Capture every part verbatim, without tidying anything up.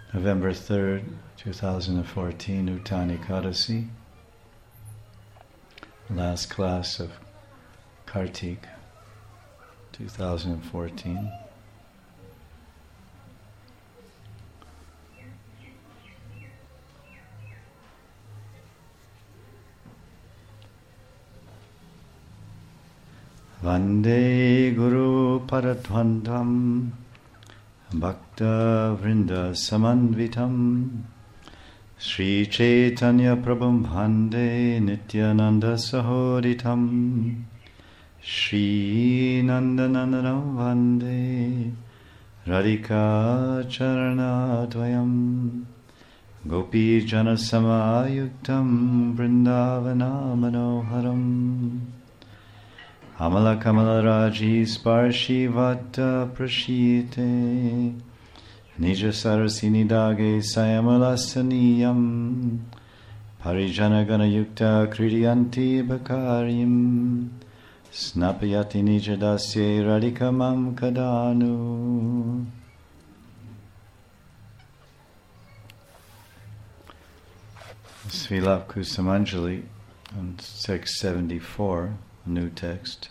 November third, twenty fourteen, Uttani Ekadasi, last class of Kartik, twenty fourteen. Vande Guru Paradvandam Bhakta Vrinda Samanvitam Sri Chaitanya Prabhum Bhande Nityananda Sahoditam Sri Nandanandanam Vande Radhika Charana Dvayam Gopi Jana Samayuktam Vrindavana Manoharam Amala Kamala Raji Sparshi Vata Prashite Nija Sarasini Dage Sayamalasaniyam Parijana Gana Yukta Kridiyanti Bakarim Snapayati Nija Dasye Radhikamam Kadanu. Srila Kusumanjali on six seventy-four. New text.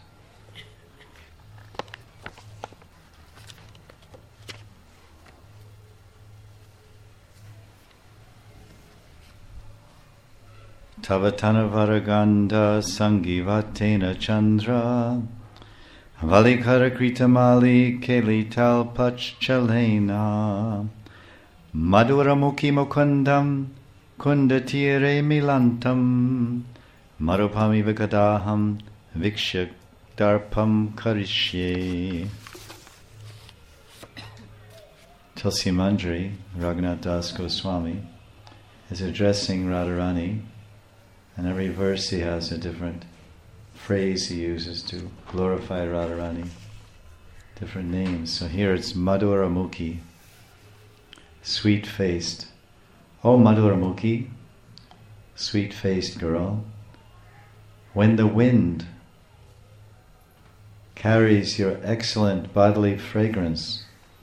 Tavatana Varaganda Sangivatena Chandra Valikara Kritamali Kelital Pachalena Madhuramukhi Mukundam Kundatire Milantam Marupami Vikadaham Vikshak Darpam Karishye. Tulsi Manjari, Raghunath Das Goswami, is addressing Radharani, and every verse he has a different phrase he uses to glorify Radharani, different names. So here it's Madhuramukhi, sweet-faced. Oh Madhuramukhi, sweet-faced girl, when the wind carries your excellent bodily fragrance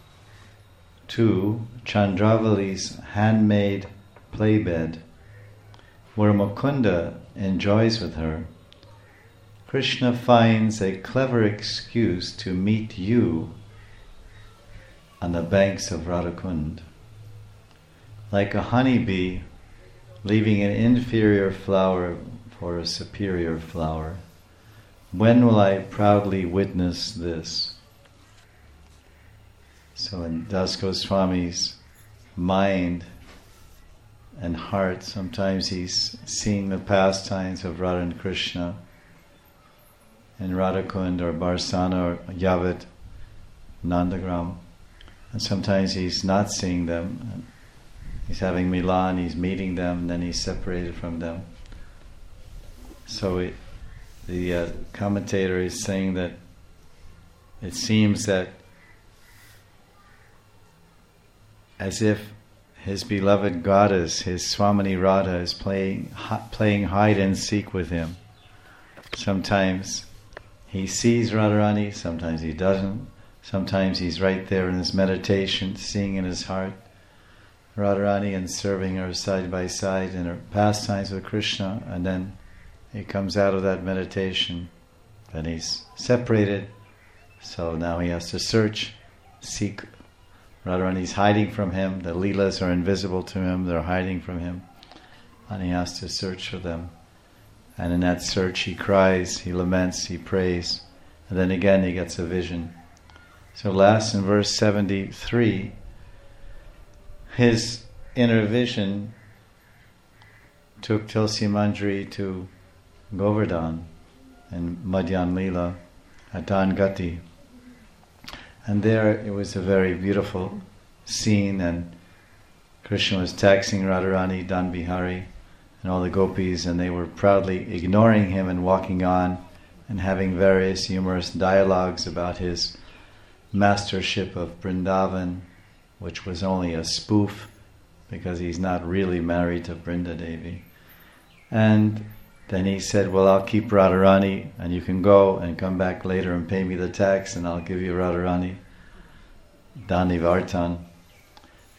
to Chandravali's handmade playbed, where Mukunda enjoys with her, Krishna finds a clever excuse to meet you on the banks of Radhakund. Like a honeybee leaving an inferior flower for a superior flower, when will I proudly witness this? So in Das Goswami's mind and heart, sometimes he's seeing the pastimes of Radha and Krishna in Radhakund or Barsana or Yavat, Nandagram, and sometimes he's not seeing them. He's having Milan, he's meeting them, and then he's separated from them. So it, the uh, commentator is saying that it seems that as if his beloved goddess, his Swamini Radha, is playing ha- playing hide and seek with him. Sometimes he sees Radharani, sometimes he doesn't. Sometimes he's right there in his meditation, seeing in his heart Radharani and serving her side by side in her pastimes with Krishna, and then he comes out of that meditation, then he's separated, so now he has to search, seek. Radharani's hiding from him, the Leelas are invisible to him, they're hiding from him, and he has to search for them. And in that search he cries, he laments, he prays, and then again he gets a vision. So last in verse seventy-three, his inner vision took Tulsi Manjari to Govardhan and Madhyan Leela at Dangati. And there it was a very beautiful scene, and Krishna was taxing Radharani, Dan Bihari, and all the gopis, and they were proudly ignoring him and walking on and having various humorous dialogues about his mastership of Vrindavan, which was only a spoof because he's not really married to Brinda Devi. And then he said, well, I'll keep Radharani and you can go and come back later and pay me the tax and I'll give you Radharani, Dani Vartan.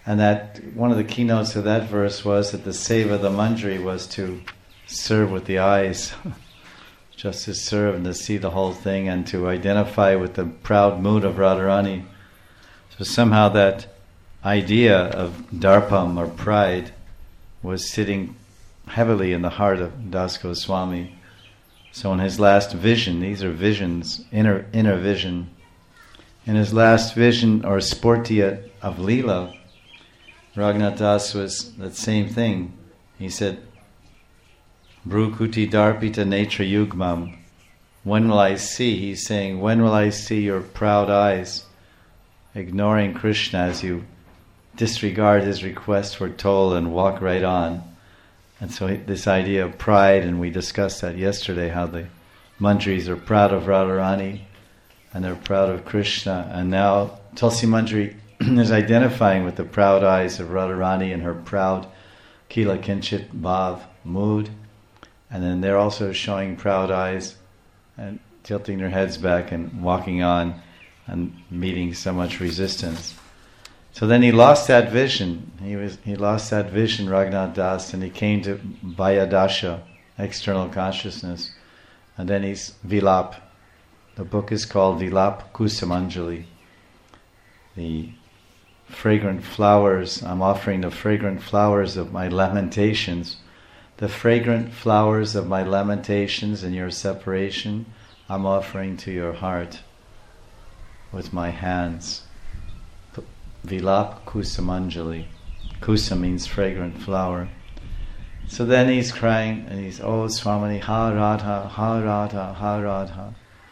And that one of the keynotes of that verse was that the seva of the manjari was to serve with the eyes, just to serve and to see the whole thing and to identify with the proud mood of Radharani. So somehow that idea of darpam or pride was sitting heavily in the heart of Das Goswami. So in his last vision, these are visions, inner inner vision. In his last vision or sportia of Leela, Raghunath Das was that same thing. He said, Bhrukuti Darpita Netra Yugmam. When will I see? He's saying, when will I see your proud eyes ignoring Krishna as you disregard his request for toll and walk right on? And so this idea of pride, and we discussed that yesterday, how the Manjaris are proud of Radharani and they're proud of Krishna. And now Tulsi Manjari is identifying with the proud eyes of Radharani and her proud Kila Kinchit Bhav mood. And then they're also showing proud eyes and tilting their heads back and walking on and meeting so much resistance. So then he lost that vision. He was he lost that vision, Raghunath Das, and he came to Bhayadasha, external consciousness. And then he's Vilap. The book is called Vilap Kusumanjali. The fragrant flowers, I'm offering the fragrant flowers of my lamentations. The fragrant flowers of my lamentations and your separation, I'm offering to your heart with my hands. Vilap Kusumanjali. Kusa means fragrant flower. So then he's crying and he's, oh Swamini, ha Radha, ha Radha, ha Radha.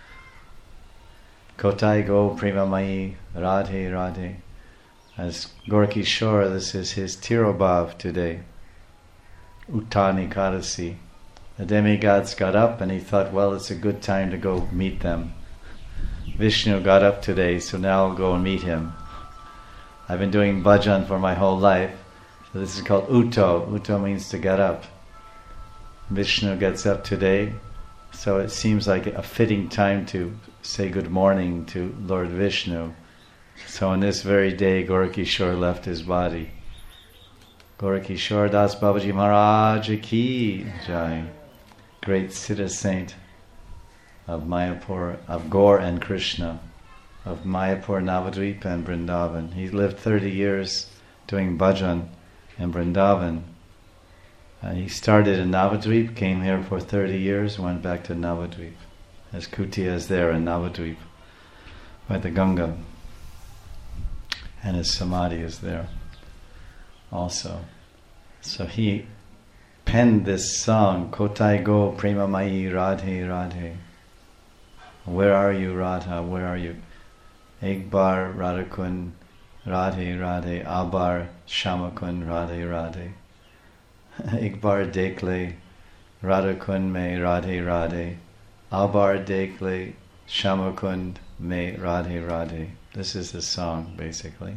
Kotai go Premamayi, Radhe Radhe. As Gorkishore, this is his Tirobhav today. Uttani Kadasi. The demigods got up and he thought, well, it's a good time to go meet them. Vishnu got up today, so now I'll go and meet him. I've been doing bhajan for my whole life. So this is called Utto. Utto means to get up. Vishnu gets up today, so it seems like a fitting time to say good morning to Lord Vishnu. So on this very day, Gorakishore left his body. Gorakishore Das Babaji Maharaj Ki Jai. Great Siddha saint of Mayapur, of Gaur and Krishna, of Mayapur, Navadvipa and Vrindavan. He lived thirty years doing bhajan in Vrindavan. Uh, he started in Navadvip, came here for thirty years, went back to Navadvip. His kutia is there in Navadvip, by the Ganga. And his samadhi is there also. So he penned this song, Kotai go Premamayi Radhe Radhe. Where are you, Radha? Where are you? Ek bar Radhakun Radhe Radhe, Abar Shamakun Radhe Radhe. Ek bar dekle Radhakun me Radhe Radhe, Abar dekle Shamakund me Radhe Radhe. This is the song, basically.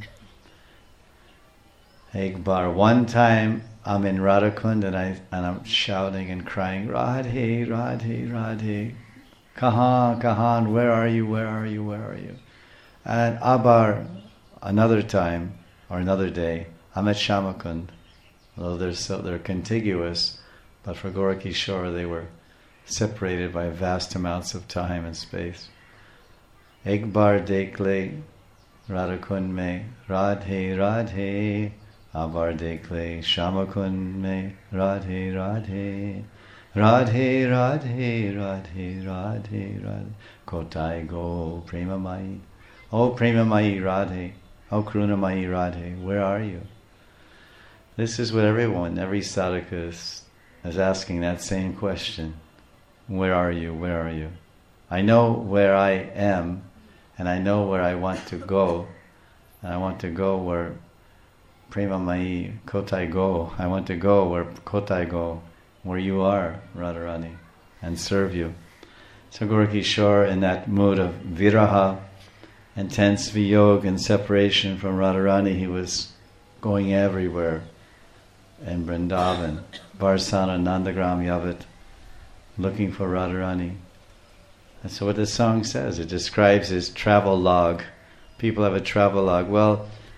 Ek bar, one time I'm in Radhakund and I and I'm shouting and crying, Radhe, Radhe, Radhe. Kahan, Kahan, where are you, where are you, where are you? And Abar, another time, or another day, I'm at Shamakund. Although they're, so, they're contiguous, but for Gorakishore they were separated by vast amounts of time and space. Ek bar dekle Radhakund me Radhe Radhe, Abar dekle Shamakund me Radhe Radhe. Radhe, Radhe, Radhe, Radhe, Radhe, Kotai go Premamayi. Oh Premamayi Radhe, oh Karunamayi Radhe, where are you? This is what everyone, every sadhaka is, is asking that same question. Where are you, where are you? I know where I am, and I know where I want to go, and I want to go where Premamayi, Kotai go. I want to go where Kotai go, where you are, Radharani, and serve you. So Gorakishore, in that mood of viraha, intense viyog and separation from Radharani, he was going everywhere in Vrindavan, Varsana, Nandagram, Yavat, looking for Radharani. And so what the song says, it describes his travel log. People have a travel log. Well,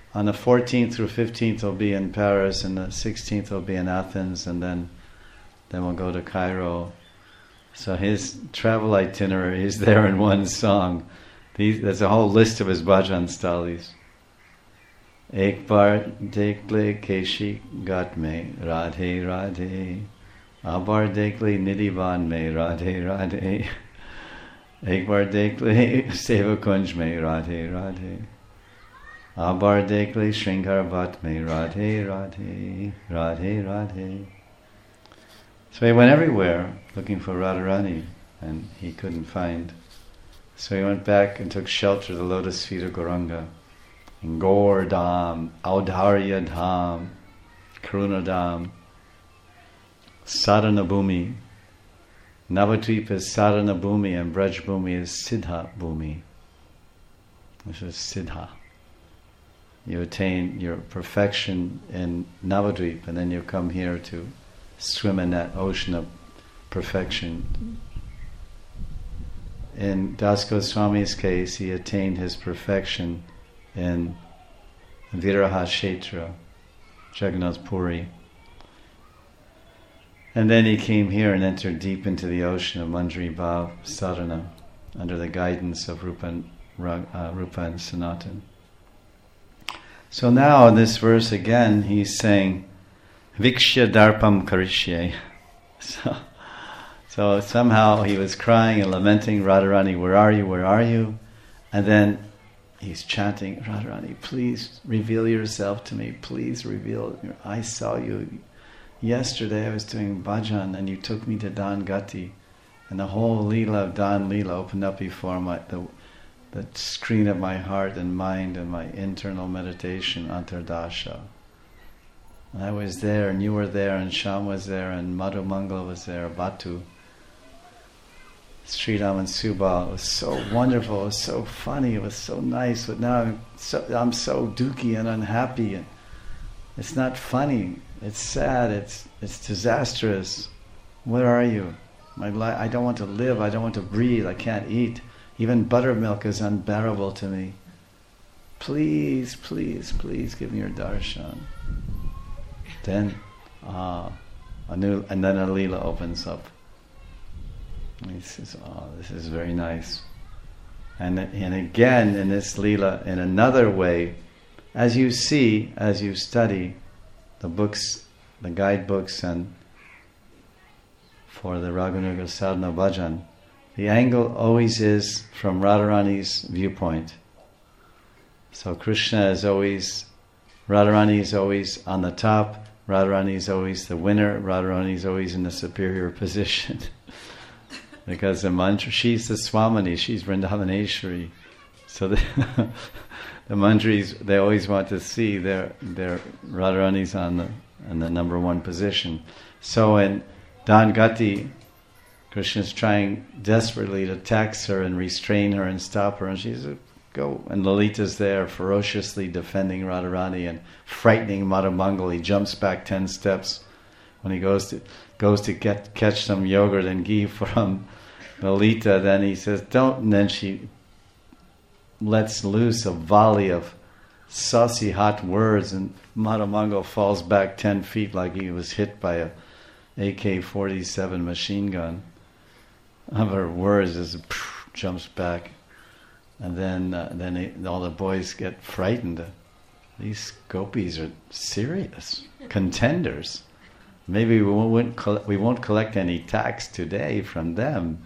on the fourteenth through fifteenth we'll be in Paris, and the sixteenth we'll be in Athens, and then then we'll go to Cairo. So his travel itinerary is there in one song. These, there's a whole list of his bhajan stalis. Ek bar dekle keshi gat me radhe radhe, abar dekle nidivan me radhe radhe, ek bar dekle seva kunj me radhe radhe, abar dekle shringar vat me radhe radhe, radhe radhe. So he went everywhere looking for Radharani, and he couldn't find. So he went back and took shelter at the lotus feet of Gauranga. In Gaur Dham, Audharya Dham, Karuna Dham, Sadhana Bhumi. Navadvip is Sadhana Bhumi and Braj Bhumi is Siddha Bhumi. This is Siddha. You attain your perfection in Navadvip, and then you come here to swim in that ocean of perfection. In Das Goswami's case, he attained his perfection in Viraha Kshetra, Jagannath Puri. And then he came here and entered deep into the ocean of Manjari Bhav Sadhana under the guidance of Rupa and, uh, Rupa and Sanatan. So now in this verse again, he's saying, Vikshya Darpam Karishye. So, so somehow he was crying and lamenting, Radharani, where are you, where are you? And then he's chanting, Radharani, please reveal yourself to me, please reveal. I saw you yesterday, I was doing bhajan and you took me to Dan Gati, and the whole Leela of Dan Leela opened up before my, the, the screen of my heart and mind and my internal meditation, Antardasha. And I was there, and you were there, and Sham was there, and Madhu Mangal was there, Batu, Sridham and Subal. It was so wonderful, it was so funny, it was so nice, but now I'm so, I'm so dooky and unhappy, and it's not funny, it's sad, it's it's disastrous. Where are you? My li- I don't want to live, I don't want to breathe, I can't eat. Even buttermilk is unbearable to me. Please, please, please give me your darshan. Then, ah, a new, and then a Leela opens up. And he says, oh, this is very nice. And and again in this Leela, in another way, as you see, as you study the books, the guidebooks and for the Raghunaga Sadhana Bhajan, the angle always is from Radharani's viewpoint. So Krishna is always, Radharani is always on the top, Radharani is always the winner, Radharani is always in the superior position. Because the mantra, she's the Swamini, she's Vrindavaneshwari. So the, the mantris, they always want to see their their Radharani's on the on the number one position. So in Dan Gati, Krishna's trying desperately to tax her and restrain her and stop her, and she's a go. And Lalita's there ferociously defending Radharani and frightening Madhu Mangal. He jumps back ten steps when he goes to goes to get catch some yogurt and ghee from Lalita. Then he says, don't, and then she lets loose a volley of saucy hot words, and Madhu Mangal falls back ten feet like he was hit by a A K forty-seven machine gun. Of her words, just jumps back. And then uh, then he, all the boys get frightened. These gopis are serious contenders. Maybe we won't coll- we won't collect any tax today from them.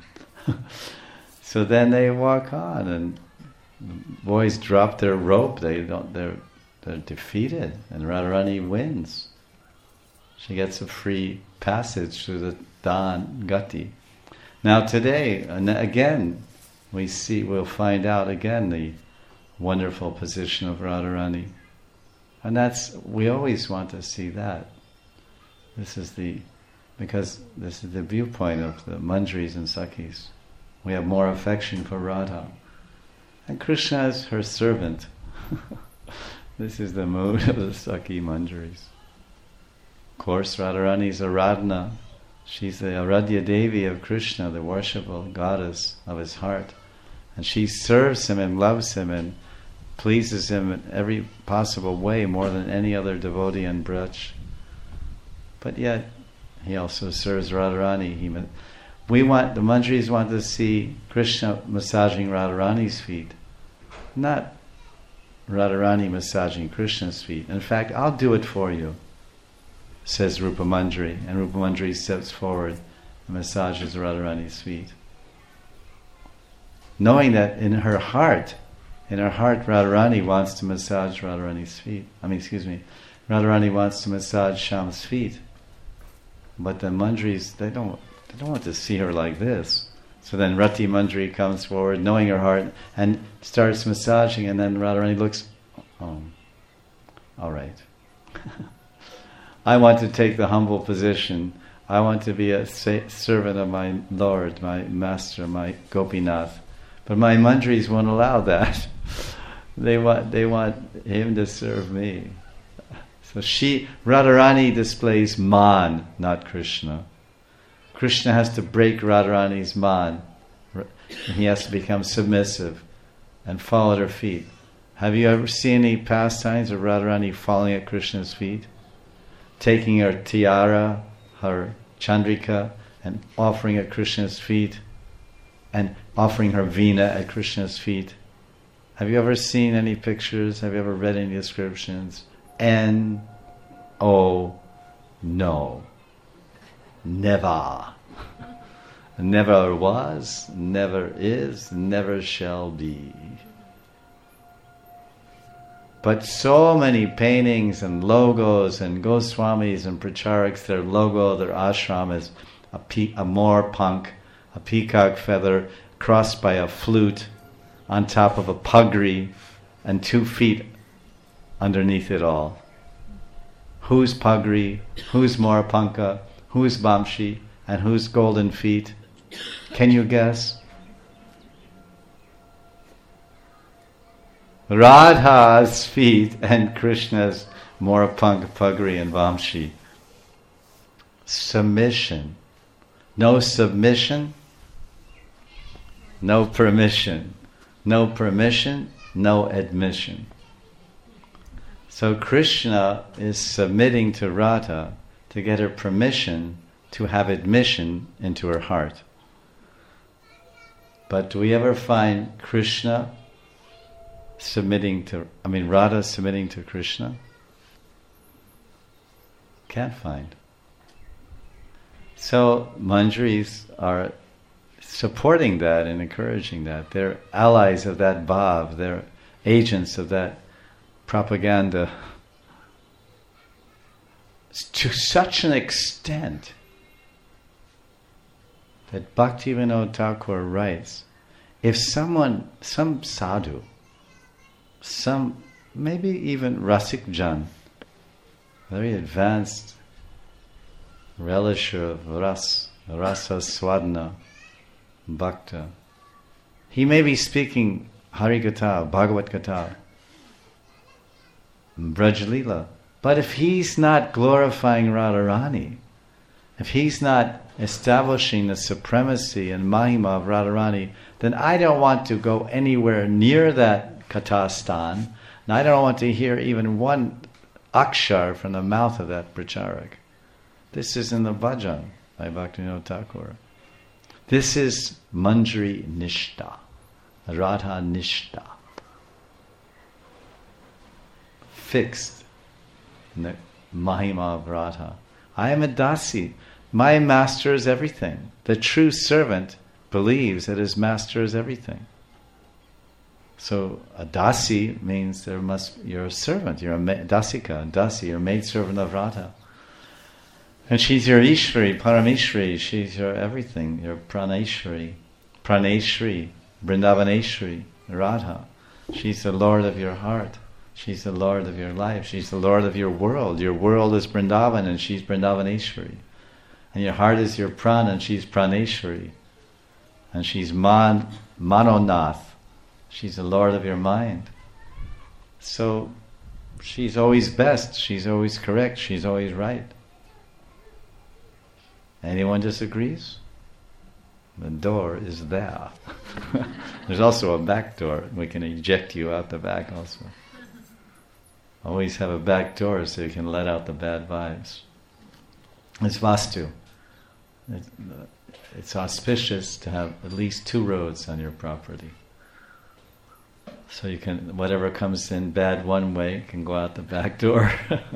So then they walk on, and the boys drop their rope. They don't. They're they're defeated, and Radharani wins. She gets a free passage through the Dan Gati. Now today, and again, we see, we'll find out again the wonderful position of Radharani. And that's, we always want to see that. This is the, because this is the viewpoint of the Manjaris and Sakhis. We have more affection for Radha. And Krishna is her servant. This is the mood of the Sakhi Manjaris. Of course, Radharani is Aradhana. She's the Aradhya Devi of Krishna, the worshipful goddess of his heart. And she serves him and loves him and pleases him in every possible way more than any other devotee in Braj. But yet, he also serves Radharani. He, we want, the Manjaris want to see Krishna massaging Radharani's feet, not Radharani massaging Krishna's feet. In fact, I'll do it for you, says Rupa Manjari. And Rupa Manjari steps forward and massages Radharani's feet. Knowing that in her heart, in her heart, Radharani wants to massage Radharani's feet. I mean, excuse me, Radharani wants to massage Shyam's feet. But the Manjaris, they don't, they don't want to see her like this. So then Rati Manjari comes forward, knowing her heart, and starts massaging, and then Radharani looks, oh, all right. I want to take the humble position. I want to be a sa- servant of my Lord, my Master, my Gopinath. But my Manjaris won't allow that. They want, they want him to serve me. So she, Radharani displays man, not Krishna. Krishna has to break Radharani's man. He has to become submissive and fall at her feet. Have you ever seen any pastimes of Radharani falling at Krishna's feet? Taking her tiara, her chandrika, and offering at Krishna's feet, and offering her veena at Krishna's feet. Have you ever seen any pictures? Have you ever read any descriptions? N O no. Never. Never was, never is, never shall be. But so many paintings and logos and Goswamis and Pracharaks, their logo, their ashram is a, pe- a moor punk, a peacock feather crossed by a flute on top of a pugri and two feet underneath it all. Whose pugri, whose moor panka, whose bamshi, and whose golden feet? Can you guess? Radha's feet and Krishna's Morapank, Pugri and Vamshi. Submission. No submission, no permission. No permission, no admission. So Krishna is submitting to Radha to get her permission to have admission into her heart. But do we ever find Krishna submitting to, I mean Radha submitting to Krishna? Can't find. So Manjaris are supporting that and encouraging that. They're allies of that bhav, they're agents of that propaganda to such an extent that Bhaktivinoda Thakur writes, if someone, some sadhu, some, maybe even Rasik Jan, very advanced relisher of ras, rasa swadna, bhakta, he may be speaking Harikatha, Bhagavad Gita, Braj Leela, but if he's not glorifying Radharani, if he's not establishing the supremacy and mahima of Radharani, then I don't want to go anywhere near that kathastan, and I don't want to hear even one akshar from the mouth of that pracharak. This is in the bhajan by Bhaktivinoda Thakur. This is Manjari Nishta, Radha Nishta. Fixed in the mahima of Radha. I am a dasi. My master is everything. The true servant believes that his master is everything. So a dasi means there must you're a servant. You're a ma- dasika, dasi. You're a maidservant of Radha, and she's your Ishwari, Parameshwari. She's your everything. Your Praneshwari, Praneshwari, Vrindavaneshwari, Radha. She's the Lord of your heart. She's the Lord of your life. She's the Lord of your world. Your world is Vrindavan, and she's Vrindavaneshwari. And your heart is your prana, and she's Praneshwari. And she's Man, Manonath. She's the Lord of your mind. So she's always best. She's always correct. She's always right. Anyone disagrees? The door is there. There's also a back door. We can eject you out the back also. Always have a back door so you can let out the bad vibes. It's vastu. It, it's auspicious to have at least two roads on your property. So you can, whatever comes in bad one way can go out the back door.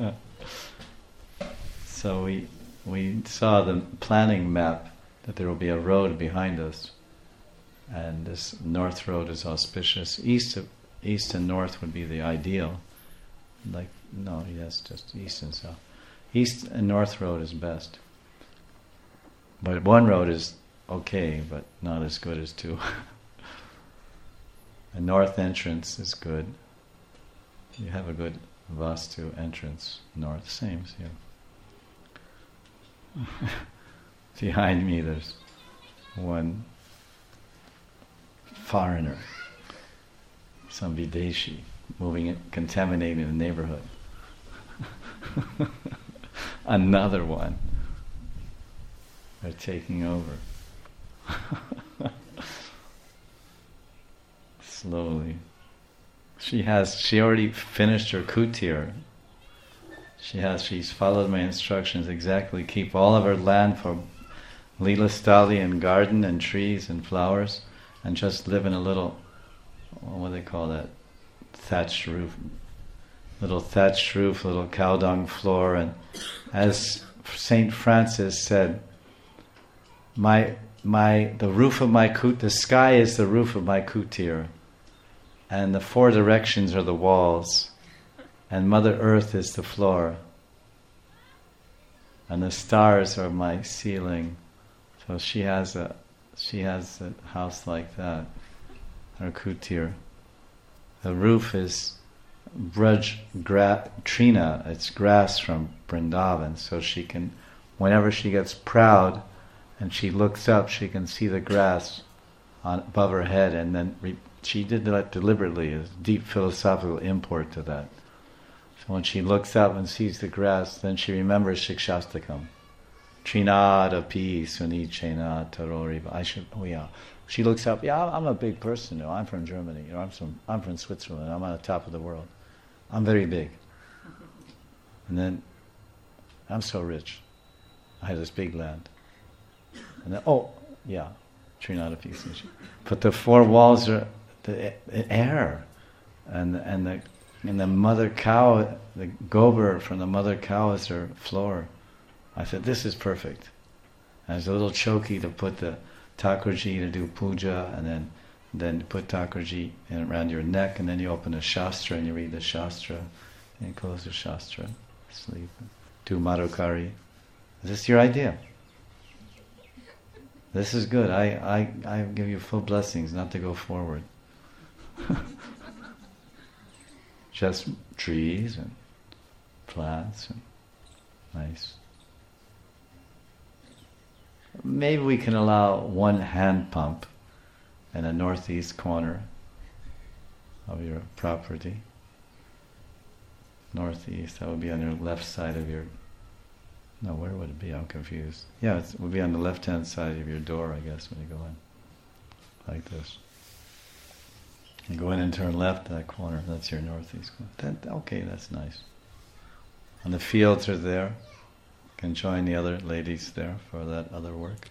So we we saw the planning map that there will be a road behind us, and this north road is auspicious. East of, east and north would be the ideal. Like no, yes, just east and south. East and north road is best. But one road is okay, but not as good as two. A north entrance is good. You have a good vastu entrance. North, same here. Behind me there's one foreigner, some Videshi, moving it, contaminating the neighborhood. Another one. They're taking over. Slowly. She has, she already finished her kutir. She has, she's followed my instructions exactly. Keep all of her land for Leela Stali and garden and trees and flowers, and just live in a little, what do they call that? Thatched roof. Little thatched roof, little cow dung floor. And as Saint Francis said, my my the roof of my kut, the sky is the roof of my kutir, and the four directions are the walls, and Mother Earth is the floor, and the stars are my ceiling. So she has a she has a house like that, her kutir. The roof is Braj gra- Trina, it's grass from Vrindavan, so she can, whenever she gets proud and she looks up, she can see the grass on, above her head, and then re- she did that deliberately. There's deep philosophical import to that. So when she looks up and sees the grass, then she remembers Shikshastakam. Trinada pi suni chena tarori. I should. Oh yeah. She looks up. Yeah, I'm a big person. You know, I'm from Germany. You know, I'm from I'm from Switzerland. I'm on the top of the world. I'm very big. And then I'm so rich. I have this big land. And then oh yeah, Trinada pi suni. But the four walls are the air, and and the and the mother cow, the gober from the mother cow is her floor. I said, this is perfect. And there's a little choki to put the Thakurji to do puja, and then then put Thakurji around your neck, and then you open a Shastra and you read the Shastra, and you close the Shastra, sleep, do Madhukari. Is this your idea? This is good. I, I, I give you full blessings not to go forward. Just trees and plants and nice. Maybe we can allow one hand pump in a northeast corner of your property. Northeast, that would be on your left side of your... No, where would it be? I'm confused. Yeah, it's, it would be on the left-hand side of your door, I guess, when you go in. Like this. You go in and turn left, that corner, that's your northeast corner. That, okay, that's nice. And the fields are there. Can join the other ladies there for that other work.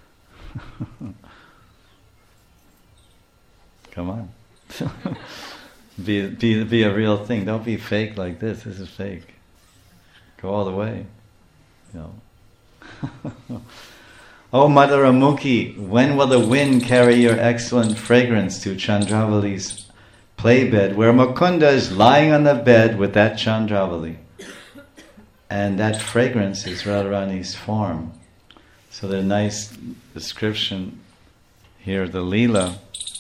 Come on. be, be, be a real thing. Don't be fake like this. This is fake. Go all the way. You know. Oh Madaramukhi, when will the wind carry your excellent fragrance to Chandravali's playbed, where Mukunda is lying on the bed with that Chandravali? And that fragrance is Radharani's form. So the nice description here, the Leela,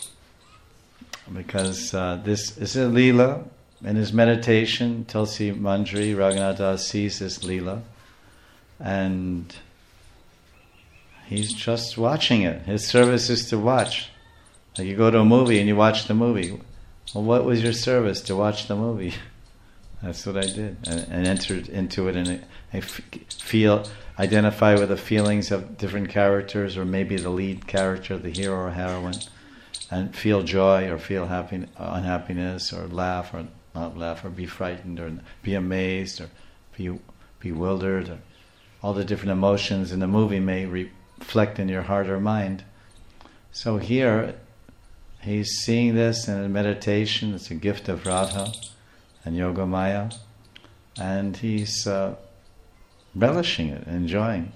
because uh, this is a Leela. In his meditation, Tulsi Manjari, Raghunath Das sees this Leela, and he's just watching it. His service is to watch. Like you go to a movie and you watch the movie. Well, what was your service? To watch the movie. That's what I did, and, and entered into it, and I f- feel, identify with the feelings of different characters, or maybe the lead character, the hero or heroine, and feel joy or feel happy, unhappiness, or laugh or not laugh, or be frightened or be amazed or be bewildered. Or all the different emotions in the movie may reflect in your heart or mind. So here, he's seeing this in meditation. It's a gift of Radha and Yogamaya, and he's uh, relishing it, enjoying.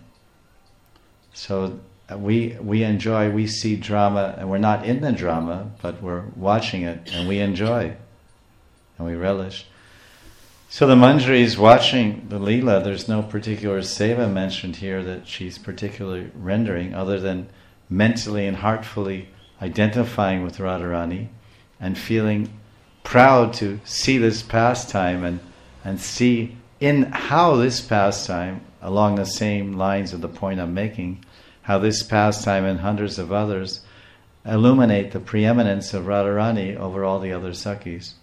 So we we enjoy, we see drama, and we're not in the drama, but we're watching it, and we enjoy, and we relish. So the Manjari is watching the Leela. There's no particular seva mentioned here that she's particularly rendering, other than mentally and heartfully identifying with Radharani and feeling proud to see this pastime and, and see in how this pastime, along the same lines of the point I'm making, how this pastime and hundreds of others illuminate the preeminence of Radharani over all the other Sakhis.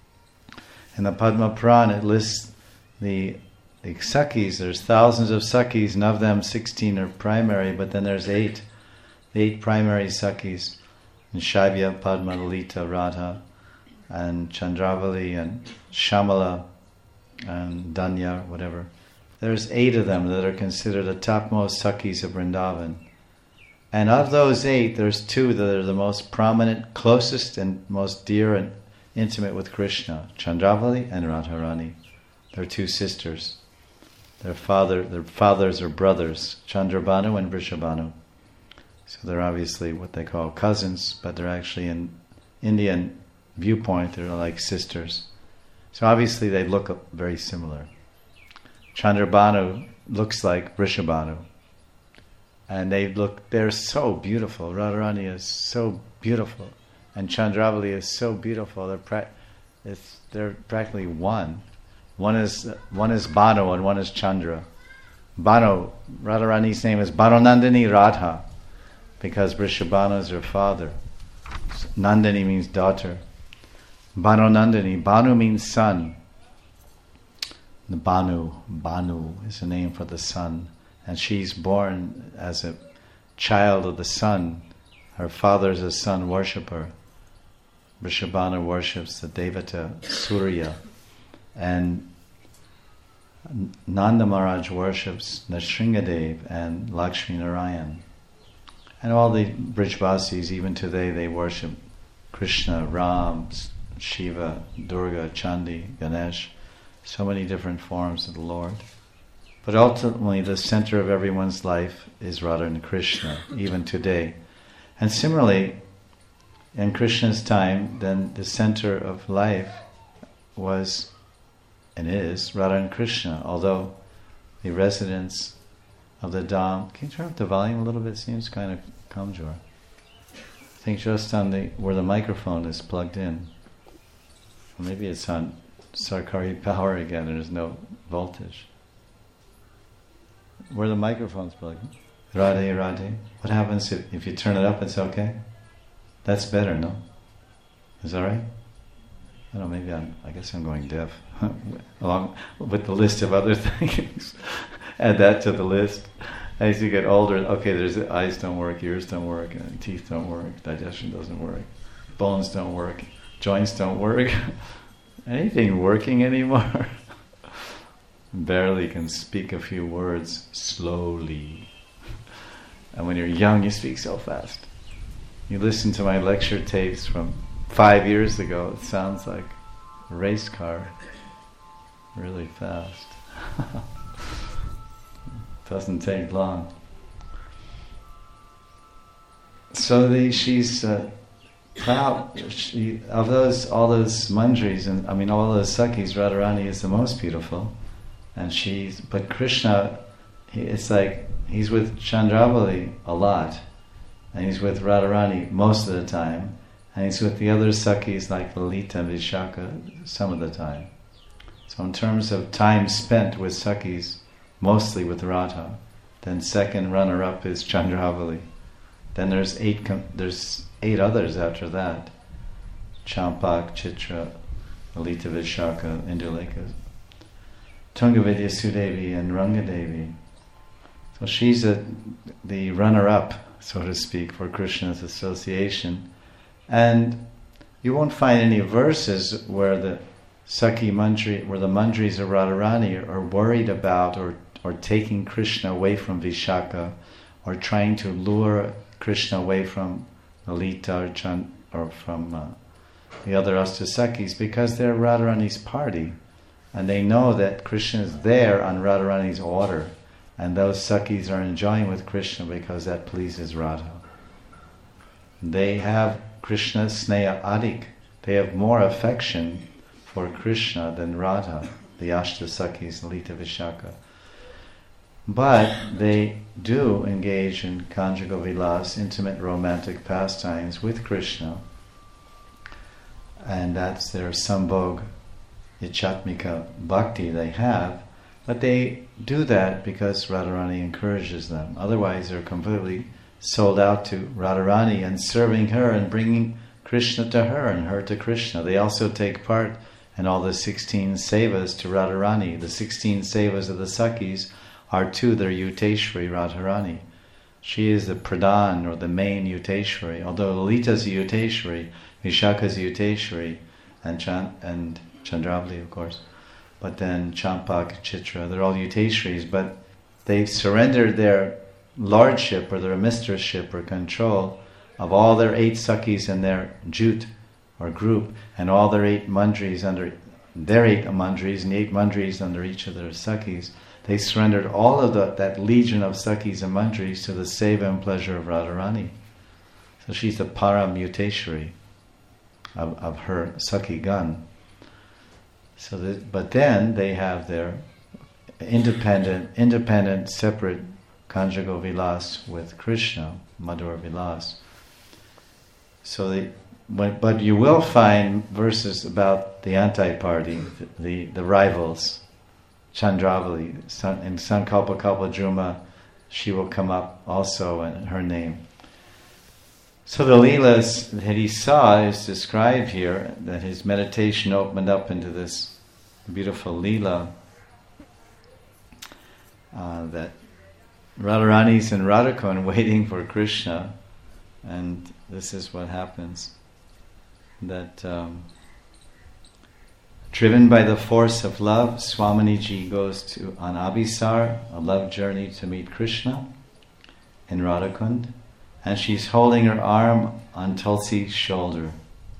In the Padma Puran, it lists the, the Sakhis. There's thousands of Sakhis, and of them sixteen are primary, but then there's eight. The eight primary Sakhis, in Shaibya, Padma, Lalita, Radha, and Chandravali, and Shamala, and Danya, whatever. There's eight of them that are considered the topmost Sakhis of Vrindavan. And of those eight, there's two that are the most prominent, closest, and most dear and intimate with Krishna, Chandravali and Radharani. They're two sisters. Their father, their fathers are brothers, Chandrabhanu and Vrishabhanu. So they're obviously what they call cousins, but they're actually, in Indian viewpoint, they're like sisters. So obviously they look very similar. Chandrabhanu looks like Vrishabhanu. And they look, they're so beautiful. Radharani is so beautiful. And Chandravali is so beautiful. They're pra- it's, they're practically one. One is one is Bhanu and one is Chandra. Bhanu, Radharani's name is Bhanunandini Radha, because Vrishabhanu is her father. Nandini means daughter. Bhanunandini, Bhanu means son. The Bhanu, Bhanu is the name for the sun. And she's born as a child of the sun. Her father is a sun worshipper. Vrishabhanu worships the Devata Surya, and Nanda Maharaj worships Nrsingadev and Lakshmi Narayan. And all the Brijvasis, even today, they worship Krishna, Ram, Shiva, Durga, Chandi, Ganesh, so many different forms of the Lord. But ultimately, the center of everyone's life is Radha and Krishna, even today. And similarly, in Krishna's time, then the center of life was and is Radha and Krishna, although the residents of the Dham... Can you turn up the volume a little bit? It seems kind of kamjor. I think just on the where the microphone is plugged in. Or maybe it's on Sarkari power again and there's no voltage. Where the microphone's plugged in. Radhe, Radhe. What happens if, if you turn it up, it's okay? That's better, no? Is that right? I don't know, maybe I'm, I guess I'm going deaf. Along with the list of other things. Add that to the list. As you get older, okay, there's eyes don't work, ears don't work, and teeth don't work, digestion doesn't work, bones don't work, joints don't work. Anything working anymore? Barely can speak a few words slowly. And when you're young, you speak so fast. You listen to my lecture tapes from five years ago, it sounds like a race car, really fast. Doesn't take long. So the, she's uh, proud. She, of those, all those manjaris, and I mean all those Sakhis, Radharani is the most beautiful. And she's, but Krishna, he, it's like he's with Chandravali a lot, and he's with Radharani most of the time, and he's with the other Sakhis like Lalita and Vishaka some of the time. So in terms of time spent with Sakhis, mostly with Radha, then second runner-up is Chandravali. Then there's eight com- there's eight others after that. Champak, Chitra, Lalita, Vishaka, Indulekha, Tungavidya, Sudevi, and Rangadevi. So she's a, the runner-up, so to speak, for Krishna's association. And you won't find any verses where the Sakhi Manjari, where the Manjaris of Radharani are worried about or, or taking Krishna away from Vishaka, or trying to lure Krishna away from Lalita or, Chan, or from uh, the other Ashtasakhis, because they're Radharani's party. And they know that Krishna is there on Radharani's order. And those Sakhis are enjoying with Krishna because that pleases Radha. They have Krishna's Sneha Adik. They have more affection for Krishna than Radha, the Ashtasakhis, Lalita, Vishaka. But they do engage in conjugal vilas, intimate romantic pastimes with Krishna. And that's their sambhog, ichatmika bhakti they have. But they do that because Radharani encourages them. Otherwise they're completely sold out to Radharani and serving her and bringing Krishna to her and her to Krishna. They also take part in all the sixteen sevas to Radharani. The sixteen sevas of the Sakhis are to their Yuteshwari Radharani. She is the pradhan or the main Yuteshwari. Although Lalita's a Yuteshwari, Vishaka's a Yuteshwari, and, Chan- and Chandravali of course. But then Champak, Chitra, they're all Yuteshwaris, but they've surrendered their lordship or their mistressship or control of all their eight Sakhis in their jut or group, and all their eight mandris under their eight mandris and eight mandris under each of their Sakhis. They surrendered all of the, that legion of Sakhis and mandris to the seva and pleasure of Radharani. So she's the Param Yuteshwari of, of her Sakhi Gan. So that, but then they have their independent, independent, separate conjugal vilas with Krishna, Madhur Vilas. So they, but, but you will find verses about the anti-party, the, the, the rivals, Chandravali. In Sankalpa Kalpa Druma, she will come up also in her name. So the Leelas that he saw is described here, that his meditation opened up into this beautiful Leela, uh, that Radharani's in Radhakund waiting for Krishna, and this is what happens, that um, driven by the force of love, Swaminiji goes to on Abhisar, a love journey to meet Krishna in Radhakund, and she's holding her arm on Tulsi's shoulder.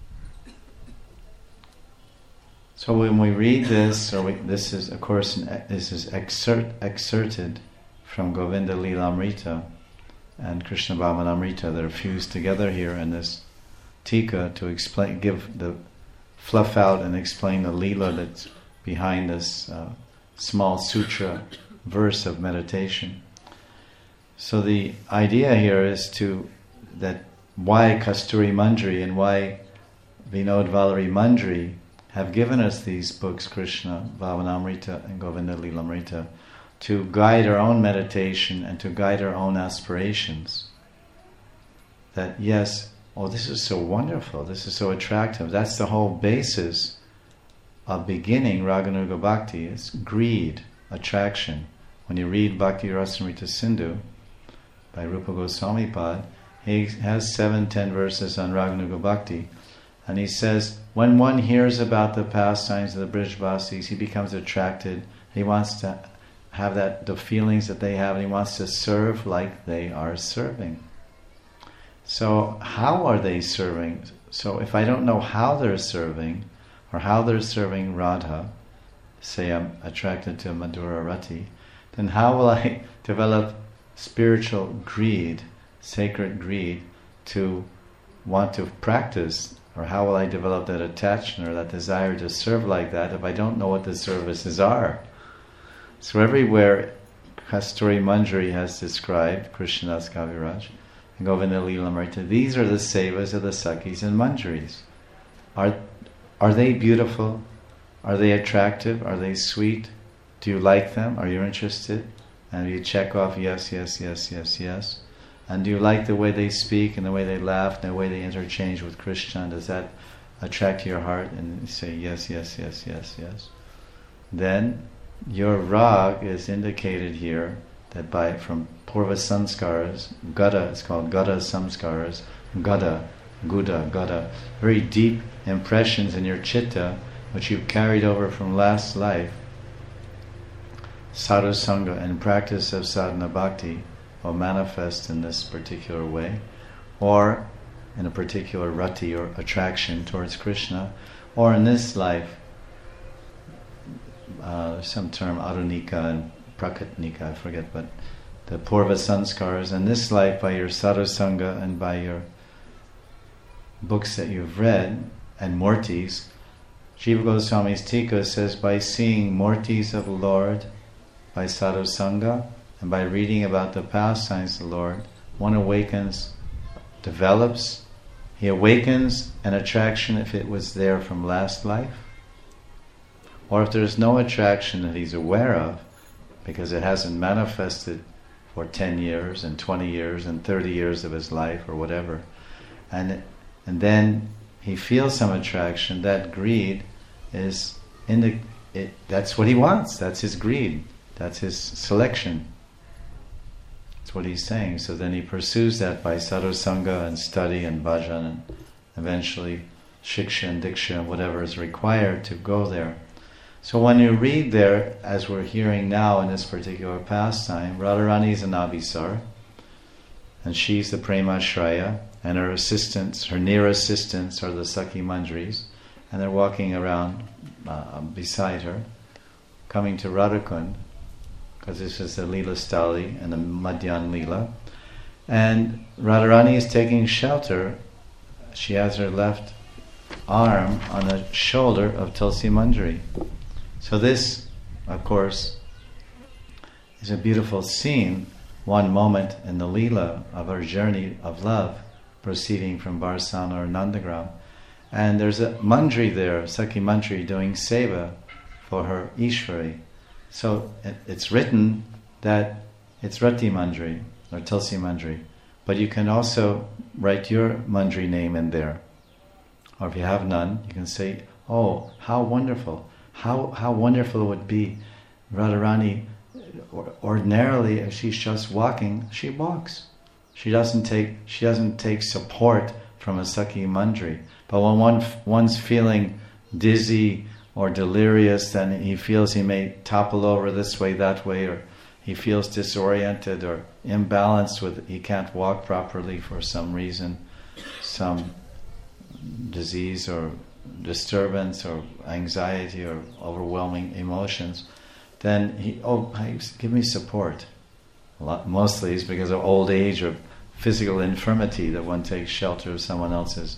So when we read this, or we, this is, of course, this is exert, excerpted from Govinda Lilamrita and Krishna Bhavanamrita. They're fused together here in this tika to explain, give the fluff out and explain the lila that's behind this uh, small sutra verse of meditation. So the idea here is to that why Kasturi Manjari and why Vinod Vallari Manjari have given us these books, Krishna Bhavanamrita and Govinda Lilamrita, to guide our own meditation and to guide our own aspirations. That yes, oh, this is so wonderful, this is so attractive. That's the whole basis of beginning Raganuga Bhakti, is greed, attraction. When you read Bhakti Rasamrita Sindhu by Rupa Goswami Pad, he has seven, ten verses on Raganuga Bhakti, and he says, when one hears about the pastimes of the Brijvasis, he becomes attracted. He wants to have that the feelings that they have, and he wants to serve like they are serving. So how are they serving? So if I don't know how they're serving, or how they're serving Radha, say I'm attracted to Madhura Rati, then how will I develop spiritual greed, sacred greed, to want to practice? Or how will I develop that attachment or that desire to serve like that if I don't know what the services are? So everywhere Kasturi Manjari has described, Krishnadas Kaviraj, and Govinda Lilamrita, these are the sevas of the Sakhis and Manjaris. Are, are they beautiful? Are they attractive? Are they sweet? Do you like them? Are you interested? And you check off yes, yes, yes, yes, yes. And do you like the way they speak and the way they laugh and the way they interchange with Krishna? Does that attract your heart? And you say yes, yes, yes, yes, yes. Then your rag is indicated here that by from Purva Samskaras, Gada, it's called Gada Samskaras, Gada, Guda, Gada, very deep impressions in your chitta, which you've carried over from last life, sadhu sangha and practice of sadhana bhakti will manifest in this particular way, or in a particular rati or attraction towards Krishna, or in this life, uh, some term arunika and prakatnika, I forget, but the purva sanskars, in this life by your sadhu sangha and by your books that you've read and murtis. Jiva Goswami's Tika says, by seeing murtis of the Lord, by sadhu sangha, and by reading about the pastimes of the Lord, one awakens, develops, he awakens an attraction if it was there from last life, or if there's no attraction that he's aware of, because it hasn't manifested for ten years and twenty years and thirty years of his life or whatever, and and then he feels some attraction, that greed is in the, it, that's what he wants, that's his greed, that's his selection. That's what he's saying. So then he pursues that by sadhu sangha and study and bhajan and eventually shiksha and diksha and whatever is required to go there. So when you read there, as we're hearing now in this particular pastime, Radharani is an Abhisar, and she's the Prema Shraya, and her assistants, her near assistants are the Sakhi Manjaris, and they're walking around uh, beside her, coming to Radhakund, because this is the Leela Stali and the Madhyan Leela. And Radharani is taking shelter. She has her left arm on the shoulder of Tulsi Manjari. So this, of course, is a beautiful scene, one moment in the Leela of our journey of love, proceeding from Barsana or Nandagram. And there's a Manjari there, Sakhi Manjari, doing seva for her Ishvari. So it, it's written that it's Rati Manjari or Tulsi Manjari, but you can also write your Manjari name in there. Or if you have none, you can say, oh, how wonderful, how how wonderful it would be. Radharani, ordinarily, if she's just walking, she walks. She doesn't take she doesn't take support from a Sakhi Manjari. But when one one's feeling dizzy or delirious, then he feels he may topple over this way, that way, or he feels disoriented or imbalanced with, he can't walk properly for some reason, some disease or disturbance or anxiety or overwhelming emotions, then he, oh, give me support. A lot, mostly it's because of old age or physical infirmity that one takes shelter of someone else's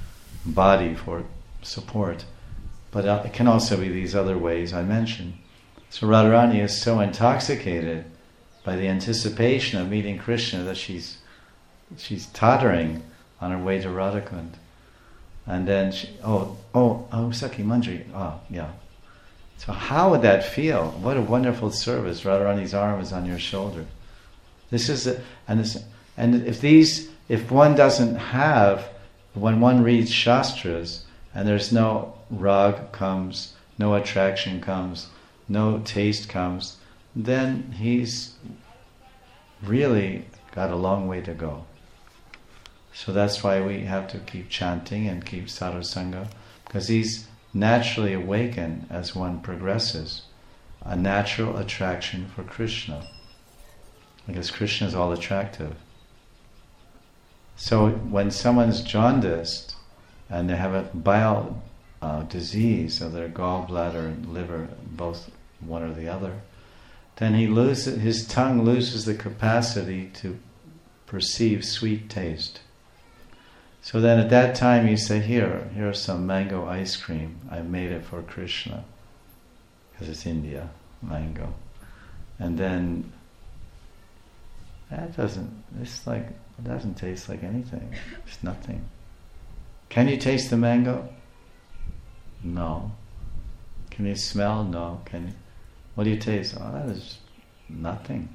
body for support. But uh, it can also be these other ways I mentioned. So Radharani is so intoxicated by the anticipation of meeting Krishna that she's she's tottering on her way to Radhakund. And then she, oh, oh, oh, Sakhi Manjari, oh, yeah. So how would that feel? What a wonderful service. Radharani's arm is on your shoulder. This is, a, and this, and if these, if one doesn't have, when one reads Shastras, and there's no rag comes, no attraction comes, no taste comes, then he's really got a long way to go. So that's why we have to keep chanting and keep sadhu sangha, because these naturally awaken as one progresses, a natural attraction for Krishna, because Krishna is all attractive. So when someone's jaundiced and they have a bile uh, disease of their gallbladder and liver, both one or the other, then he loses, his tongue loses the capacity to perceive sweet taste. So then at that time you say, here, here's some mango ice cream. I made it for Krishna, because it's India, mango. And then that doesn't, it's like, it doesn't taste like anything. It's nothing. Can you taste the mango? No. Can you smell? No. Can you? What do you taste? Oh, that is nothing.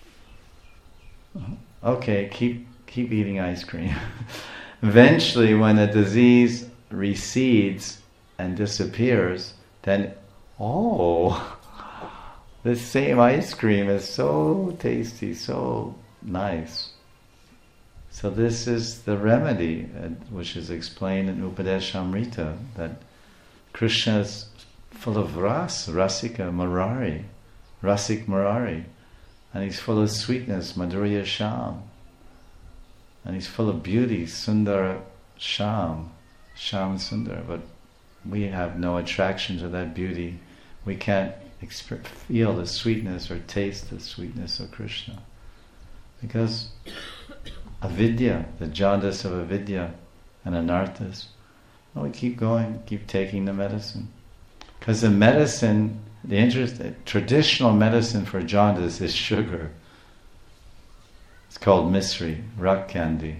Okay, keep keep eating ice cream. Eventually, when the disease recedes and disappears, then, oh, this same ice cream is so tasty, so nice. So this is the remedy, uh, which is explained in Upadeshamrita, that Krishna is full of ras, rasika, marari, rasik marari, and he's full of sweetness, madhurya sham, and he's full of beauty, sundara sham, sham sundar, but we have no attraction to that beauty. We can't exp- feel the sweetness or taste the sweetness of Krishna. Because avidya, the jaundice of avidya and anarthas, well, we keep going, keep taking the medicine. Because the medicine, the interest, the traditional medicine for jaundice is sugar. It's called misri, rak candy.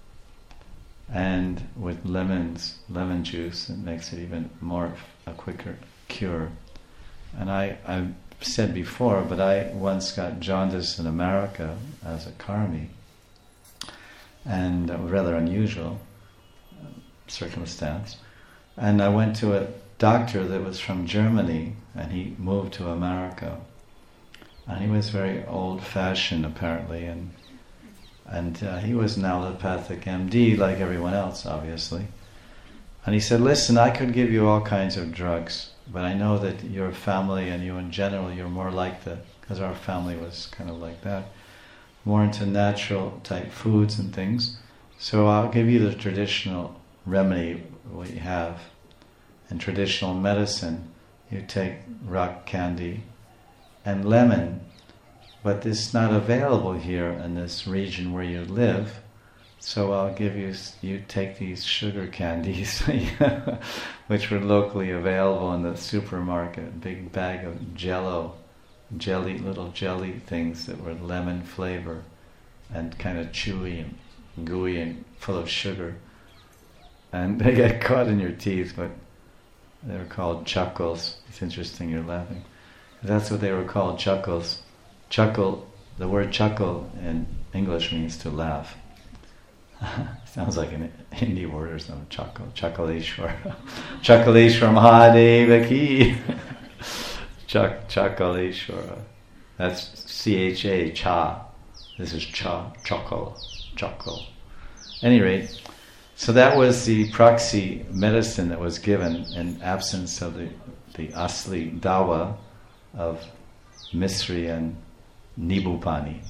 And with lemons, lemon juice, it makes it even more a quicker cure. And I, I've said before, but I once got jaundice in America as a karmi, and a rather unusual circumstance. And I went to a doctor that was from Germany, and he moved to America. And he was very old-fashioned, apparently, and And uh, he was an allopathic M D, like everyone else, obviously. And he said, listen, I could give you all kinds of drugs, but I know that your family and you in general, you're more like the, because our family was kind of like that, more into natural type foods and things. So I'll give you the traditional remedy we have. In traditional medicine, you take rock candy and lemon, but this is not available here in this region where you live, so I'll give you, you take these sugar candies, which were locally available in the supermarket, a big bag of jello, jelly, little jelly things that were lemon flavor, and kind of chewy and gooey and full of sugar. And they get caught in your teeth, but they were called chuckles. It's interesting you're laughing. That's what they were called, chuckles. Chuckle, the word chuckle in English means to laugh. Sounds like an Hindi word or something, chuckle, chuckaleshwar. Chuckaleshwar Mahadeva ki. Chak, chuckaleshwar. That's C H A, cha. This is cha, chuckle, chuckle. At any rate, so that was the proxy medicine that was given in absence of the, the asli dawa of misri and Nibu Pani.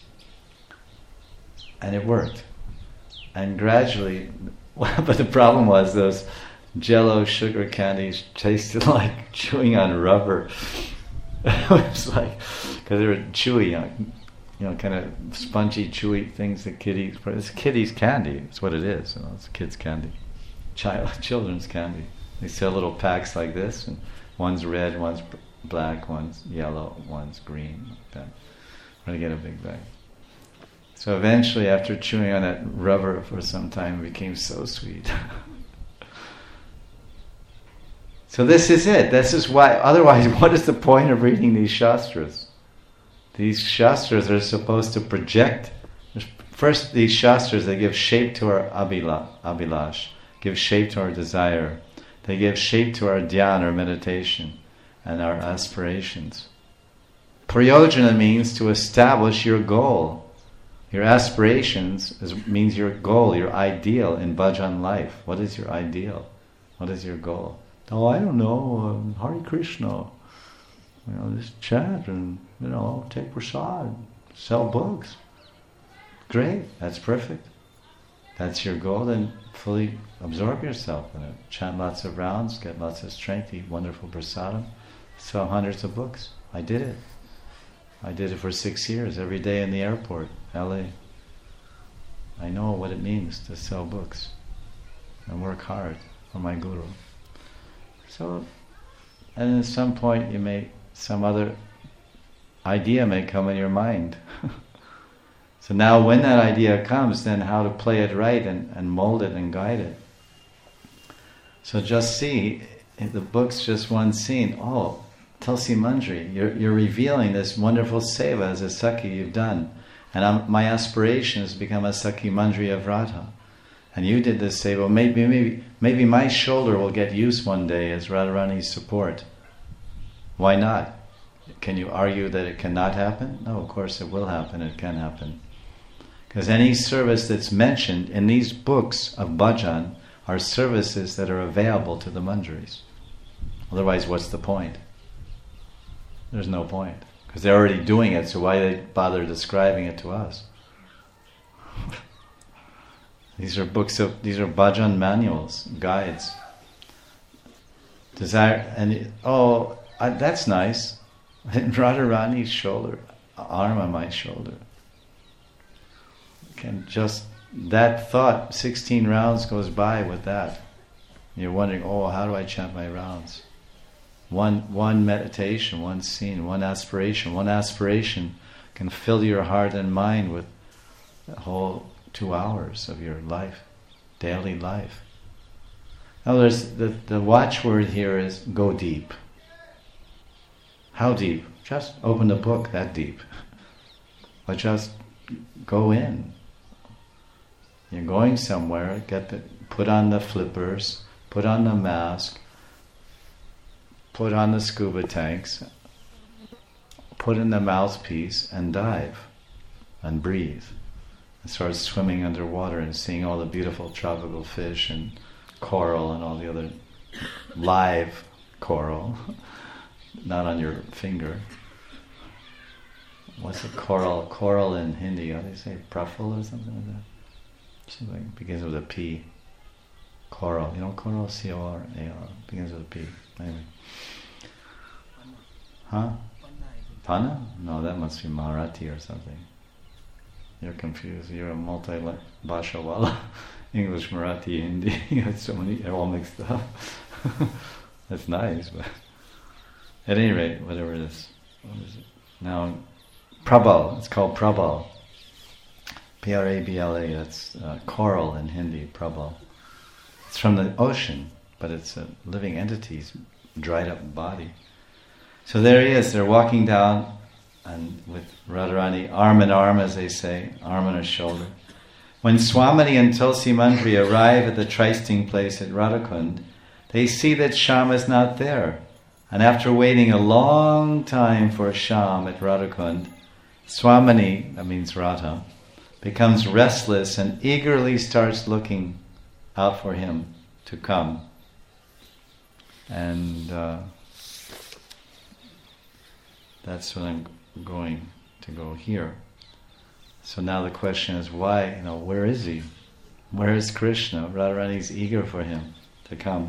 And it worked. And gradually, but the problem was those jello sugar candies tasted like chewing on rubber. It was like, because they were chewy, you know, kind of spongy, chewy things that kiddies, it's kiddies candy, it's what it is, you know, it's kids candy, child, children's candy. They sell little packs like this, and one's red, one's black, one's yellow, one's green, like that. I'm going to get a big bag. So eventually, after chewing on that rubber for some time, it became so sweet. So this is it. This is why, otherwise, what is the point of reading these shastras? These shastras are supposed to project. First, these shastras, they give shape to our abhila, abhilash, give shape to our desire. They give shape to our dhyana, or meditation, and our aspirations. Prayojana means to establish your goal. Your aspirations is, means your goal, your ideal in bhajan life. What is your ideal? What is your goal? Oh, I don't know, um, Hare Krishna. You know, just chat and, you know, take prasad, sell books. Great, that's perfect. That's your goal, then fully absorb yourself in it. Chant lots of rounds, get lots of strength, eat wonderful prasadam, sell hundreds of books. I did it. I did it for six years, every day in the airport, L A. I know what it means to sell books and work hard for my guru. So, and at some point you may, some other idea may come in your mind. So now when that idea comes, then how to play it right and, and mold it and guide it. So just see, in the book's just one scene. Oh, Tulsi Manjari, you're, you're revealing this wonderful seva as a Sakhi you've done. And I'm, my aspiration is to become a Sakhi Manjari of Radha. And you did this seva. Maybe, maybe, maybe my shoulder will get use one day as Radharani's support. Why not? Can you argue that it cannot happen? No, of course it will happen, it can happen. Because any service that's mentioned in these books of bhajan are services that are available to the manjaris. Otherwise, what's the point? There's no point. Because they're already doing it, so why they bother describing it to us? These are books of, these are bhajan manuals, guides. Desire, and it, oh, I, that's nice. Radharani's shoulder, arm on my shoulder. Can just, that thought, sixteen rounds goes by with that. You're wondering, oh, how do I chant my rounds? One one meditation, one scene, one aspiration, one aspiration can fill your heart and mind with the whole two hours of your life, daily life. In other words, the, the watchword here is go deep. How deep? Just open the book that deep. But just go in. You're going somewhere, get the, put on the flippers, put on the mask, put on the scuba tanks, put in the mouthpiece and dive and breathe. And start swimming underwater and seeing all the beautiful tropical fish and coral and all the other live coral, not on your finger. What's a coral? Coral in Hindi, how do you say? Praful or something like that? Something like, begins with a P. Coral. You know coral? C O R A R. Begins with a P. Anyway. Huh? Panna? No, that must be Marathi or something. You're confused. You're a multi-bhasha wala. English, Marathi, Hindi. You have so many, they're all mixed up. That's nice, but at any rate, whatever it is. What is it? Now, Prabal. It's called Prabal. P R A B L A, that's uh, coral in Hindi, Prabal. It's from the ocean, but it's a living entity's dried up body. So there he is, they're walking down and with Radharani, arm in arm as they say, arm on her shoulder. When Swamini and Tulsi Mandri arrive at the trysting place at Radhakund, they see that Shyam is not there. And after waiting a long time for Shyam at Radhakund, Swamini, that means Radha, becomes restless and eagerly starts looking out for him to come. And uh, that's what I'm going to go here. So now the question is why, you know, where is he? Where is Krishna? Radharani's eager for him to come.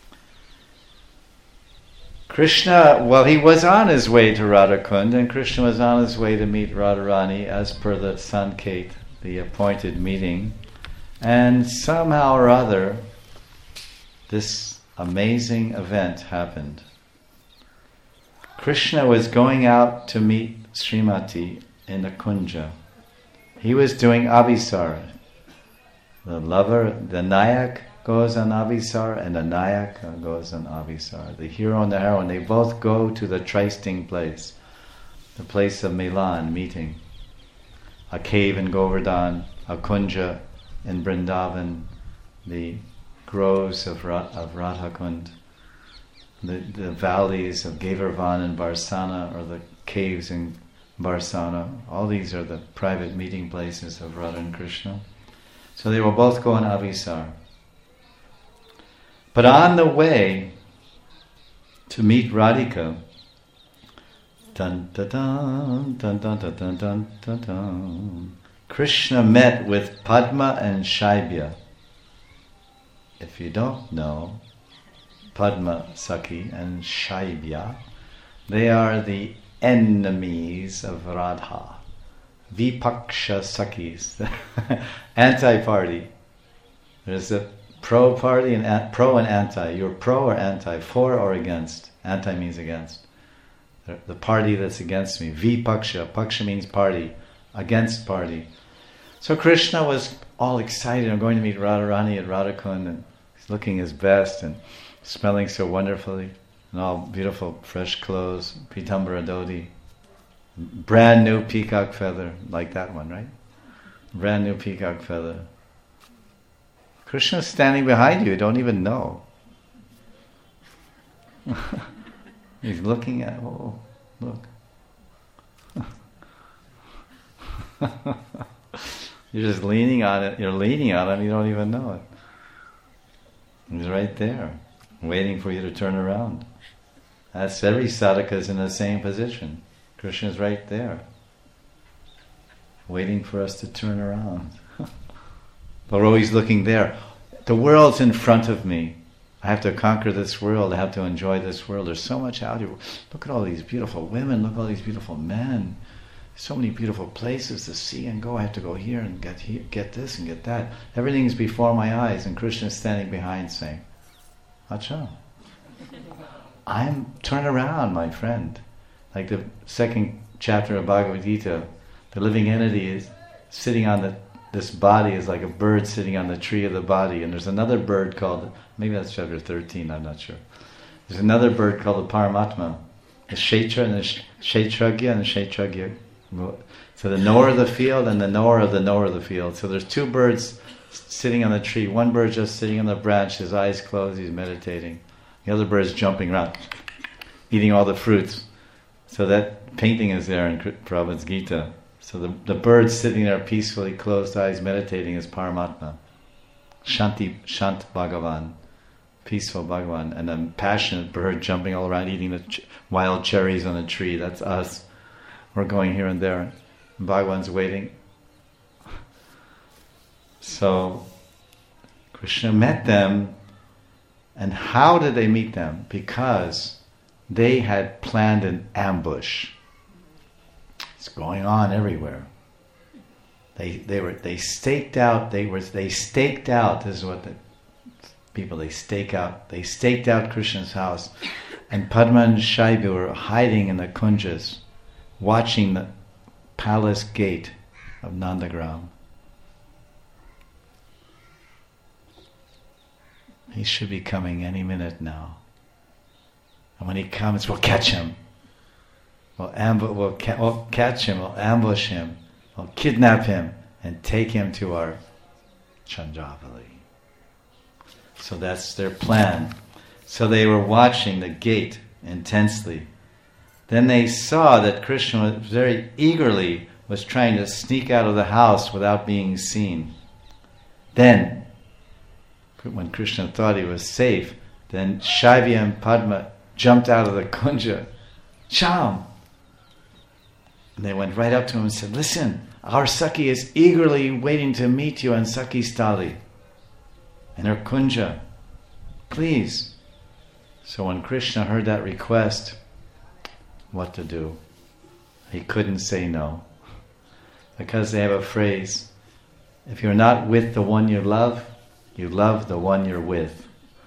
Krishna, well, he was on his way to Radhakund, and Krishna was on his way to meet Radharani as per the Sanket, the appointed meeting. And somehow or other, this amazing event happened. Krishna was going out to meet Srimati in the Kunja. He was doing Abhisar. The lover, the Nayak goes on Abhisar and the Nayak goes on Abhisar. The hero and the heroine, they both go to the trysting place, the place of Milan, meeting. A cave in Govardhan, a Kunja in Vrindavan, the groves of, Ra- of Radhakund, the, the valleys of Gavarvan and Barsana, or the caves in Barsana. All these are the private meeting places of Radha and Krishna. So they will both go on Abhisar. But on the way to meet Radhika, dun, dun, dun, dun, dun, dun, dun, dun, dun, dun, Krishna met with Padma and Shaibya. If you don't know, Padma Sakhi and Shaibya, they are the enemies of Radha. Vipaksha Sakhis, anti-party. There's a pro party and an- pro and anti. You're pro or anti, for or against. Anti means against. The, the party that's against me. Vipaksha, paksha means party, against party. So Krishna was all excited. I'm going to meet Radharani at Radhakund, and he's looking his best and smelling so wonderfully, and all beautiful fresh clothes, Pitambara Dhoti, brand new peacock feather, like that one, right? Brand new peacock feather. Krishna's standing behind you, you don't even know. He's looking at, oh, look. You're just leaning on it. You're leaning on him. You don't even know it. He's right there, waiting for you to turn around. That's every sadhaka is in the same position. Krishna's right there, waiting for us to turn around. But we're always looking there. The world's in front of me. I have to conquer this world. I have to enjoy this world. There's so much out here. Look at all these beautiful women. Look at all these beautiful men. So many beautiful places to see and go. I have to go here and get here, get this and get that. Everything's before my eyes, and Krishna's standing behind saying, Acha, I'm turn around, my friend. Like the second chapter of Bhagavad Gita, the living entity is sitting on the this body is like a bird sitting on the tree of the body, and there's another bird called, maybe that's chapter thirteen, I'm not sure. There's another bird called the Paramatma, the Kshetra and the Kshetragya and the Kshetragya. So the knower of the field and the knower of the knower of the field. So there's two birds sitting on the tree. One bird just sitting on the branch, his eyes closed, he's meditating. The other bird is jumping around, eating all the fruits. So that painting is there in Prabhupada's Gita. So the, the bird sitting there peacefully, closed eyes, meditating is Paramatma. Shanti, Shant Bhagavan, peaceful Bhagavan. And a passionate bird jumping all around, eating the ch- wild cherries on the tree, that's us. We're going here and there. And Bhagavan's waiting. So Krishna met them. And how did they meet them? Because they had planned an ambush. It's going on everywhere. They they were they staked out. They were they staked out. This is what the people they stake out. They staked out Krishna's house, and Padma and Shaibu were hiding in the kunjas, watching the palace gate of Nandagram. He should be coming any minute now. And when he comes, we'll catch him. We'll, ambu- we'll, ca- we'll catch him, we'll ambush him, we'll kidnap him, and take him to our Chandravali. So that's their plan. So they were watching the gate intensely. Then they saw that Krishna was very eagerly was trying to sneak out of the house without being seen. Then, when Krishna thought he was safe, then Shaivi and Padma jumped out of the kunja. Sham! And they went right up to him and said, listen, our Sakhi is eagerly waiting to meet you on Sakhi's Tali, in her kunja. Please. So when Krishna heard that request, what to do? He couldn't say no. Because they have a phrase, if you're not with the one you love, you love the one you're with.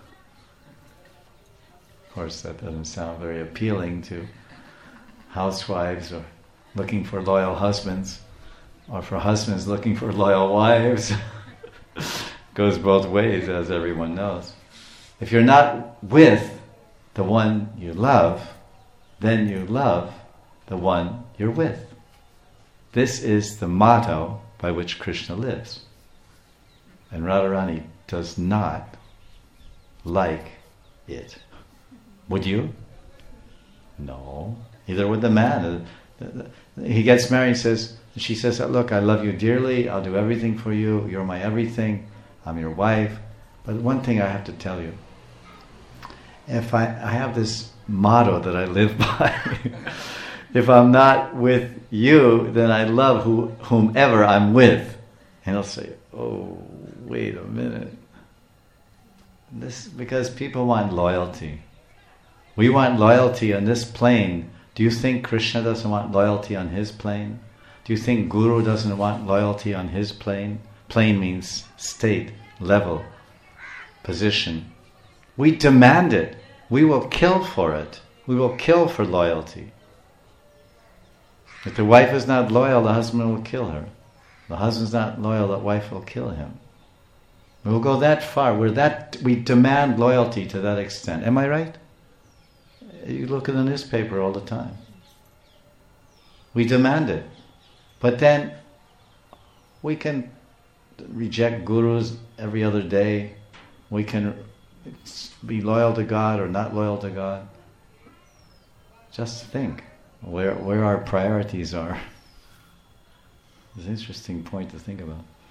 Of course, that doesn't sound very appealing to housewives or looking for loyal husbands, or for husbands looking for loyal wives. Goes both ways, as everyone knows. If you're not with the one you love, then you love the one you're with. This is the motto by which Krishna lives. And Radharani does not like it. Would you? No. Neither would the man. He gets married and says, she says, look, I love you dearly, I'll do everything for you, you're my everything, I'm your wife. But one thing I have to tell you, if I, I have this motto that I live by, if I'm not with you, then I love who, whomever I'm with. And he'll say, oh, wait a minute. This because people want loyalty. We want loyalty on this plane. Do you think Krishna doesn't want loyalty on his plane? Do you think Guru doesn't want loyalty on his plane? Plane means state, level, position. We demand it. We will kill for it. We will kill for loyalty. If the wife is not loyal, the husband will kill her. The husband's not loyal, the wife will kill him. We will go that far. We're that we demand loyalty to that extent. Am I right? You look in the newspaper all the time. We demand it. But then we can reject gurus every other day. We can be loyal to God or not loyal to God. Just think where where our priorities are. It's an interesting point to think about.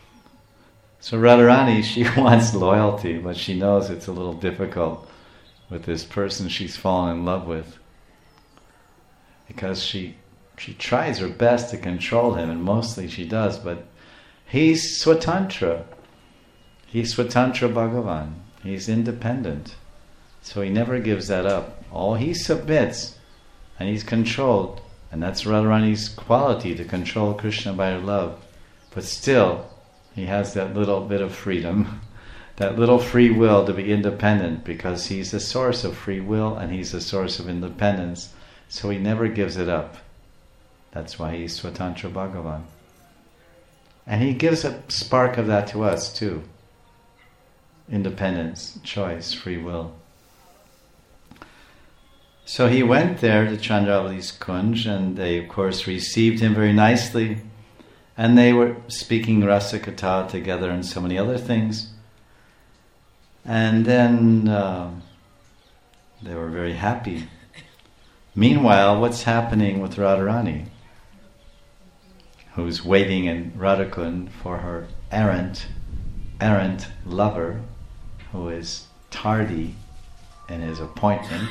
So Radharani, she wants loyalty, but she knows it's a little difficult with this person she's fallen in love with, because she she tries her best to control him, and mostly she does, but he's Swatantra. He's Swatantra Bhagavan. He's independent. So he never gives that up. All he submits, and he's controlled, and that's Radharani's quality, to control Krishna by her love. But still, he has that little bit of freedom, that little free will to be independent, because he's the source of free will and he's the source of independence. So he never gives it up. That's why he's Swatantra Bhagavan. And he gives a spark of that to us too. Independence, choice, free will. So he went there to Chandravali's Kunj, and they of course received him very nicely. And they were speaking Rasa Katha together and so many other things. And then uh, they were very happy. Meanwhile, what's happening with Radharani, who's waiting in Radhakund for her errant, errant lover, who is tardy in his appointment.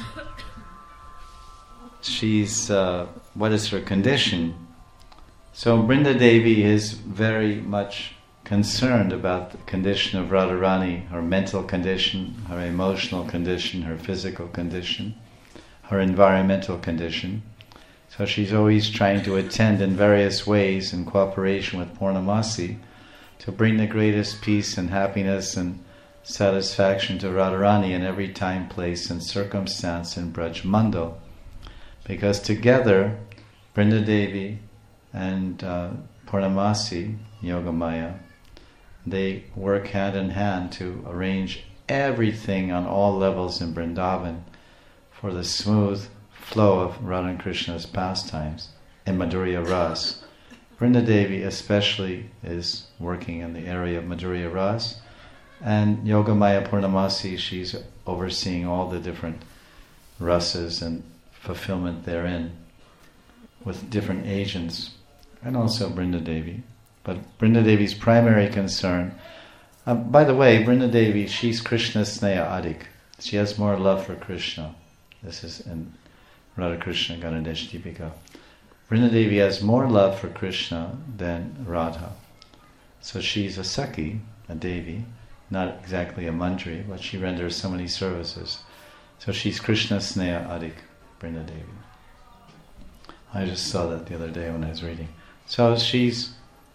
She's, uh, what is her condition? So Brinda Devi is very much concerned about the condition of Radharani, her mental condition, her emotional condition, her physical condition, her environmental condition. So she's always trying to attend in various ways in cooperation with Purnamasi to bring the greatest peace and happiness and satisfaction to Radharani in every time, place and circumstance in Braj Mandal. Because together, Brinda Devi and uh, Purnamasi, Yogamaya, they work hand in hand to arrange everything on all levels in Vrindavan for the smooth flow of Radha and Krishna's pastimes in Madhurya Ras. Brinda Devi especially is working in the area of Madhurya Ras, and Yogamaya Purnamasi, she's overseeing all the different rasas and fulfillment therein with different agents, and also Brinda Devi. But Brinda Devi's primary concern, uh, by the way, Brinda Devi, she's Krishna Sneha Adik. She has more love for Krishna. This is in Radha Krishna Ganadesh Deepika. Brinda Devi has more love for Krishna than Radha. So she's a Sakhi, a Devi, not exactly a Mandri, but she renders so many services. So she's Krishna Sneha Adik, Brinda Devi. I just saw that the other day when I was reading. So she's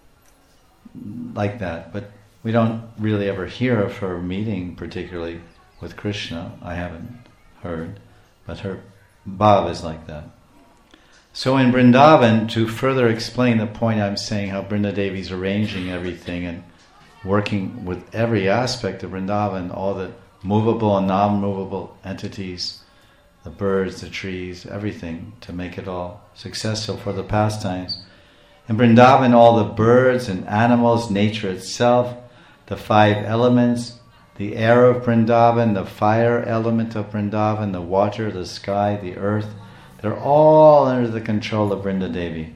like that, but we don't really ever hear of her meeting particularly with Krishna. I haven't heard, but her bhav is like that. So in Vrindavan, to further explain the point I'm saying, how Brinda Devi's arranging everything and working with every aspect of Vrindavan, all the movable and non-movable entities, the birds, the trees, everything, to make it all successful for the pastimes. In Vrindavan, all the birds and animals, nature itself, the five elements, the air of Vrindavan, the fire element of Vrindavan, the water, the sky, the earth, they're all under the control of Brinda Devi.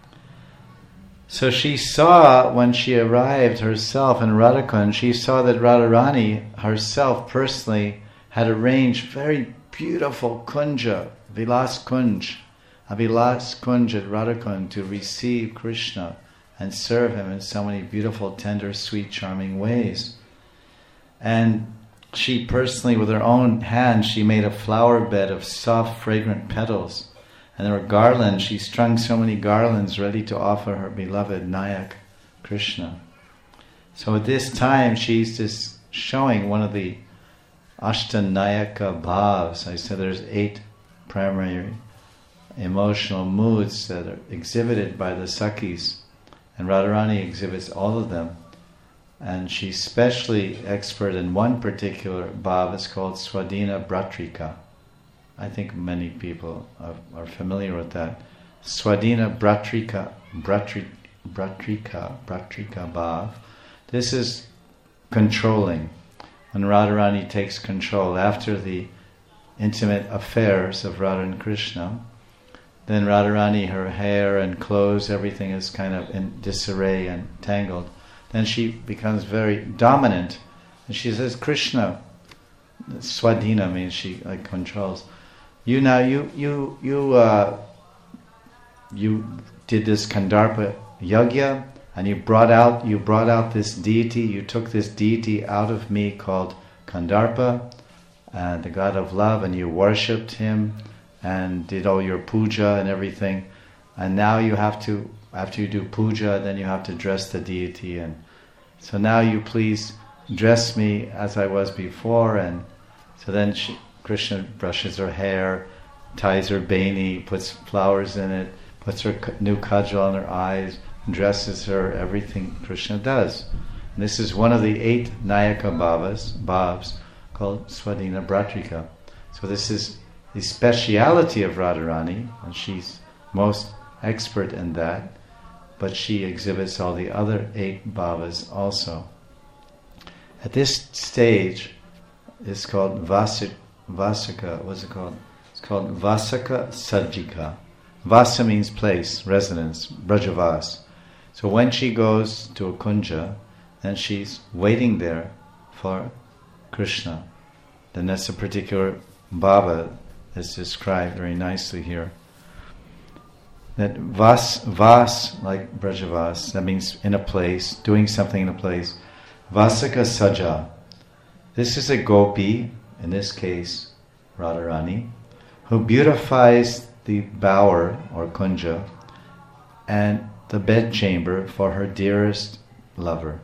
So she saw, when she arrived herself in Radhakund, she saw that Radharani herself personally had arranged very beautiful kunja, Vilas Kunj, a Vilas Kunj at Radhakund, to receive Krishna and serve him in so many beautiful, tender, sweet, charming ways. And she personally, with her own hand, she made a flower bed of soft, fragrant petals. And there were garlands. She strung so many garlands ready to offer her beloved Nayak, Krishna. So at this time, she's just showing one of the Ashtanayaka bhavs. I said there's eight primary emotional moods that are exhibited by the Sakhis. And Radharani exhibits all of them. And she's especially expert in one particular bhav. It's called Swadhina Bhratrika. I think many people are, are familiar with that. Swadhina Bhratrika, Bhratri, Bhratrika, Bhratrika bhav. This is controlling. When Radharani takes control after the intimate affairs of Radha and Krishna, then Radharani, her hair and clothes, everything is kind of in disarray and tangled. then she becomes very dominant. And she says, Krishna, Swadhina means she like controls. You now, you you you uh, you did this Kandarpa yagya, and you brought out you brought out this deity. You took this deity out of me called Kandarpa, uh, the god of love, and you worshipped him and did all your puja and everything. And now you have to, after you do puja, then you have to dress the deity. And so now you please dress me as I was before. And so then she, Krishna brushes her hair, ties her beni, puts flowers in it, puts her new kajal in her eyes, dresses her, everything Krishna does. And this is one of the eight Nayaka bhavas, bhavs, called Swadhina Bhratrika. So this is the speciality of Radharani, and she's most expert in that, but she exhibits all the other eight bhavas also. At this stage, it's called Vasik, Vasika, what's it called? It's called Vasaka Sajjika. Vasa means place, residence, Brajavas. So when she goes to a kunja, then she's waiting there for Krishna. Then that's a particular bhava that's described very nicely here. That vas, vas, like Brajavas, that means in a place, doing something in a place. Vasaka Saja. This is a gopi, in this case Radharani, who beautifies the bower or kunja and the bedchamber for her dearest lover.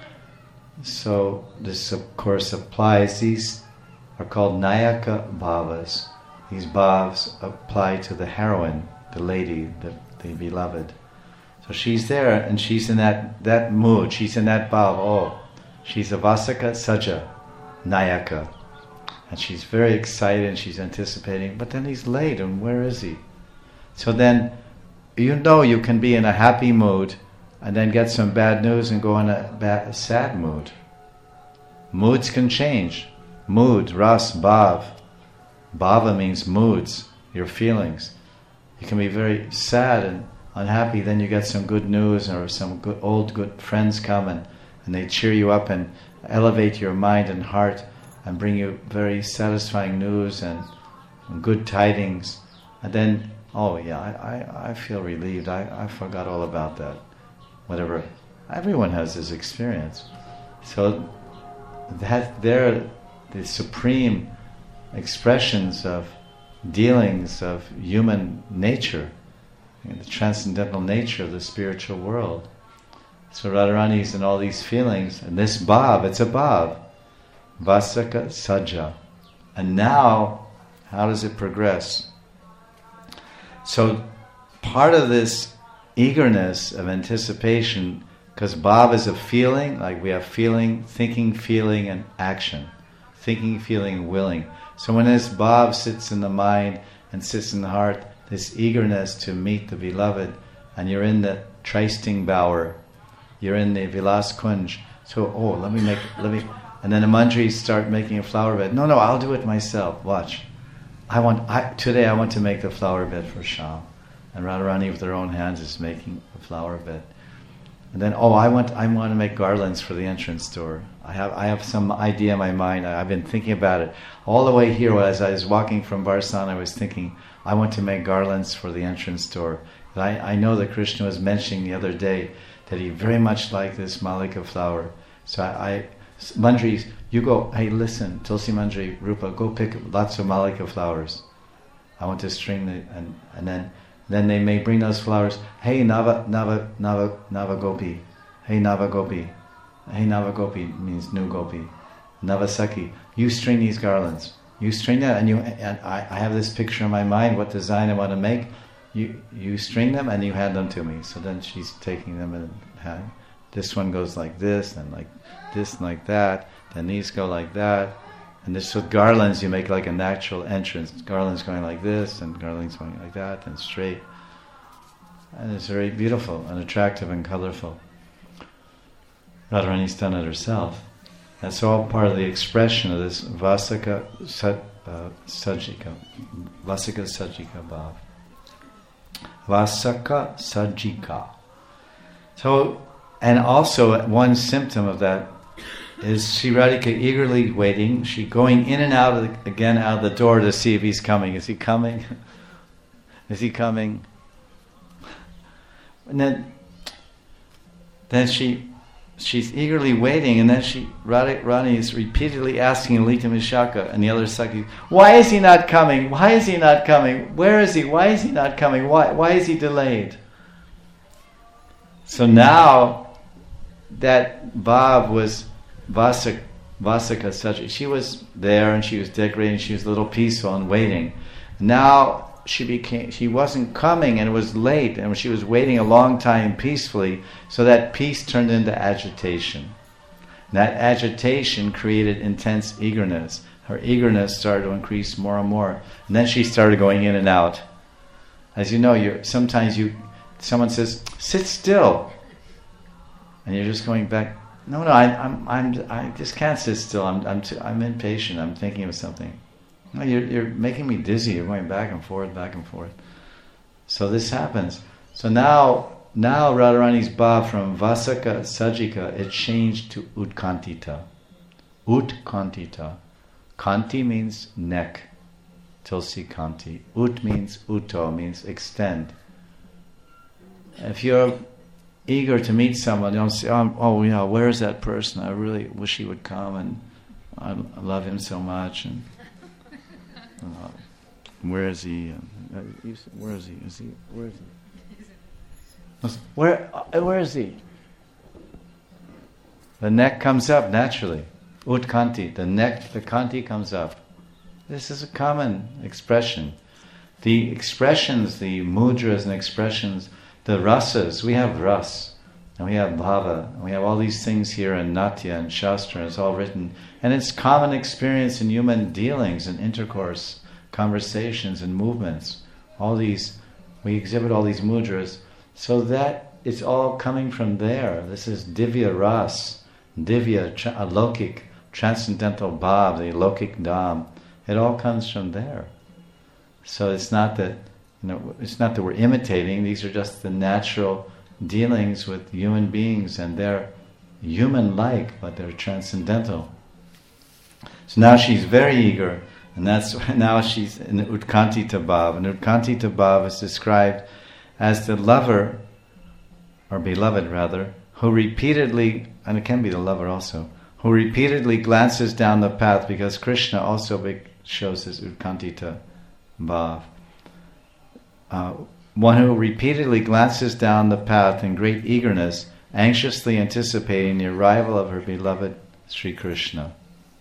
So this of course applies, these are called Nayaka bhavas. These bhavs apply to the heroine, the lady, the, the beloved. So she's there and she's in that, that mood, she's in that bhav, oh, she's a Vasaka Saja, Nayaka. And she's very excited and she's anticipating, but then he's late and where is he? So then, you know you can be in a happy mood and then get some bad news and go in a, bad, a sad mood. Moods can change. Mood, ras, bhav. Bhava means moods, your feelings. You can be very sad and unhappy, then you get some good news or some good, old good friends come and, and they cheer you up and elevate your mind and heart and bring you very satisfying news and, and good tidings. And then, oh yeah, I, I, I feel relieved. I, I forgot all about that. Whatever. Everyone has this experience. So that they're the supreme expressions of dealings of human nature, the transcendental nature of the spiritual world. So Radharani is in all these feelings, and this bhav, it's a bhav, Vasaka Saja. And now, how does it progress? So part of this eagerness of anticipation, because bhav is a feeling, like we have feeling, thinking, feeling, and action. Thinking, feeling, willing. So when this bhav sits in the mind and sits in the heart, this eagerness to meet the beloved, and you're in the trysting bower, you're in the Vilas Kunj. So, oh, let me make, let me, and then the manjaris start making a flower bed. No, no, I'll do it myself. Watch. I want, I, today I want to make the flower bed for Shyam. And Radharani with her own hands is making a flower bed. And then, oh, I want, I want to make garlands for the entrance door. I have, I have some idea in my mind. I, I've been thinking about it all the way here. As I was walking from Barsan, I was thinking, I want to make garlands for the entrance door. And I, I know that Krishna was mentioning the other day that he very much liked this Malika flower. So I, I Manjaris, you go, hey, listen, Tulsi Manjari, Rupa, go pick lots of Malika flowers. I want to string the, and, and then, then they may bring those flowers. Hey, Nava, Nava, Nava, Nava Gopi. Hey, Nava Gopi. Hey, Nava Gopi means new Gopi. Navasaki, you string these garlands. You string that, and you. And I, I have this picture in my mind what design I want to make. You, you string them and you hand them to me. So then she's taking them and hand. This one goes like this, and like this, and like that. Then these go like that. And this with garlands, you make like a natural entrance. Garlands going like this, and garlands going like that, and straight. And it's very beautiful and attractive and colorful. Radharani's done it herself. That's all part of the expression of this Vasaka Sat, uh, Sajjika, Vasaka Sajjika Bhav. Vasaka Sajjika. So And also, one symptom of that is Sri Radhika eagerly waiting. She going in and out of the, again out of the door to see if he's coming. Is he coming? Is he coming? And then, then she, she's eagerly waiting, and then she Radha, Rani is repeatedly asking Lita Vishaka and the other Sakhis, why is he not coming? Why is he not coming? Where is he? Why is he not coming? Why why is he delayed? So now that Bhav was Vasika, Vasika such, she was there and she was decorating, she was a little peaceful and waiting. Now she became, she wasn't coming and it was late and she was waiting a long time peacefully, so that peace turned into agitation. And that agitation created intense eagerness. Her eagerness started to increase more and more. And then she started going in and out. As you know, you're, sometimes you, someone says, sit still. And you're just going back, no, no, I, I'm, I'm, I just can't sit still. I'm, I'm, too, I'm impatient. I'm thinking of something. No, you're, you're making me dizzy. You're going back and forth, back and forth. So this happens. So now, now Radharani's bhav from Vasika, Sajika, it changed to Utkantita. Utkantita. Kanti means neck. Tulsi Kanti. Ut means uto, means extend. If you're eager to meet someone, you don't say, oh, oh yeah, where is that person? I really wish he would come, and I, I love him so much. And uh, where is he? Uh, where is he? Is he? Where is he? Where? Uh, where is he? The neck comes up naturally. Utkanti. The neck, the kanti comes up. This is a common expression. The expressions, the mudras and expressions, the rasas, we have ras, and we have bhava, and we have all these things here in Natya and Shastra, it's all written. And it's common experience in human dealings and intercourse, conversations and movements. All these, we exhibit all these mudras, so that it's all coming from there. This is divya ras, divya, tra- alokik, transcendental bhav, the alokik dham. It all comes from there. So it's not that, you know, it's not that we're imitating. These are just the natural dealings with human beings, and they're human-like, but they're transcendental. So now she's very eager, and that's now she's in the Utkantita bhav. And Utkantita bhav is described as the lover, or beloved rather, who repeatedly, and it can be the lover also, who repeatedly glances down the path, because Krishna also be, shows his Utkantita bhav. Uh, one who repeatedly glances down the path in great eagerness, anxiously anticipating the arrival of her beloved Sri Krishna.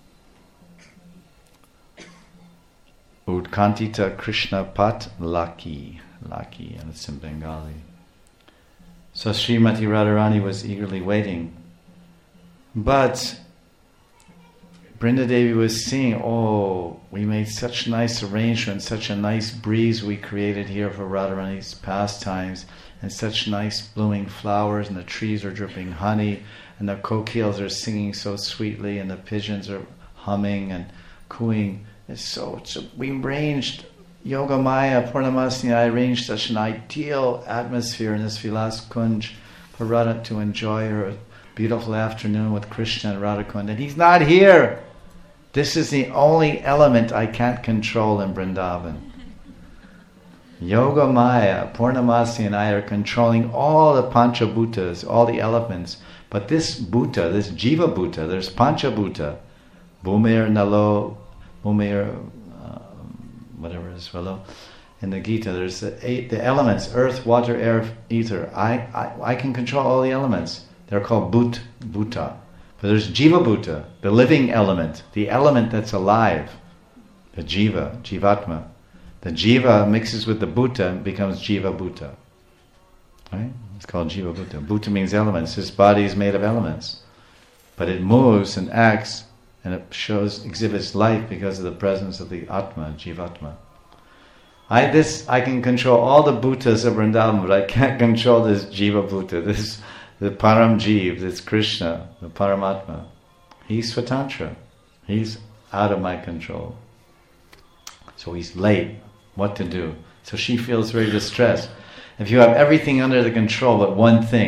Utkantita Krishna Pat Laki. Laki, and it's in Bengali. So Srimati Radharani was eagerly waiting. But Brinda Devi was seeing, oh, we made such nice arrangements, such a nice breeze we created here for Radharani's pastimes, and such nice blooming flowers, and the trees are dripping honey, and the kokils are singing so sweetly, and the pigeons are humming and cooing. It's so, so we arranged, Yoga Maya, Purnamasi, I arranged such an ideal atmosphere in this Vilas Kunj for Radha to enjoy her beautiful afternoon with Krishna and Radha Kund, and he's not here. This is the only element I can't control in Vrindavan. Yoga Maya, Purnamasi and I are controlling all the Panchabhutas, all the elements. But this Bhuta, this Jiva Bhuta, there's Panchabhuta, Bhumir, Nalo, Bhumir, uh, whatever it is, Valo. In the Gita, there's the eight, the elements, earth, water, air, ether. I, I, I can control all the elements. They're called Bhut, Bhuta. But there's Jiva Bhuta, the living element, the element that's alive, the Jiva, Jivatma. The Jiva mixes with the Bhuta and becomes Jiva Bhuta. Right? It's called Jiva Bhuta. Bhuta means elements. This body is made of elements. But it moves and acts, and it shows, exhibits life because of the presence of the Atma, Jivatma. I this I can control all the Bhutas of Vrindavan, but I can't control this Jiva Bhuta, this the Param Jeev, this Krishna, the Paramatma. He's Swatantra. He's out of my control. So he's late. What to do? So she feels very distressed. If you have everything under the control but one thing,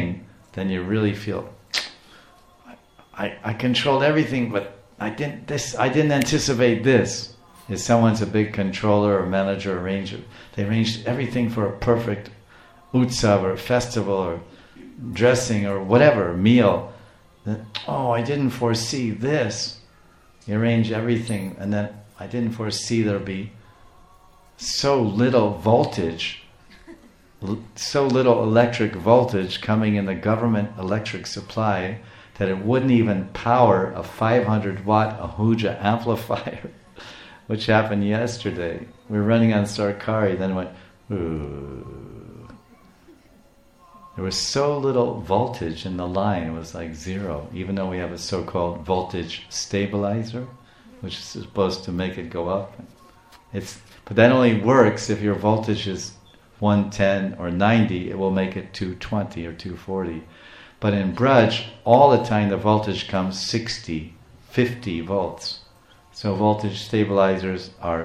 then you really feel, I, I controlled everything, but I didn't this I didn't anticipate this. If someone's a big controller or manager or arranger, they arranged everything for a perfect utsav or festival or dressing or whatever, meal. Then, oh, I didn't foresee this. You arrange everything, and then I didn't foresee there'd be so little voltage, so little electric voltage coming in the government electric supply that it wouldn't even power a five hundred watt Ahuja amplifier, which happened yesterday. We were running on Sarkari, then it went, ooh. There was so little voltage in the line, it was like zero, even though we have a so-called voltage stabilizer, which is supposed to make it go up. It's But that only works if your voltage is one ten or ninety, it will make it two twenty or two forty. But in Braj, all the time the voltage comes sixty, fifty volts. So voltage stabilizers are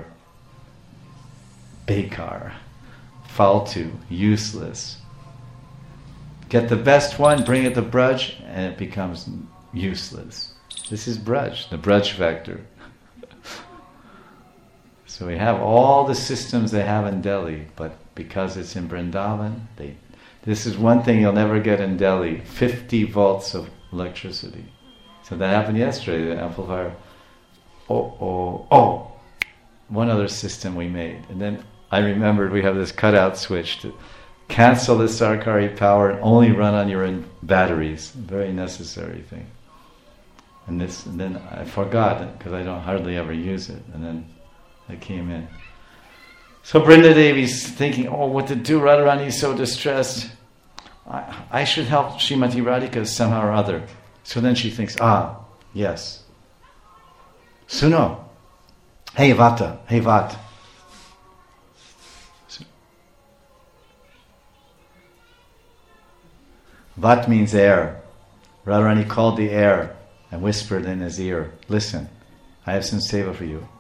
bekar, faltu, useless. Get the best one, bring it to Braj, and it becomes useless. This is Braj, the Braj factor. So we have all the systems they have in Delhi, but because it's in Vrindavan, they, this is one thing you'll never get in Delhi, fifty volts of electricity. So that happened yesterday, the amplifier. Oh, oh, oh! One other system we made. And then I remembered we have this cutout switch to cancel the Sarkari power and only run on your own batteries. Very necessary thing. And this, and then I forgot, because I don't hardly ever use it. And then I came in. So Brinda Devi's thinking, oh, what to do? Radharani is so distressed. I, I should help Srimati Radhika somehow or other. So then she thinks, ah, yes. Suno. Hey Vata. Hey Vat. Vat means air. Radharani called the air and whispered in his ear, listen, I have some seva for you.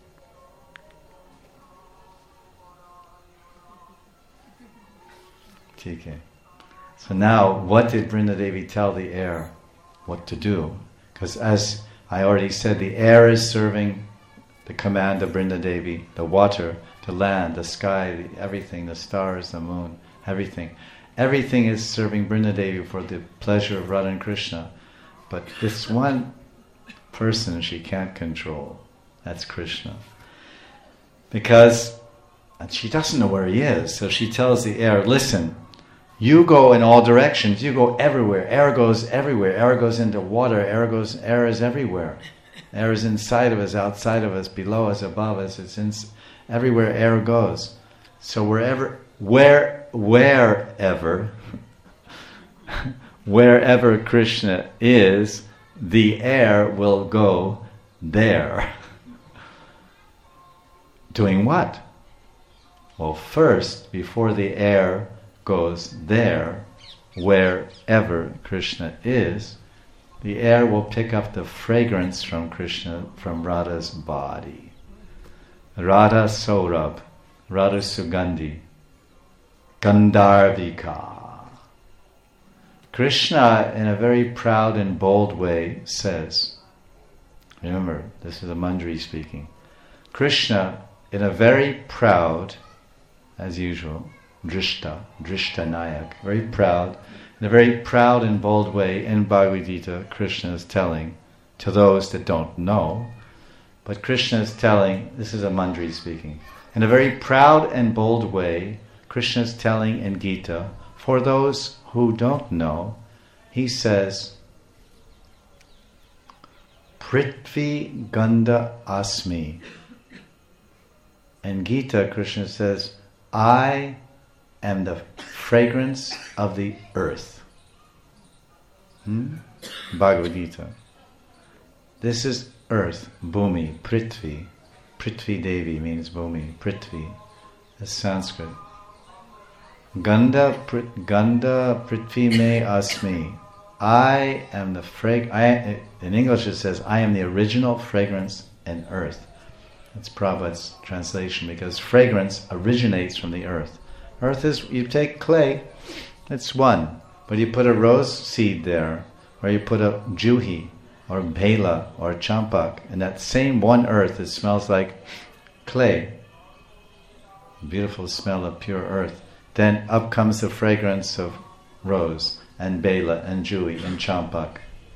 Okay. So now, what did Brinda Devi tell the air what to do? Because as I already said, the air is serving the command of Brinda Devi, the water, the land, the sky, the, everything, the stars, the moon, everything. Everything is serving Brinda Devi for the pleasure of Radha and Krishna. But this one person she can't control. That's Krishna. Because and she doesn't know where he is, so she tells the air, listen, you go in all directions, you go everywhere. Air goes everywhere. Air goes into water. Air goes. Air is everywhere. Air is inside of us, outside of us, below us, above us. It's in, everywhere air goes. So wherever, where, wherever, wherever Krishna is, the air will go there. Doing what? Well, first, before the air goes there, wherever Krishna is, the air will pick up the fragrance from Krishna, from Radha's body. Radha Saurabh, Radha Sugandhi, Gandharvika. Krishna, in a very proud and bold way, says, remember, this is a Mandri speaking, Krishna, in a very proud, as usual, Drishta, Drishta Nayak, very proud, in a very proud and bold way in Bhagavad Gita, Krishna is telling to those that don't know, but Krishna is telling, this is a Mandri speaking, in a very proud and bold way, Krishna is telling in Gita, for those who don't know, he says, Prithvi Gandha Asmi. In Gita, Krishna says, I am the fragrance of the earth. Hmm? Bhagavad Gita. This is earth, Bhumi, Prithvi. Prithvi Devi means Bhumi, Prithvi. That's Sanskrit. Gandha, prit, Gandha Prithvi me asmi. I am the frag. I, in English it says, I am the original fragrance in earth. That's Prabhupada's translation, because fragrance originates from the earth. Earth is, you take clay, it's one. But you put a rose seed there, or you put a juhi, or bela, or champak, and that same one earth, it smells like clay. Beautiful smell of pure earth. Then up comes the fragrance of rose, and bela, and juhi, and champak.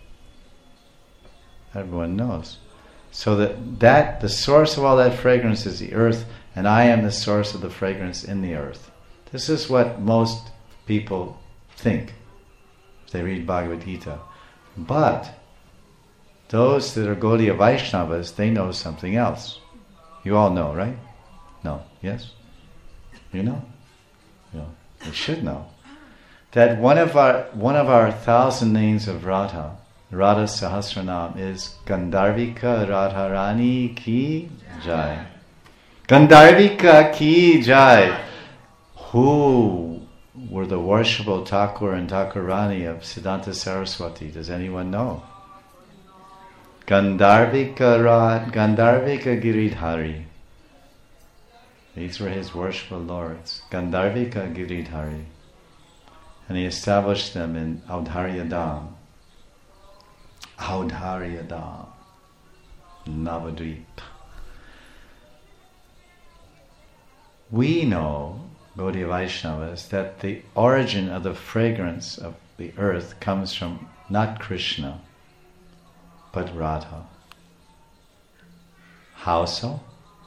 Everyone knows. So that, that the source of all that fragrance is the earth, and I am the source of the fragrance in the earth. This is what most people think if they read Bhagavad Gita. But those that are Gaudiya Vaishnavas, they know something else. You all know, right? No. Yes? You know? No. You should know. That one of our one of our thousand names of Radha, Radha Sahasranam, is Gandharvika Radharani Ki Jai. Gandharvika Ki Jai. Who were the worshipful Thakur and Thakurani of Siddhanta Saraswati? Does anyone know? Gandharvika Rad, Gandharvika Giridhari. These were his worshipful lords. Gandharvika Giridhari. And he established them in Audharyadam. Audharyadam. Navadvip. We know, Gaudiya Vaishnavas, that the origin of the fragrance of the earth comes from not Krishna, but Radha. How so?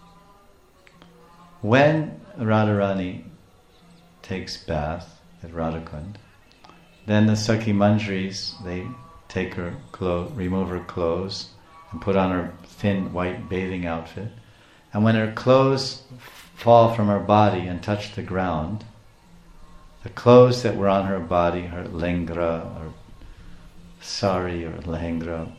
When Radharani takes bath at Radhakund, then the Sakhi Manjaris, they take her clothes, remove her clothes, and put on her thin white bathing outfit. And when her clothes fall from her body and touch the ground, the clothes that were on her body, her lengra or sari or lehengra,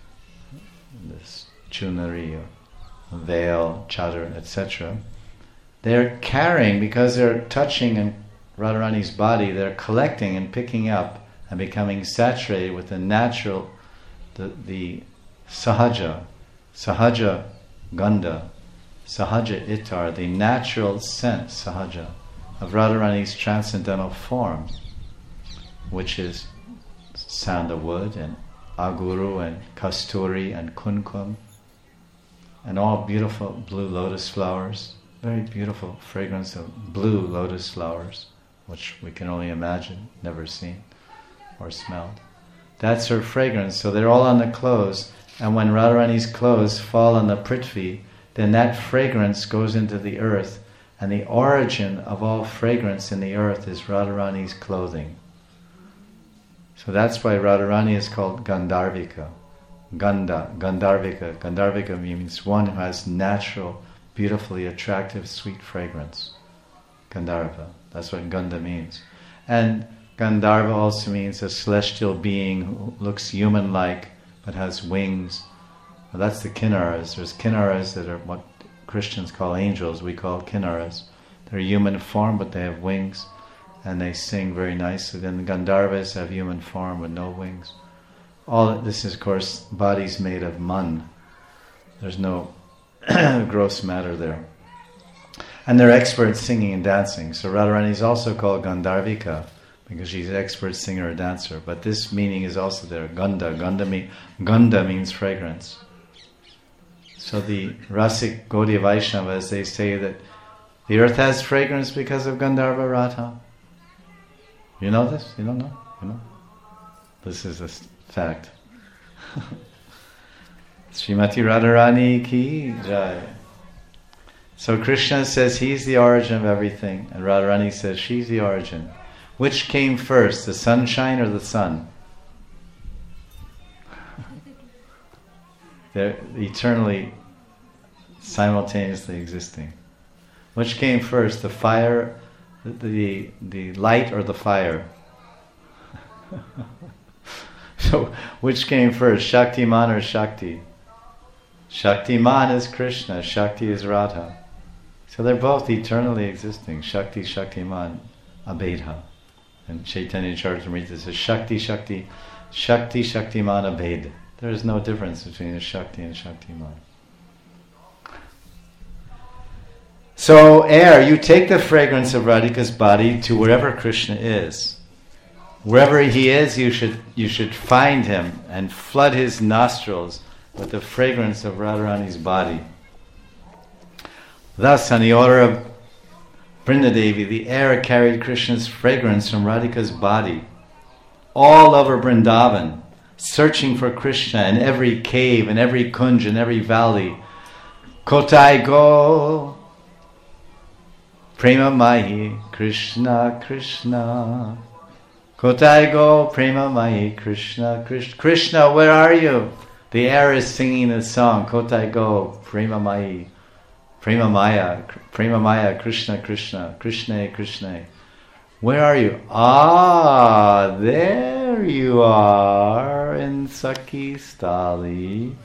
this chunari or veil, chadar, et cetera, they're carrying, because they're touching in Radharani's body, they're collecting and picking up and becoming saturated with the natural, the, the sahaja, sahaja gandha, sahaja itar, the natural scent, sahaja, of Radharani's transcendental form, which is sandalwood and aguru and kasturi and kunkum, and all beautiful blue lotus flowers, very beautiful fragrance of blue lotus flowers, which we can only imagine, never seen or smelled. That's her fragrance. So they're all on the clothes, and when Radharani's clothes fall on the prithvi, then that fragrance goes into the earth, and the origin of all fragrance in the earth is Radharani's clothing. So that's why Radharani is called Gandharvika. Gandha, Gandharvika. Gandharvika means one who has natural, beautifully attractive, sweet fragrance. Gandharva. That's what Gandha means. And Gandharva also means a celestial being who looks human-like but has wings. Well, that's the kinnaras. There's kinnaras that are what Christians call angels. We call kinnaras. They're human form, but they have wings, and they sing very nicely. Then the Gandharvas have human form with no wings. All this is, of course, bodies made of man. There's no gross matter there. And they're experts singing and dancing. So Radharani is also called Gandharvika because she's an expert singer or dancer. But this meaning is also there. Gandha. Gandha, mean, Gandha means fragrance. So the Rasik Gaudiya Vaishnavas, they say that the earth has fragrance because of Gandharva Radha. You know this? You don't know? You know? This is a fact. Srimati Radharani ki jai. So Krishna says he's the origin of everything, and Radharani says she's the origin. Which came first, the sunshine or the sun? They're eternally, simultaneously existing. Which came first, the fire, the the light or the fire? So, which came first, Shaktiman or Shakti? Shaktiman is Krishna, Shakti is Radha. So they're both eternally existing. Shakti, Shaktiman, Abedha. And Chaitanya Charitamrita says, Shakti, Shakti, Shakti, Shaktiman, Abed. There is no difference between a Shakti and Shaktiman. So, air, you take the fragrance of Radhika's body to wherever Krishna is. Wherever he is, you should you should find him and flood his nostrils with the fragrance of Radharani's body. Thus, on the order of Vrindadevi, the air carried Krishna's fragrance from Radhika's body all over Vrindavan, searching for Krishna in every cave, in every kunj, in every valley. Kotai go, prema mahi, Krishna, Krishna. Kotai go, prema mahi, Krishna, Krishna. Krishna, where are you? The air is singing this song. Kotai go, prema mahi, prema maya, prema maya, Krishna, Krishna, Krishna, Krishna. Where are you? Ah, there you are in Sakhi Stali.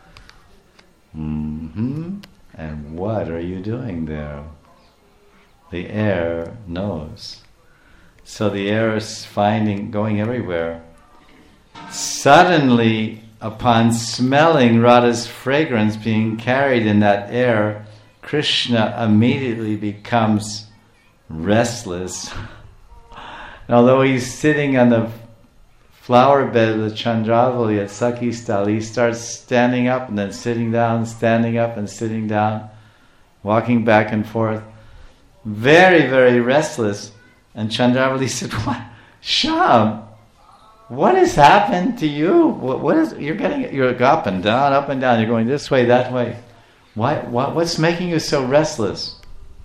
Mm-hmm. And what are you doing there? The air knows. So the air is finding, going everywhere. Suddenly, upon smelling Radha's fragrance being carried in that air, Krishna immediately becomes restless. And although he's sitting on the flower bed of the Chandravali at Sakhi Stali, he starts standing up and then sitting down, standing up and sitting down, walking back and forth. Very, very restless. And Chandravali said, "What, Shyam? What has happened to you? What, what is you're getting? You're up and down, up and down. You're going this way, that way. Why? What, what's making you so restless?"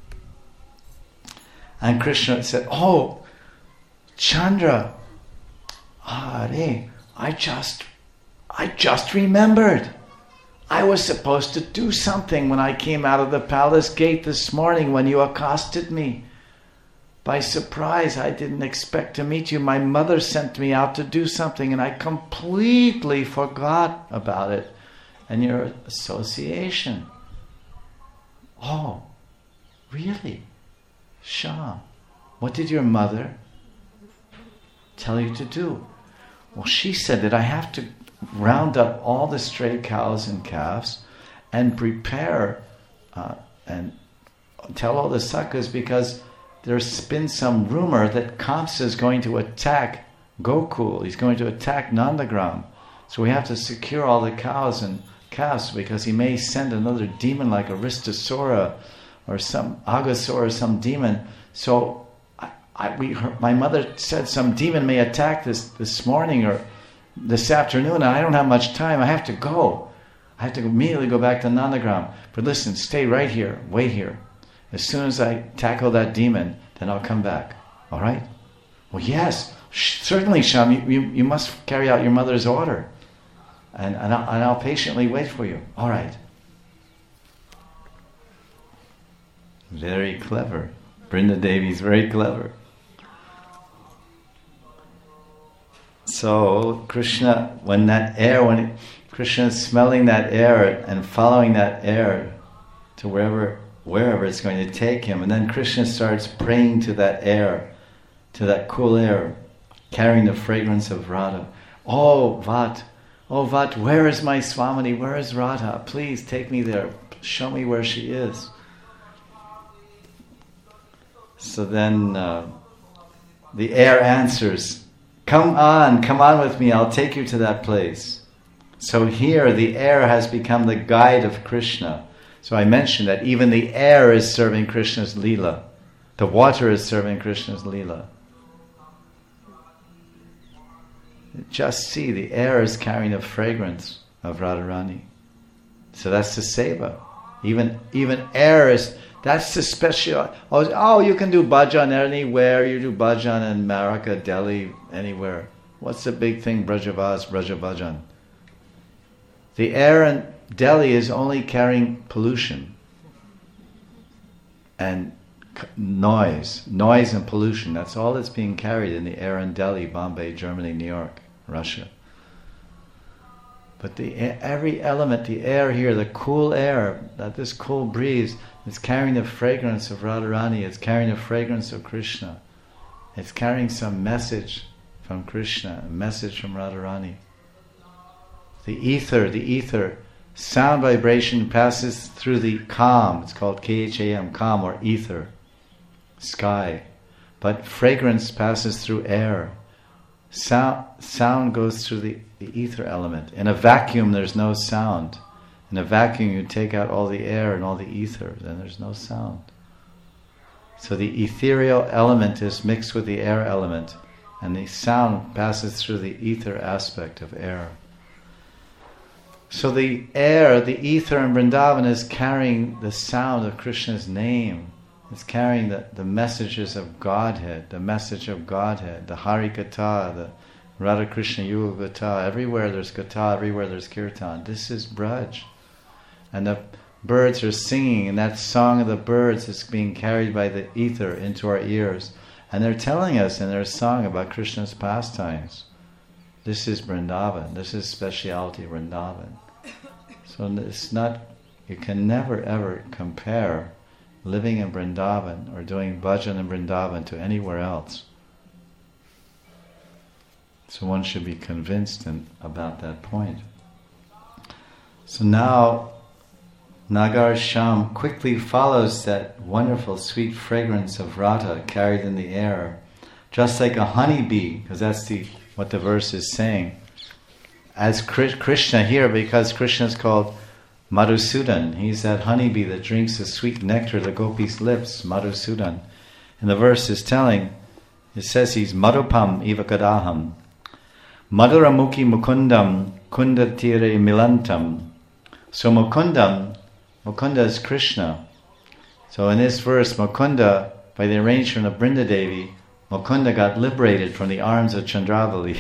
And Krishna said, "Oh, Chandra, Hare, I just, I just remembered. I was supposed to do something when I came out of the palace gate this morning when you accosted me. By surprise, I didn't expect to meet you. My mother sent me out to do something and I completely forgot about it and your association." "Oh, really? Shyam, what did your mother tell you to do?" "Well, she said that I have to round up all the stray cows and calves and prepare uh, and tell all the sakhas because there's been some rumor that Kamsa is going to attack Gokul. He's going to attack Nandagram. So we have to secure all the cows and calves because he may send another demon like Aristasura or some Agasura or some demon. So I, I, we, her, my mother said some demon may attack this, this morning or this afternoon, and I don't have much time. I have to go. I have to immediately go back to Nandagram. But listen, stay right here. Wait here. As soon as I tackle that demon, then I'll come back. All right?" "Well, yes, sh- certainly, Shyam. You, you, you must carry out your mother's order. And, and, I'll, and I'll patiently wait for you." "All right." Very clever. Vrindadevi's very clever. So Krishna, when that air, when it, Krishna is smelling that air and following that air to wherever wherever it's going to take him, and then Krishna starts praying to that air, to that cool air, carrying the fragrance of Radha. "Oh Vat, oh Vat, where is my Swamini? Where is Radha? Please take me there. Show me where she is." So then uh, the air answers, "Come on, come on with me, I'll take you to that place." So here the air has become the guide of Krishna. So I mentioned that even the air is serving Krishna's Leela. The water is serving Krishna's Leela. Just see, the air is carrying the fragrance of Radharani. So that's the seva. Even, even air is, that's the special. Oh, oh, you can do bhajan anywhere. You do bhajan in Marika, Delhi, anywhere. What's the big thing? Brajavas, Braja bhajan. The air in Delhi is only carrying pollution and noise, noise and pollution. That's all that's being carried in the air in Delhi, Bombay, Germany, New York, Russia. But the every element, the air here, the cool air, that this cool breeze, is carrying the fragrance of Radharani. It's carrying the fragrance of Krishna. It's carrying some message from Krishna, a message from Radharani. The ether, the ether. Sound vibration passes through the kham. It's called K H A M, kham or ether, sky. But fragrance passes through air. Sound, sound goes through the, the ether element. In a vacuum, there's no sound. In a vacuum, you take out all the air and all the ether, then there's no sound. So the ethereal element is mixed with the air element, and the sound passes through the ether aspect of air. So the air, the ether in Vrindavan is carrying the sound of Krishna's name. It's carrying the, the messages of Godhead, the message of Godhead, the Hari Katha, the Radha Krishna Yuga Katha. Everywhere there's Katha, everywhere there's Kirtan. This is Braj. And the birds are singing, and that song of the birds is being carried by the ether into our ears. And they're telling us in their song about Krishna's pastimes. This is Vrindavan. This is speciality Vrindavan. So it's not, you can never ever compare living in Vrindavan or doing bhajan in Vrindavan to anywhere else. So one should be convinced in, about that point. So now, Nagar Sham quickly follows that wonderful sweet fragrance of Radha carried in the air, just like a honeybee, because that's the what the verse is saying. As Krishna here, because Krishna is called Madhusudan, he's that honeybee that drinks the sweet nectar of the gopis' lips, Madhusudan. And the verse is telling, it says he's Madhupam Iva Kadaham, Madhuramukhi Mukundam Kundatire Milantam. So Mukundam, Mukunda is Krishna. So in this verse, Mukunda, by the arrangement of Brinda Devi, Mukunda got liberated from the arms of Chandravali.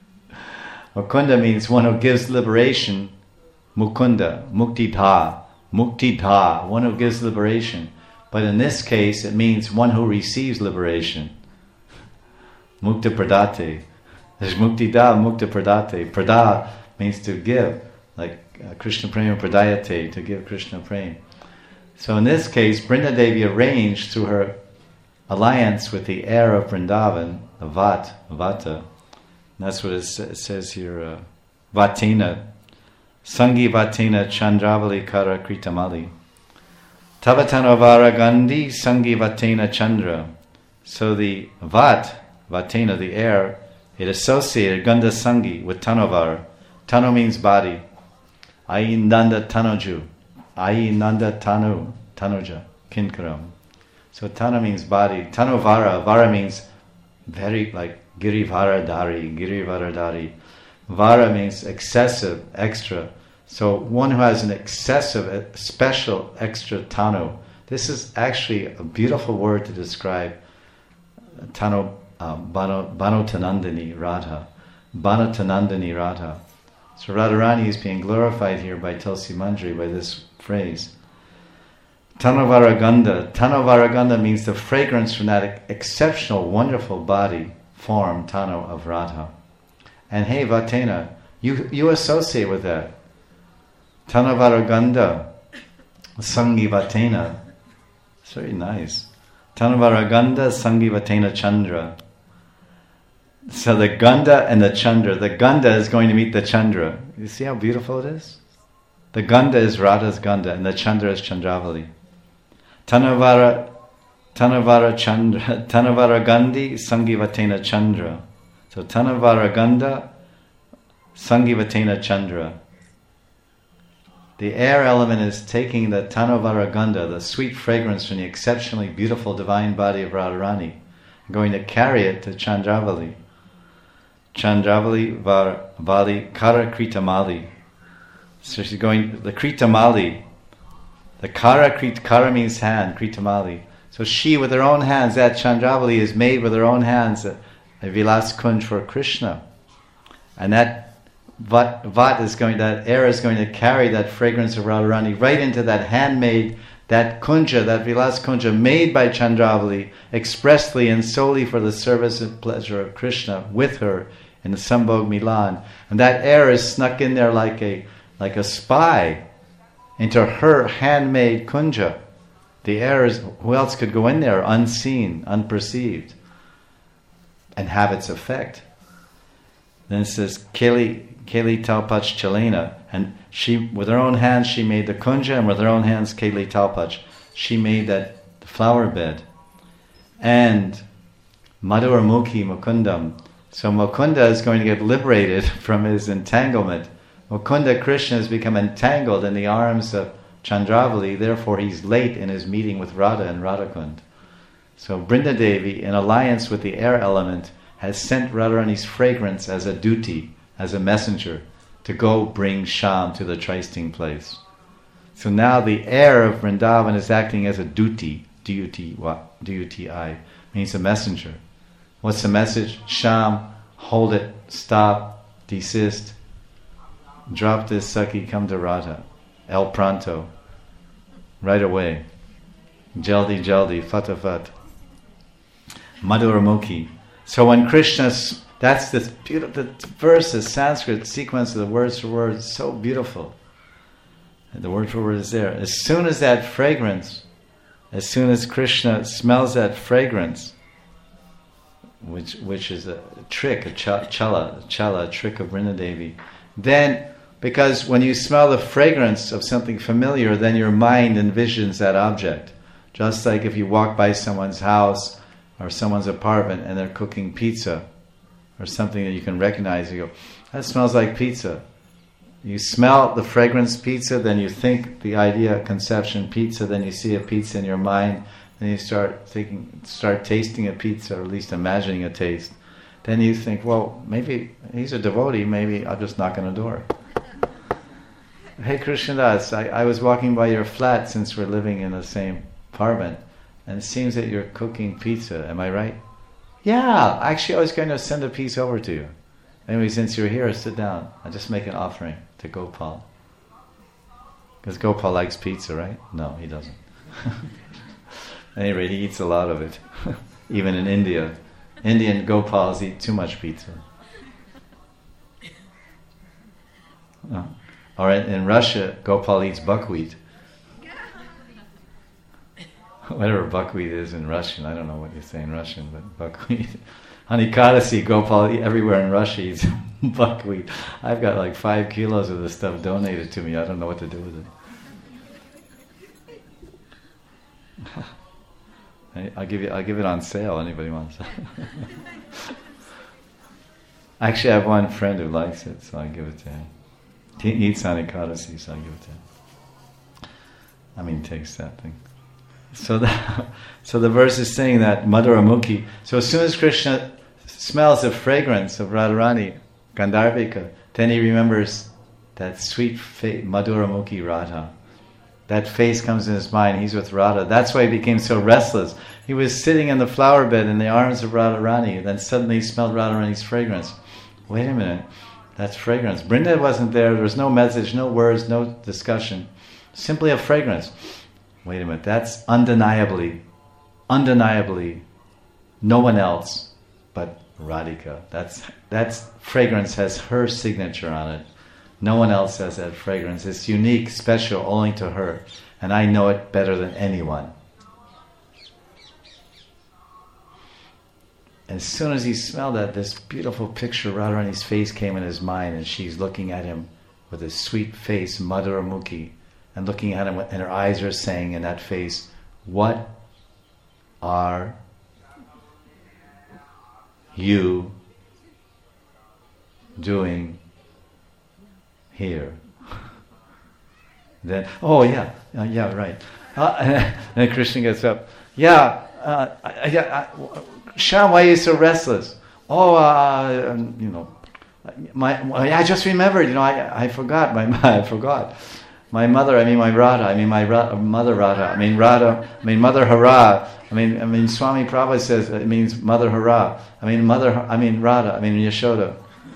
Mukunda means one who gives liberation. Mukunda, Muktidha, Muktidha, one who gives liberation. But in this case, it means one who receives liberation. Mukta Pradate. There's Muktidha, Mukta Pradate. Prada means to give, like uh, Krishna Prema Pradayate, to give Krishna Prema. So in this case, Brinda Devi arranged through her alliance with the air of Vrindavan, the Vat, Vata. That's what it says here, uh, Vatina. Sangi Vatina Chandravali Kara Kritamali. Tavatanavara Gandhi Sangi Vatina Chandra. So the Vat, Vatina, the air, it associated Gandha Sangi with Tanavar. Tanu means body. Ai Nanda Tanuju. Ai Nanda Tanu, Tanuja, Kinkaram. So Tana means body. Tanuvara, Vara means very, like Girivara Dari, Girivara Dari. Vara means excessive, extra. So one who has an excessive, special, extra Tanu. This is actually a beautiful word to describe Tanu, um, Bhanotanandini Radha. Bhanotanandini Radha. So Radharani is being glorified here by Tulsi Manjari by this phrase. Tanavaraganda. Tanavaraganda means the fragrance from that exceptional, wonderful body, form, Tanu of Radha. And hey, Vatena, you, you associate with that. Tanavaraganda, Sangi Vatena. It's very nice. Tanavaraganda, Sangi Vatena Chandra. So the Ganda and the Chandra. The Ganda is going to meet the Chandra. You see how beautiful it is? The Ganda is Radha's Ganda and the Chandra is Chandravali. Tanavara, Tanavara Chandra, Tanavara Gandhi, Sangivatena Chandra. So Tanavara Ganda, Sangivatena Chandra. The air element is taking the Tanavara Ganda, the sweet fragrance from the exceptionally beautiful divine body of Radharani, and going to carry it to Chandravali. Chandravali var Vali Kara Kritamali. So she's going, the Kritamali, the Kara, Krit, Kara means hand, Kritamali. So she, with her own hands, that Chandravali is made with her own hands a, a Vilas Kunj for Krishna. And that Vat, vat is going, that air is going to carry that fragrance of Radharani right into that handmade, that Kunja, that Vilas Kunja made by Chandravali, expressly and solely for the service and pleasure of Krishna with her in the Sambhog Milan. And that air is snuck in there like a like a spy into her handmade kunja. The air is, who else could go in there unseen, unperceived, and have its effect? Then it says, Keli, Keli Talpach Chalena, and she, with her own hands, she made the kunja, and with her own hands, Keli Talpach, she made that flower bed. And Madhuramukhi Mukundam, So Mukunda is going to get liberated from his entanglement. Mukunda, Krishna, has become entangled in the arms of Chandravali, therefore he's late in his meeting with Radha and Radhakund. So Brindadevi, in alliance with the air element, has sent Radharani's fragrance as a duty, as a messenger, to go bring Shyam to the trysting place. So now the air of Vrindavan is acting as a duty, D U T I, means a messenger. What's the message? Shyam, hold it, stop, desist, drop this Sakhi, come to Radha. El pronto, right away. Jaldi jaldi, fatafat. Madhuramukhi. So when Krishna, that's this beautiful, the verse, the Sanskrit sequence of the words for words, so beautiful. And the word for word is there. As soon as that fragrance, as soon as Krishna smells that fragrance, which which is a trick, a ch- chala, chala, a trick of Vrindadevi, then, because when you smell the fragrance of something familiar, then your mind envisions that object. Just like if you walk by someone's house or someone's apartment and they're cooking pizza or something that you can recognize, you go, that smells like pizza. You smell the fragrance pizza, then you think the idea, conception pizza, then you see a pizza in your mind, then you start thinking, start tasting a pizza, or at least imagining a taste. Then you think, well, maybe he's a devotee, maybe I'll just knock on the door. Hey Krishnadas, I, I was walking by your flat since we're living in the same apartment, and it seems that you're cooking pizza, am I right? Yeah, actually I was going to send a piece over to you. Anyway, since you're here, sit down. I'll just make an offering to Gopal. Because Gopal likes pizza, right? No, he doesn't. Anyway, he eats a lot of it. Even in India. Indian Gopals eat too much pizza. Oh. Or in, in Russia, Gopal eats buckwheat. Whatever buckwheat is in Russian, I don't know what you say in Russian, but buckwheat. On Ekadasi, Gopal, everywhere in Russia eats buckwheat. I've got like five kilos of this stuff donated to me. I don't know what to do with it. I, I'll give you. I'll give it on sale. Anybody wants it? Actually, I have one friend who likes it, so I give it to him. He eats on Ekadasi, so I give it to him. I mean, takes that thing. So the, so the verse is saying that Madhuramukhi. So as soon as Krishna smells the fragrance of Radharani, Gandharvika, then he remembers that sweet face, Madhuramukhi Radha. That face comes in his mind. He's with Radha. That's why he became so restless. He was sitting in the flower bed in the arms of Radharani. Then suddenly he smelled Radharani's fragrance. Wait a minute, that's fragrance. Brinda wasn't there. There was no message, no words, no discussion. Simply a fragrance. Wait a minute, that's undeniably, undeniably no one else but Radhika. That's, that's fragrance has her signature on it. No one else has that fragrance. It's unique, special, only to her. And I know it better than anyone. As soon as he smelled that, this beautiful picture of Radharani's face came in his mind, and she's looking at him with a sweet face, Madhuramukhi, and looking at him, and her eyes are saying in that face, what are you doing here? Then, oh yeah, uh, yeah, right. Uh, and then Krishna gets up. Yeah, uh, I, I, I, Shyam, why are you so restless? Oh, uh, um, you know, my, I just remembered. You know, I, I forgot. My, I forgot. My mother. I mean, my Radha. I mean, my Ra- mother Radha. I mean, Radha. I mean, Mother Hara. I mean, I mean, Swami Prabhupada says it means Mother Hara. I mean, Mother. I mean, Radha. I mean, Yashoda.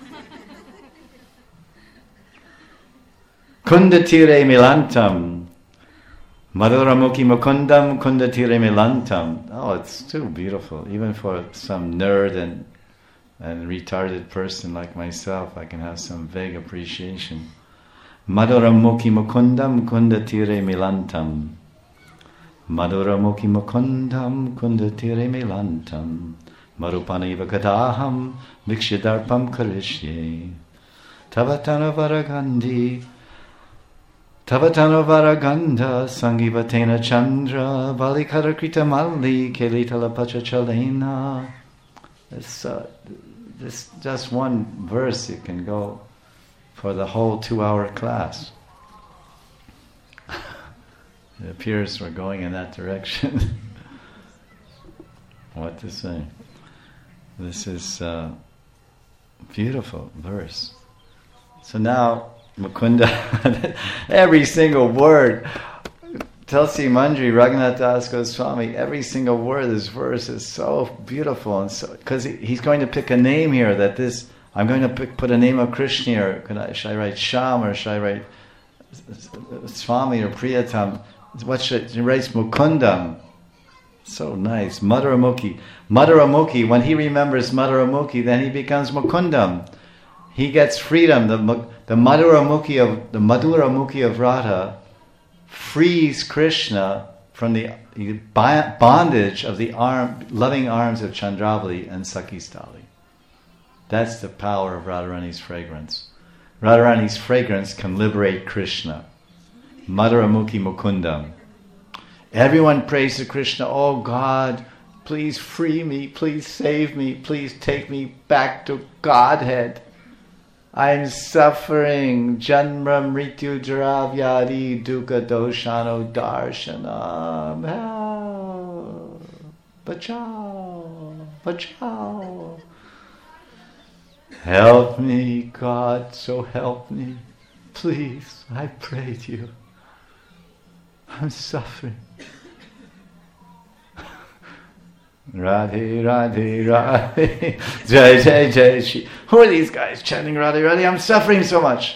Kundatire milantam. Madhuramukhi mukundam kundatire milantam. Oh, it's too beautiful. Even for some nerd and and retarded person like myself, I can have some vague appreciation. Madhuramukhi mukundam kundatire milantam. Madhuramukhi mukundam kundatire milantam. Marupaniva kadaham vikshidarpam karishye. Tavatana varagandhi. Tavatana varagandha sangivatena chandra valikara krita malli kelitala pacha chalena. It's uh, this just one verse, you can go for the whole two-hour class. It appears we're going in that direction. What to say? This is a beautiful verse. So now, Mukunda, every single word, Tulsi Manjari, Raghunath Das Goswami, every single word of this verse is so beautiful, and so because he, he's going to pick a name here. That this, I'm going to pick, put a name of Krishna, or could I, should I write Sham, or should I write Swami or Priyatam? What should he writes Mukundam? So nice, Madhuramukhi. Madhuramukhi. When he remembers Madhuramukhi, then he becomes Mukundam. He gets freedom. The the Madhuramukhi of the Madhuramukhi of Radha frees Krishna from the bondage of the arm, loving arms of Chandravali and Sakistali. That's the power of Radharani's fragrance. Radharani's fragrance can liberate Krishna. Madhuramukhi Mukundam. Everyone prays to Krishna, oh God, please free me, please save me, please take me back to Godhead. I'm suffering. Janma mrityu jara vyadi dukkha doshano darshanam. Help! Bachao! Bachao! Help me, God, so help me. Please, I pray to you. I'm suffering. Radhe, Radhe, Radhe, Jai, Jai, Jai, Shri. Who are these guys chanting Radhe, Radhe? I'm suffering so much.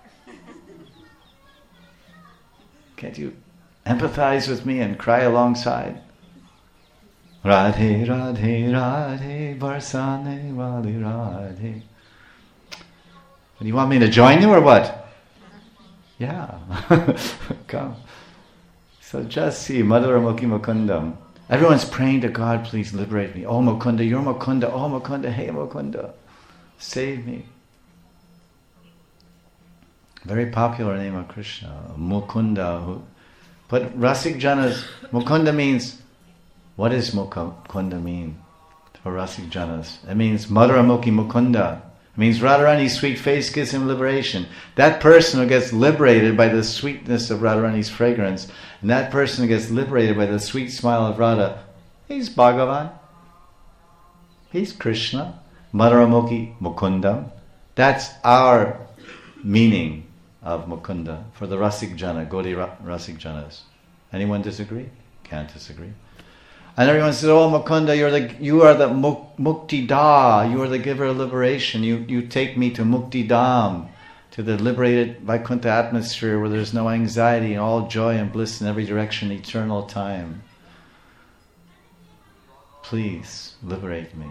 Can't you empathize with me and cry alongside? Radhe, Radhe, Radhe, Barsane, Radhe, Radhe. Do you want me to join you or what? Yeah, come. So just see, Madhuramukhi Mukundam. Everyone's praying to God, please liberate me. Oh Mukunda, you're Mukunda. Oh Mukunda, hey Mukunda, save me. Very popular name of Krishna, Mukunda. Who, but Rasik Janas, Mukunda means, what does Mukunda mean for Rasik Janas? It means Madhuramukhi Mukunda. It means Radharani's sweet face gives him liberation. That person who gets liberated by the sweetness of Radharani's fragrance, and that person who gets liberated by the sweet smile of Radha, he's Bhagavan. He's Krishna. Madhuramukhi Mukundam. That's our meaning of Mukunda for the Rasik Jana, Gaudiya Rasik Janas. Anyone disagree? Can't disagree. And everyone says, oh Mukunda, you're the, you are the muk, Mukti Da, you are the giver of liberation. You, you take me to Mukti Dham, to the liberated Vaikuntha atmosphere where there's no anxiety and all joy and bliss in every direction, eternal time. Please, liberate me.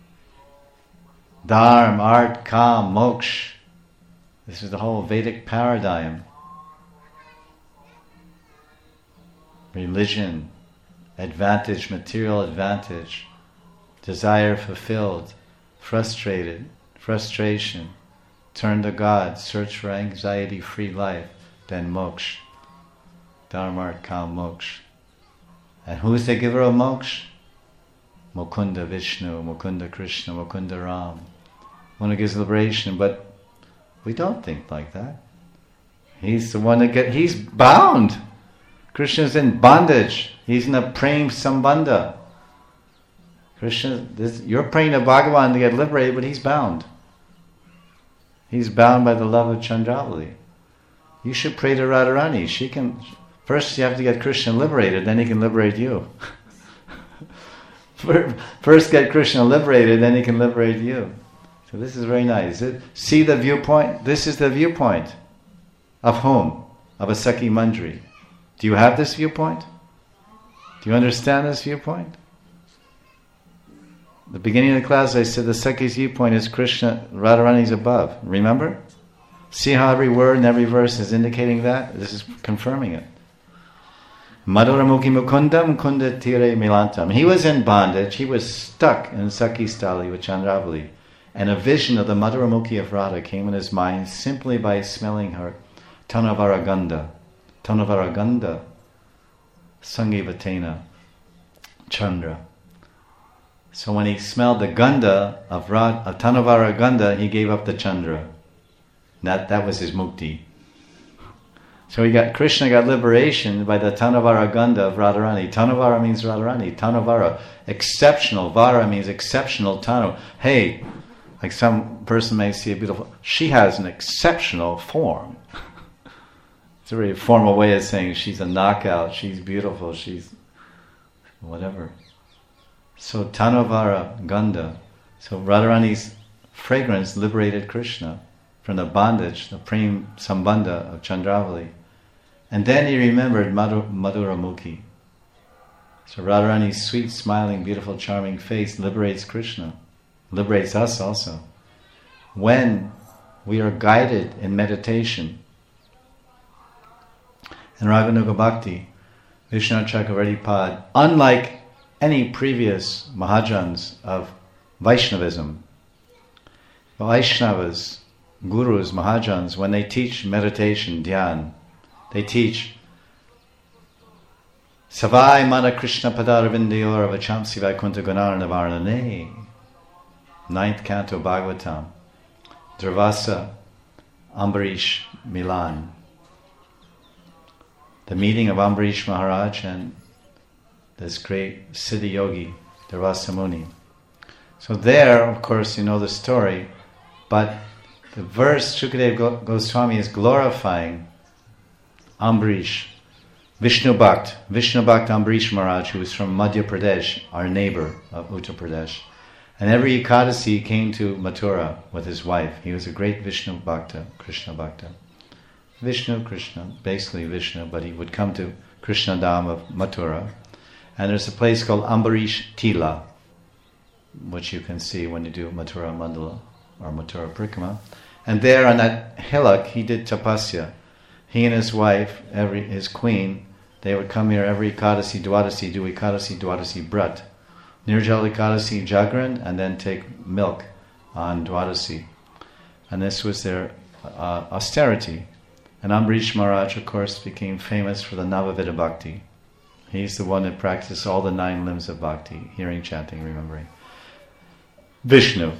Dharma, Art, Kam, Moksha. This is the whole Vedic paradigm. Religion, advantage, material advantage, desire fulfilled, frustrated, frustration, turn to God, search for anxiety-free life, then moksha. Dharma, Kam, moksha. And who is the giver of moksha? Mukunda Vishnu, Mukunda Krishna, Mukunda Ram. One who gives liberation, but we don't think like that. He's the one that get, he's bound. Krishna's in bondage. He's in a prem sambandha. Krishna, this, you're praying to Bhagavan to get liberated, but he's bound. He's bound by the love of Chandravali. You should pray to Radharani. She can. First, you have to get Krishna liberated, then he can liberate you. First, get Krishna liberated, then he can liberate you. So this is very nice. See the viewpoint? This is the viewpoint of whom? Of a Sakhi Manjari. Do you have this viewpoint? Do you understand this viewpoint? At the beginning of the class I said the Sakhi's viewpoint is Krishna, Radharani's above. Remember? See how every word and every verse is indicating that? This is confirming it. Madhuramukhi Mukundam Kunda Tire Milantam. He was in bondage. He was stuck in Sakistali with Chandravali. And a vision of the Madhuramukhi of Radha came in his mind simply by smelling her Tanavaraganda. Tanavaraganda. Sangivatena. Chandra. So when he smelled the ganda of, Ra- of Tanavara ganda, he gave up the Chandra. That, that was his mukti. So he got Krishna got liberation by the Tanavara ganda of Radharani. Tanavara means Radharani. Tanavara, exceptional. Vara means exceptional. Tanu. Hey, like some person may see a beautiful... She has an exceptional form. It's a very formal way of saying she's a knockout, she's beautiful, she's... whatever. So Tanavara ganda. So Radharani's fragrance liberated Krishna from the bondage, the prem sambandha of Chandravali. And then he remembered Madhu- Madhura Mukhi. So Radharani's sweet, smiling, beautiful, charming face liberates Krishna, liberates us also. When we are guided in meditation, in Raganuga Bhakti, Vishnu Chakravarti Pad, unlike any previous Mahajans of Vaishnavism, Vaishnavas, Gurus, Mahajans, when they teach meditation, dhyan, they teach Savai Mana Krishna Padaravindayor Vachamsi Vaikuntha Gunarana Varnane, ninth canto Bhagavatam, Dravasa Ambarish Milan. The meeting of Ambarish Maharaj and this great Siddhi Yogi, Dravasa Muni. So there, of course, you know the story, but the verse Shukadeva Goswami is glorifying Ambarish, Vishnu Bhakt, Vishnu Bhakt Ambarish Maharaj, who is from Madhya Pradesh, our neighbor of Uttar Pradesh. And every Ekadasi he came to Mathura with his wife. He was a great Vishnu Bhakta, Krishna Bhakta. Vishnu, Krishna, basically Vishnu, but he would come to Krishna Dham of Mathura. And there's a place called Ambarish Tila, which you can see when you do Mathura Mandala or Mathura Prikrama. And there on that hillock he did tapasya. He and his wife, every his queen, they would come here every Ekadasi, Dwadasi, do Ekadasi, Dwadasi Brat. Nirjal Ekadasi Jagran, and then take milk on Dwadasi. And this was their uh, austerity. And Ambarish Maharaj, of course, became famous for the Navavida Bhakti. He's the one that practiced all the nine limbs of Bhakti, hearing, chanting, remembering. Vishnu.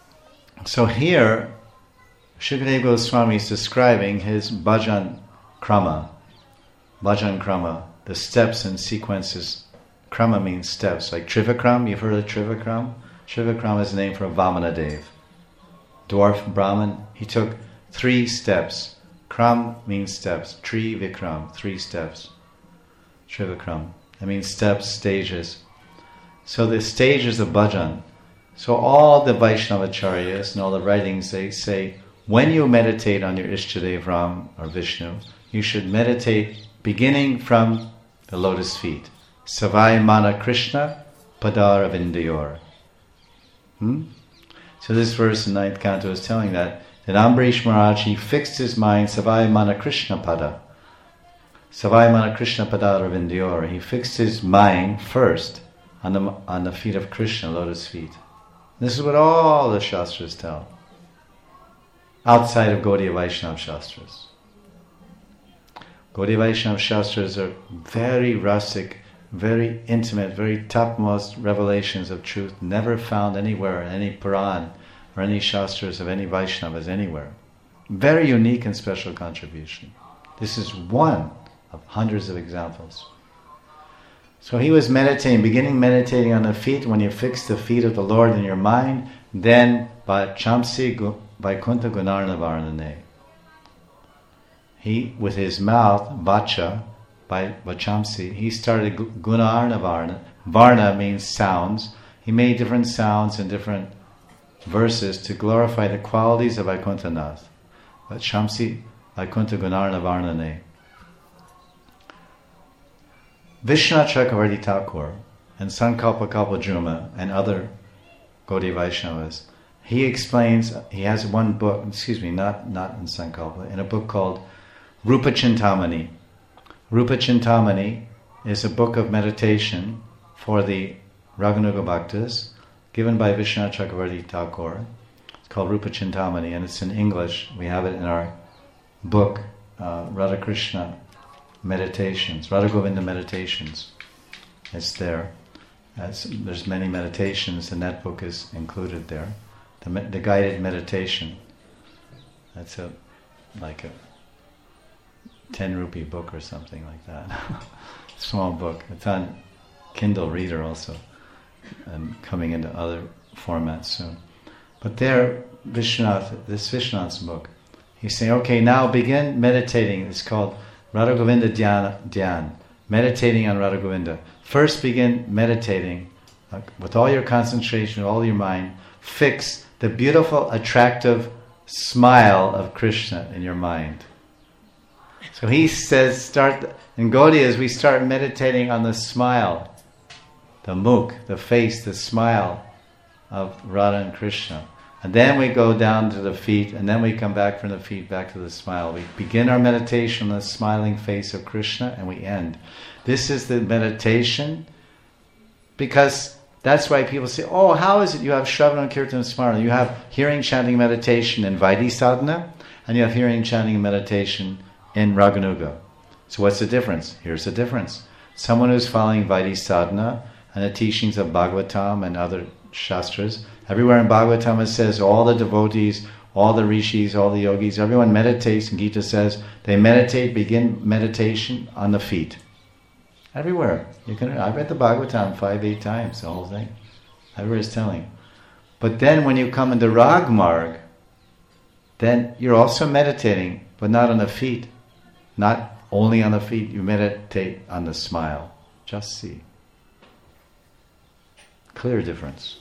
So here, Shukadeva Goswami is describing his bhajan krama. Bhajan krama, the steps and sequences. Krama means steps, like Trivikram. You've heard of Trivikram? Trivikram is the name for Vamana Dev. Dwarf Brahman. He took three steps. Kram means steps. Tri Vikram, three steps. Trivikram. That means steps, stages. So the stages of bhajan. So all the Vaishnavacharyas and all the writings, they say, when you meditate on your Ishtadev Ram or Vishnu, you should meditate beginning from the lotus feet. Savai Mana Krishna Padara Vindayor. Hmm? So this verse in ninth canto is telling that, that Ambarish Maharaj, he fixed his mind, Savai Mana Krishna Pada. Savai Mana Krishna Padara Vindayor. He fixed his mind first on the, on the feet of Krishna, lotus feet. This is what all the Shastras tell, outside of Gaudiya Vaishnava Shastras. Gaudiya Vaishnava Shastras are very rustic, very intimate, very topmost revelations of truth, never found anywhere in any Puran or any Shastras of any Vaishnavas anywhere. Very unique and special contribution. This is one of hundreds of examples. So he was meditating, beginning meditating on the feet. When you fix the feet of the Lord in your mind, then Vachamsi Vaikuntha Gunarna Varnane. He, with his mouth, Vacha, by Vachamsi, he started Gunarna Varna. Varna means sounds. He made different sounds in different verses to glorify the qualities of Vaikuntha Nath. Vachamsi Vaikuntha Gunarna Varnane. Vishwanath Chakravarti Thakur and Sankalpa Kalpajruma and other Gaudiya Vaishnavas, he explains, he has one book, excuse me, not, not in Sankalpa, in a book called Rupa Chintamani. Rupa Chintamani is a book of meditation for the Raganuga Bhaktas, given by Vishwanath Chakravarti Thakur. It's called Rupa Chintamani, and it's in English. We have it in our book, uh, Radha Krishna Meditations, Radha Govinda Meditations. It's there. As there's many meditations, and that book is included there. The, the guided meditation. That's a like a ten rupee book or something like that. Small book. It's on Kindle Reader also, and coming into other formats soon. But there, Vishwanath, this Vishwanath's book, he's saying, okay, now begin meditating. It's called Radha Govinda Dhyana, Dhyan, meditating on Radha Govinda. First begin meditating uh, with all your concentration, all your mind. Fix the beautiful, attractive smile of Krishna in your mind. So he says, start, in Gaudiyas we start meditating on the smile, the mukh, the face, the smile of Radha and Krishna. And then we go down to the feet, and then we come back from the feet back to the smile. We begin our meditation on the smiling face of Krishna, and we end. This is the meditation, because that's why people say, oh, how is it you have Shravana, Kirtan, and Smarana? You have hearing, chanting, meditation in Vaidhi sadhana, and you have hearing, chanting, and meditation in Raganuga. So what's the difference? Here's the difference. Someone who's following Vaidhi sadhana and the teachings of Bhagavatam and other shastras, everywhere in Bhagavatam it says all the devotees, all the rishis, all the yogis, everyone meditates, and Gita says they meditate, begin meditation on the feet. Everywhere. You can. I read the Bhagavatam five, eight times, the whole thing. Everywhere is telling. But then when you come into Rag Marg, then you're also meditating, but not on the feet. Not only on the feet, you meditate on the smile. Just see. Clear difference.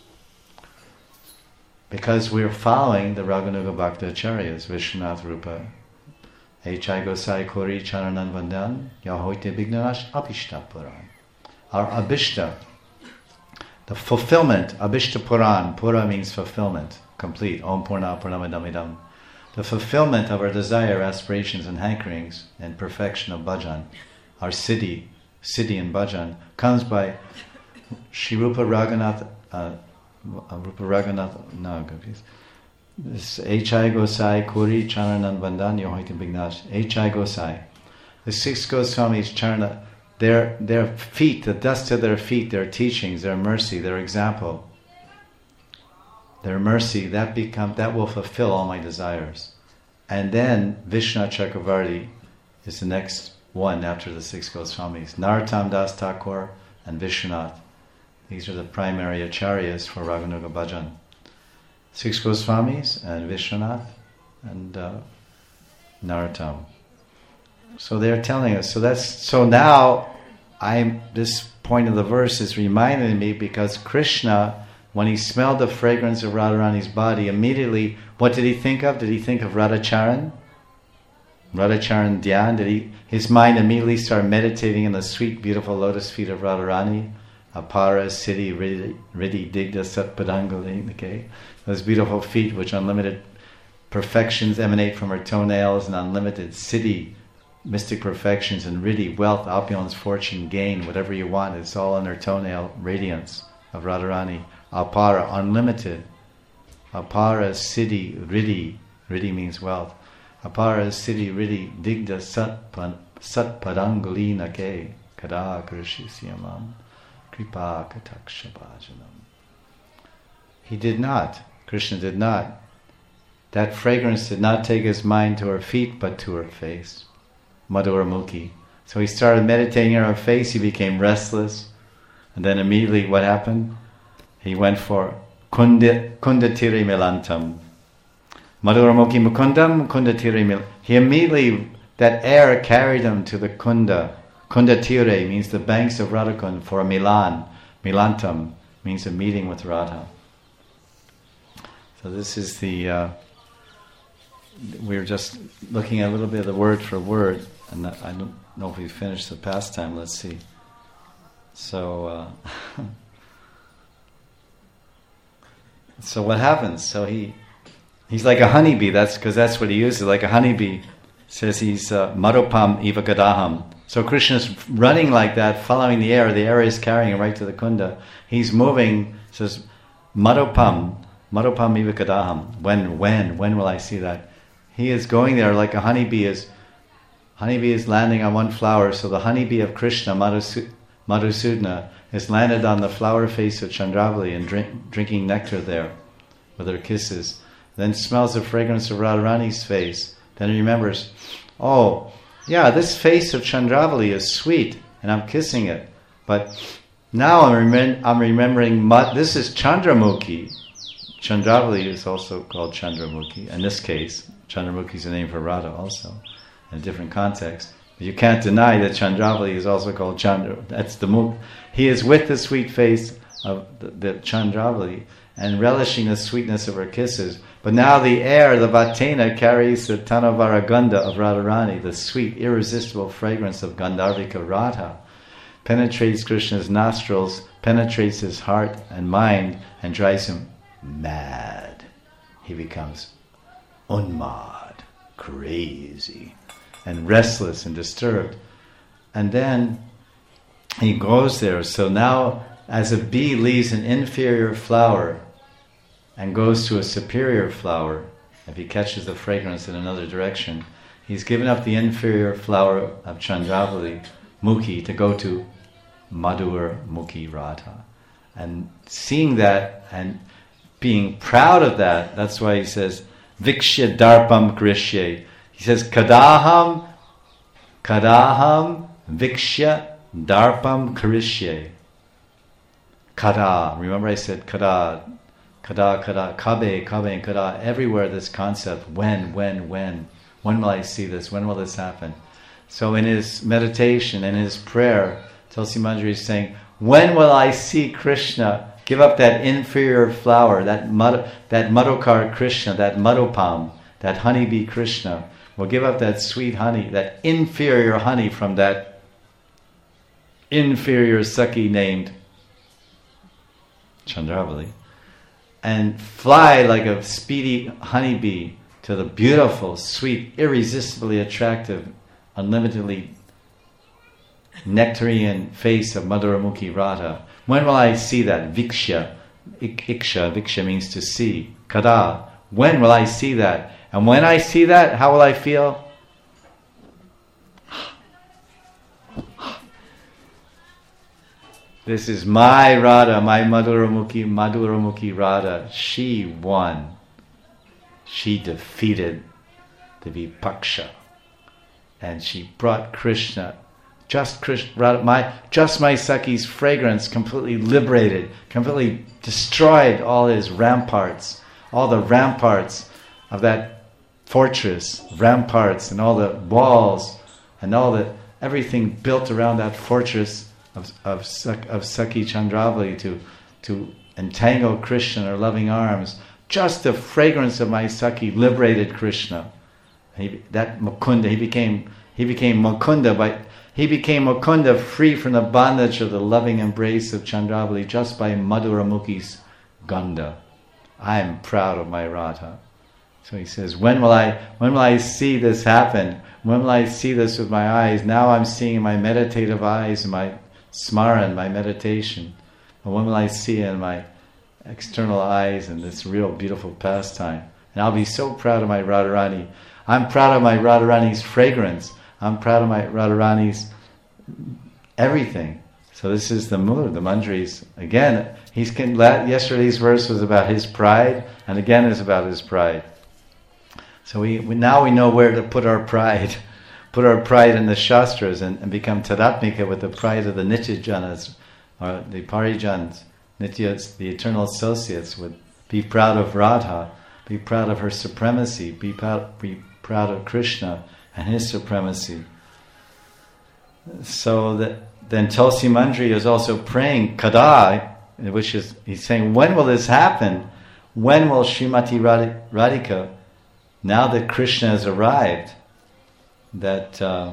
Because we're following the Raganuga Bhaktacharyas, Vishwanath Rupa, H I Gosai Kori Charanan Vandan, Yahoite Bignanash Abhishta Puran. Our Abhishta, the fulfillment, Abhishta Puran, Pura means fulfillment, complete, Om Purna Purnamadamidam. The fulfillment of our desire, aspirations and hankerings and perfection of bhajan, our siddhi, siddhi and bhajan, comes by Shri Rupa Raghunath, uh, Rupa Raghunath, no, confused. This H I Gosai Kuri Charanan Vandan Yohoitim Bignash. H I Gosai. The six Goswamis, Charana, their their feet, the dust of their feet, their teachings, their mercy, their example, their mercy, that become that will fulfill all my desires. And then Vishnu Chakravarti is the next one after the six Goswamis. Narottam Das Thakur and Vishwanath. These are the primary acharyas for Raganuga Bhajan. Six Goswamis and Vishwanath and uh, Narottam. So they're telling us. So that's so now. I'm this point of the verse is reminding me because Krishna, when he smelled the fragrance of Radharani's body, immediately what did he think of? Did he think of Radhacharan? Radhacharan Dhyan. Did he? His mind immediately started meditating in the sweet, beautiful lotus feet of Radharani. Apara, Siddhi, Riddhi, Digdha, Satpadangali, okay? Those beautiful feet which unlimited perfections emanate from her toenails, and unlimited Siddhi, mystic perfections, and Riddhi, wealth, opulence, fortune, gain, whatever you want, it's all in her toenail radiance of Radharani. Apara, unlimited. Apara, Siddhi, Riddhi, Riddhi means wealth. Apara, Siddhi, Riddhi, Digdha, Satpadangali, nake, kada krishi siyamam. Kripa Kataksha Bhajanam. He did not, Krishna did not. That fragrance did not take his mind to her feet, but to her face. Madhuramukhi. So he started meditating on her face, he became restless. And then immediately what happened? He went for Kunda, Kundatiri Milantam. Madhuramukhi Mukundam, Kundatiri Milantam. He immediately, that air carried him to the Kunda. Kundatire means the banks of Radhakund for a Milan. Milantam means a meeting with Radha. So this is the, uh, we're just looking at a little bit of the word for word, and I don't know if we finished the pastime, let's see. So, uh, so what happens? So he, he's like a honeybee, that's because that's what he uses, like a honeybee. Says he's uh, Marupam Iva Gadaham. So Krishna's running like that, following the air. The air is carrying him right to the kunda. He's moving. Says Marupam, Marupam Iva Gadaham. When, when, when will I see that? He is going there like a honeybee is. Honeybee is landing on one flower. So the honeybee of Krishna, Madhu, Madhusudana, has landed on the flower face of Chandravali and drink, drinking nectar there with her kisses. Then smells the fragrance of Radharani's face. Then he remembers, oh, yeah, this face of Chandravali is sweet, and I'm kissing it. But now I'm, remem- I'm remembering, Ma- this is Chandramukhi. Chandravali is also called Chandramukhi. In this case, Chandramukhi is a name for Radha also, in a different context. But you can't deny that Chandravali is also called Chandra. That's the Mukh. He is with the sweet face of the, the Chandravali and relishing the sweetness of her kisses. But now the air, the Vatena, carries the Tanavaraganda of Radharani, the sweet, irresistible fragrance of Gandharvika Radha, penetrates Krishna's nostrils, penetrates his heart and mind, and drives him mad. He becomes unmad, crazy, and restless and disturbed. And then he goes there. So now, as a bee leaves an inferior flower and goes to a superior flower, if he catches the fragrance in another direction, he's given up the inferior flower of Chandravali, Mukhi, to go to Madhur Mukhi Radha. And seeing that and being proud of that, that's why he says, Vikshya Darpam Krishye. He says, Kadaham, Kadaham Vikshya Darpam Krishye. Kada. Remember I said kada, kada, kada, kabe, kabe, and kada. Everywhere this concept, when, when, when. When will I see this? When will this happen? So in his meditation, in his prayer, Tulsi Manjari is saying, when will I see Krishna give up that inferior flower, that mad, that Madhukar Krishna, that Madhupam, that honeybee Krishna, will give up that sweet honey, that inferior honey from that inferior Sakhi named Chandravali, and fly like a speedy honeybee to the beautiful, sweet, irresistibly attractive, unlimitedly nectarian face of Madhuramukhi Radha. When will I see that? Vikshya, Ik- Iksha, Viksha means to see. Kada, when will I see that? And when I see that, how will I feel? This is my Radha, my Madhuramukhi, Madhuramukhi Radha. She won. She defeated the Vipaksha. And she brought Krishna, just Krishna, Radha, my, just my Sakhi's fragrance completely liberated, completely destroyed all his ramparts, all the ramparts of that fortress, ramparts and all the walls and all the, everything built around that fortress of of, of Sakhi Chandravali to, to entangle Krishna in her loving arms. Just the fragrance of my Sakhi liberated Krishna. He, that Mukunda, he became he became Mukunda, by he became Mukunda, free from the bondage of the loving embrace of Chandravali just by Madhuramukhi's Ganda. I am proud of my Radha. So he says, when will I when will I see this happen? When will I see this with my eyes? Now I'm seeing my meditative eyes and my smaran, my meditation. And when will I see in my external eyes and this real beautiful pastime? And I'll be so proud of my Radharani. I'm proud of my Radharani's fragrance. I'm proud of my Radharani's everything. So this is the mood, the manjaris. Again, he's yesterday's verse was about his pride, and again is about his pride. So we, we now we know where to put our pride. Put our pride in the Shastras and, and become tadatmika with the pride of the Nityajanas, or the Parijans, Nityas, the eternal associates. Would be proud of Radha, be proud of her supremacy, be proud, be proud of Krishna and his supremacy. So that then Tulsi Manjari is also praying Kada, which is, he's saying, when will this happen? When will Srimati Radhika, now that Krishna has arrived, that uh,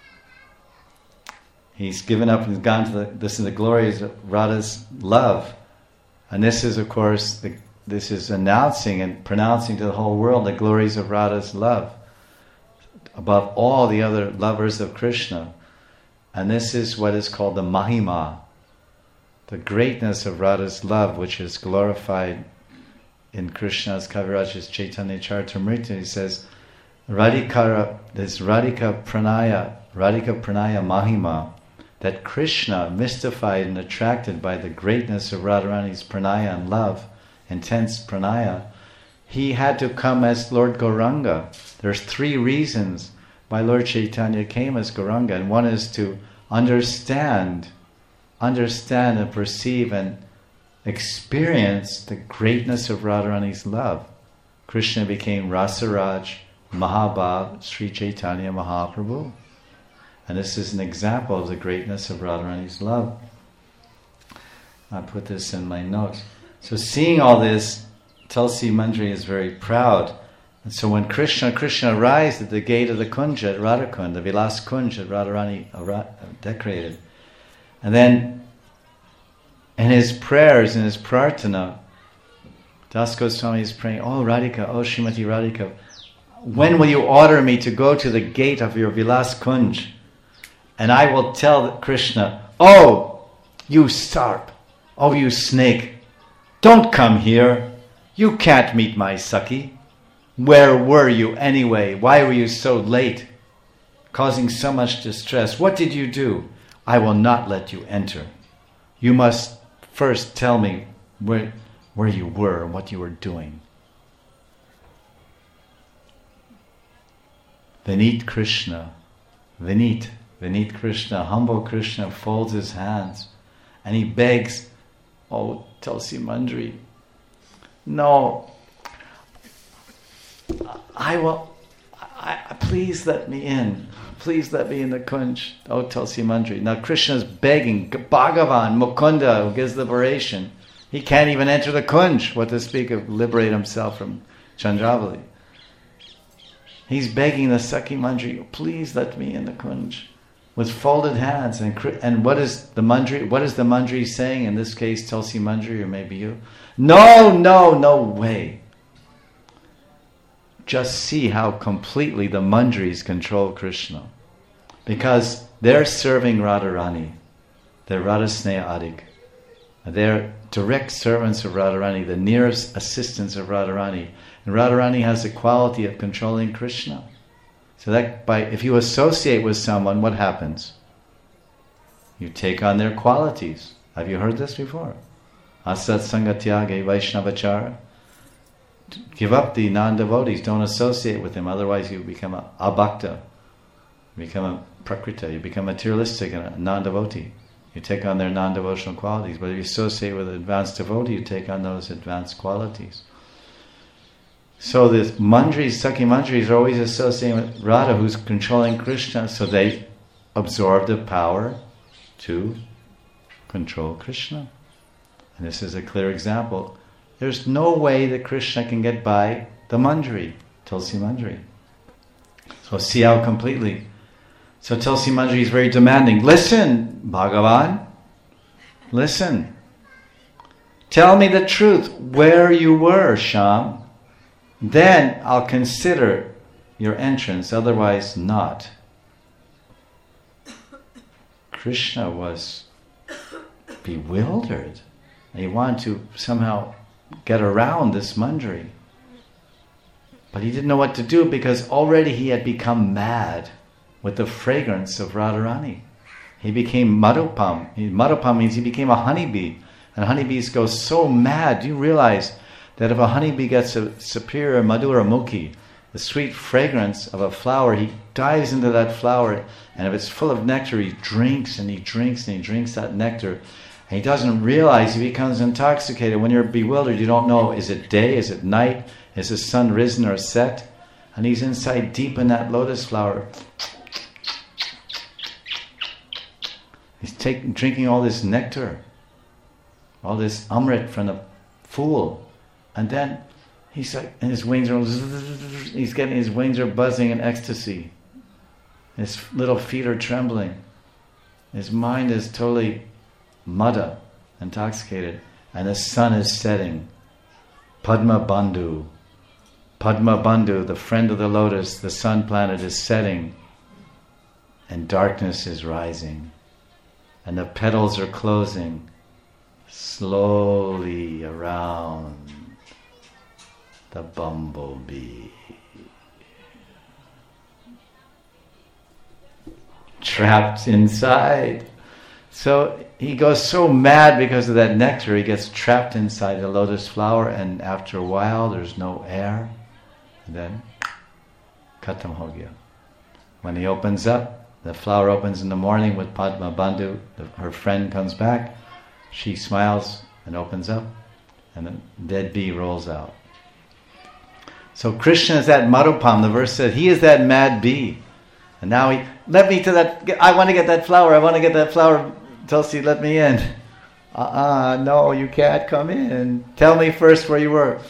he's given up and gone to the, this is the glories of Radha's love. And this is, of course, the, this is announcing and pronouncing to the whole world the glories of Radha's love above all the other lovers of Krishna. And this is what is called the Mahima, the greatness of Radha's love, which is glorified in Krishna's Kaviraj's Chaitanya Charitamrita. He says, Radhikara, this Radhika Pranaya, Radhika Pranaya Mahima, that Krishna, mystified and attracted by the greatness of Radharani's pranaya and love, intense pranaya, he had to come as Lord Gauranga. There's three reasons why Lord Chaitanya came as Gauranga, and one is to understand, understand and perceive and experience the greatness of Radharani's love. Krishna became Rasaraj Mahabhav Sri Chaitanya Mahaprabhu. And this is an example of the greatness of Radharani's love. I put this in my notes. So seeing all this, Tulsi Manjari is very proud. And so when Krishna, Krishna arrives at the gate of the Kunja at Radhakund, the Vilas Kunj that Radharani decorated. And then in his prayers, in his prarthana, Das Goswami is praying, "Oh Radhika, oh Srimati Radhika, when will you order me to go to the gate of your Vilas Kunj? And I will tell Krishna, oh, you sarp, oh you snake, don't come here. You can't meet my Sakhi. Where were you anyway? Why were you so late, causing so much distress? What did you do? I will not let you enter. You must first tell me where, where you were and what you were doing." Vinit Krishna, Vinit, Vinit Krishna, humble Krishna folds his hands and he begs, "Oh, Tulsi Manjari, no, I will, I, I, please let me in. Please let me in the Kunj, oh Tulsi Manjari." Now Krishna's begging, Bhagavan, Mukunda, who gives liberation, he can't even enter the Kunj, what to speak of liberate himself from Chandravali. He's begging the Sakhi Manjari, "Please let me in the Kunj," with folded hands. And and what is the Manjari? What is the Manjari saying? In this case, Tulsi Manjari, or maybe you. No, no, no way. Just see how completely the Manjaris control Krishna, because they're serving Radharani. They're Radhasneha Adik. They're direct servants of Radharani, the nearest assistants of Radharani. And Radharani has the quality of controlling Krishna. So that by if you associate with someone, what happens? You take on their qualities. Have you heard this before? Asat Sangatyage Vaishnavachara. Give up the non-devotees. Don't associate with them. Otherwise you become a abhakta. You become a prakrita. You become materialistic and a non-devotee. You take on their non-devotional qualities. But if you associate with an advanced devotee, you take on those advanced qualities. So the Manjaris, Sakhi Manjaris, are always associating with Radha, who's controlling Krishna, so they absorb the power to control Krishna. And this is a clear example. There's no way that Krishna can get by the Manjari, Tulsi Manjari. So see how completely. So Tulsi Manjari is very demanding. Listen, Bhagavan, listen. Tell me the truth, where you were, Sham. Then I'll consider your entrance, otherwise not. Krishna was bewildered. And he wanted to somehow get around this Manjari. But he didn't know what to do, because already he had become mad with the fragrance of Radharani. He became Madhupam. Madhupam means he became a honeybee. And honeybees go so mad. Do you realize that if a honeybee gets a superior Madhura Mukhi, the sweet fragrance of a flower, he dives into that flower, and if it's full of nectar, he drinks and he drinks and he drinks that nectar. And he doesn't realize, he becomes intoxicated. When you're bewildered, you don't know, is it day, is it night, is the sun risen or set? And he's inside deep in that lotus flower. He's taking, drinking all this nectar, all this amrit from the fool. And then he's like, and his wings are, he's getting, his wings are buzzing in ecstasy. His little feet are trembling. His mind is totally mudda, intoxicated. And the sun is setting. Padma Bandhu. Padma Bandhu, the friend of the lotus, the sun planet is setting. And darkness is rising. And the petals are closing slowly around the bumblebee. Trapped inside So he goes so mad because of that nectar, he gets trapped inside the lotus flower, and after a while there's no air. And then, khatam ho gaya. When he opens up, the flower opens in the morning with Padma Bandhu, the, her friend comes back, she smiles and opens up, and a dead bee rolls out. So Krishna is that Marupam, the verse said, he is that mad bee. And now he, let me to that, I want to get that flower, I want to get that flower, Tulsi, let me in. Uh-uh, no, you can't come in. Tell me first where you were.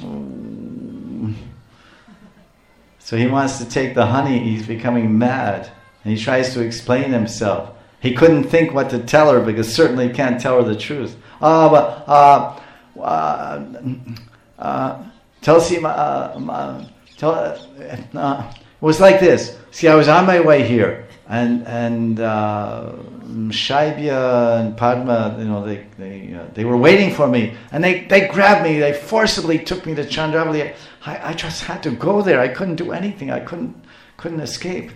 So he wants to take the honey, he's becoming mad. And he tries to explain himself. He couldn't think what to tell her because certainly he can't tell her the truth. Ah, but, uh, uh, uh, Tulsi, uh, tell, uh, it was like this. See, I was on my way here, and and uh, Shaibya and Padma, you know, they they uh, they were waiting for me, and they, they grabbed me, they forcibly took me to Chandravali. I, I just had to go there. I couldn't do anything. I couldn't couldn't escape.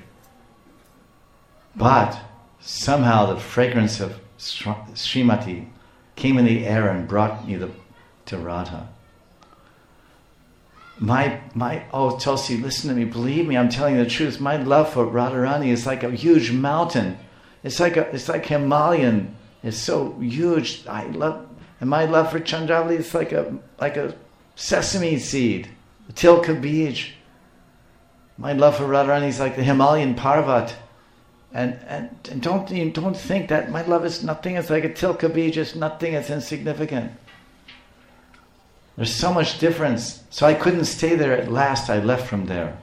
But somehow the fragrance of Srimati came in the air and brought me the, to Radha. My, my, oh Tulsi, listen to me, believe me, I'm telling you the truth. My love for Radharani is like a huge mountain. It's like a, it's like Himalayan. It's so huge. I love, and my love for Chandravali is like a, like a sesame seed, a tilka bij. My love for Radharani is like the Himalayan Parvat. And, and, and don't, don't think that my love is nothing. It's like a tilka bij, it's nothing, it's insignificant. There's so much difference. So I couldn't stay there. At last I left from there.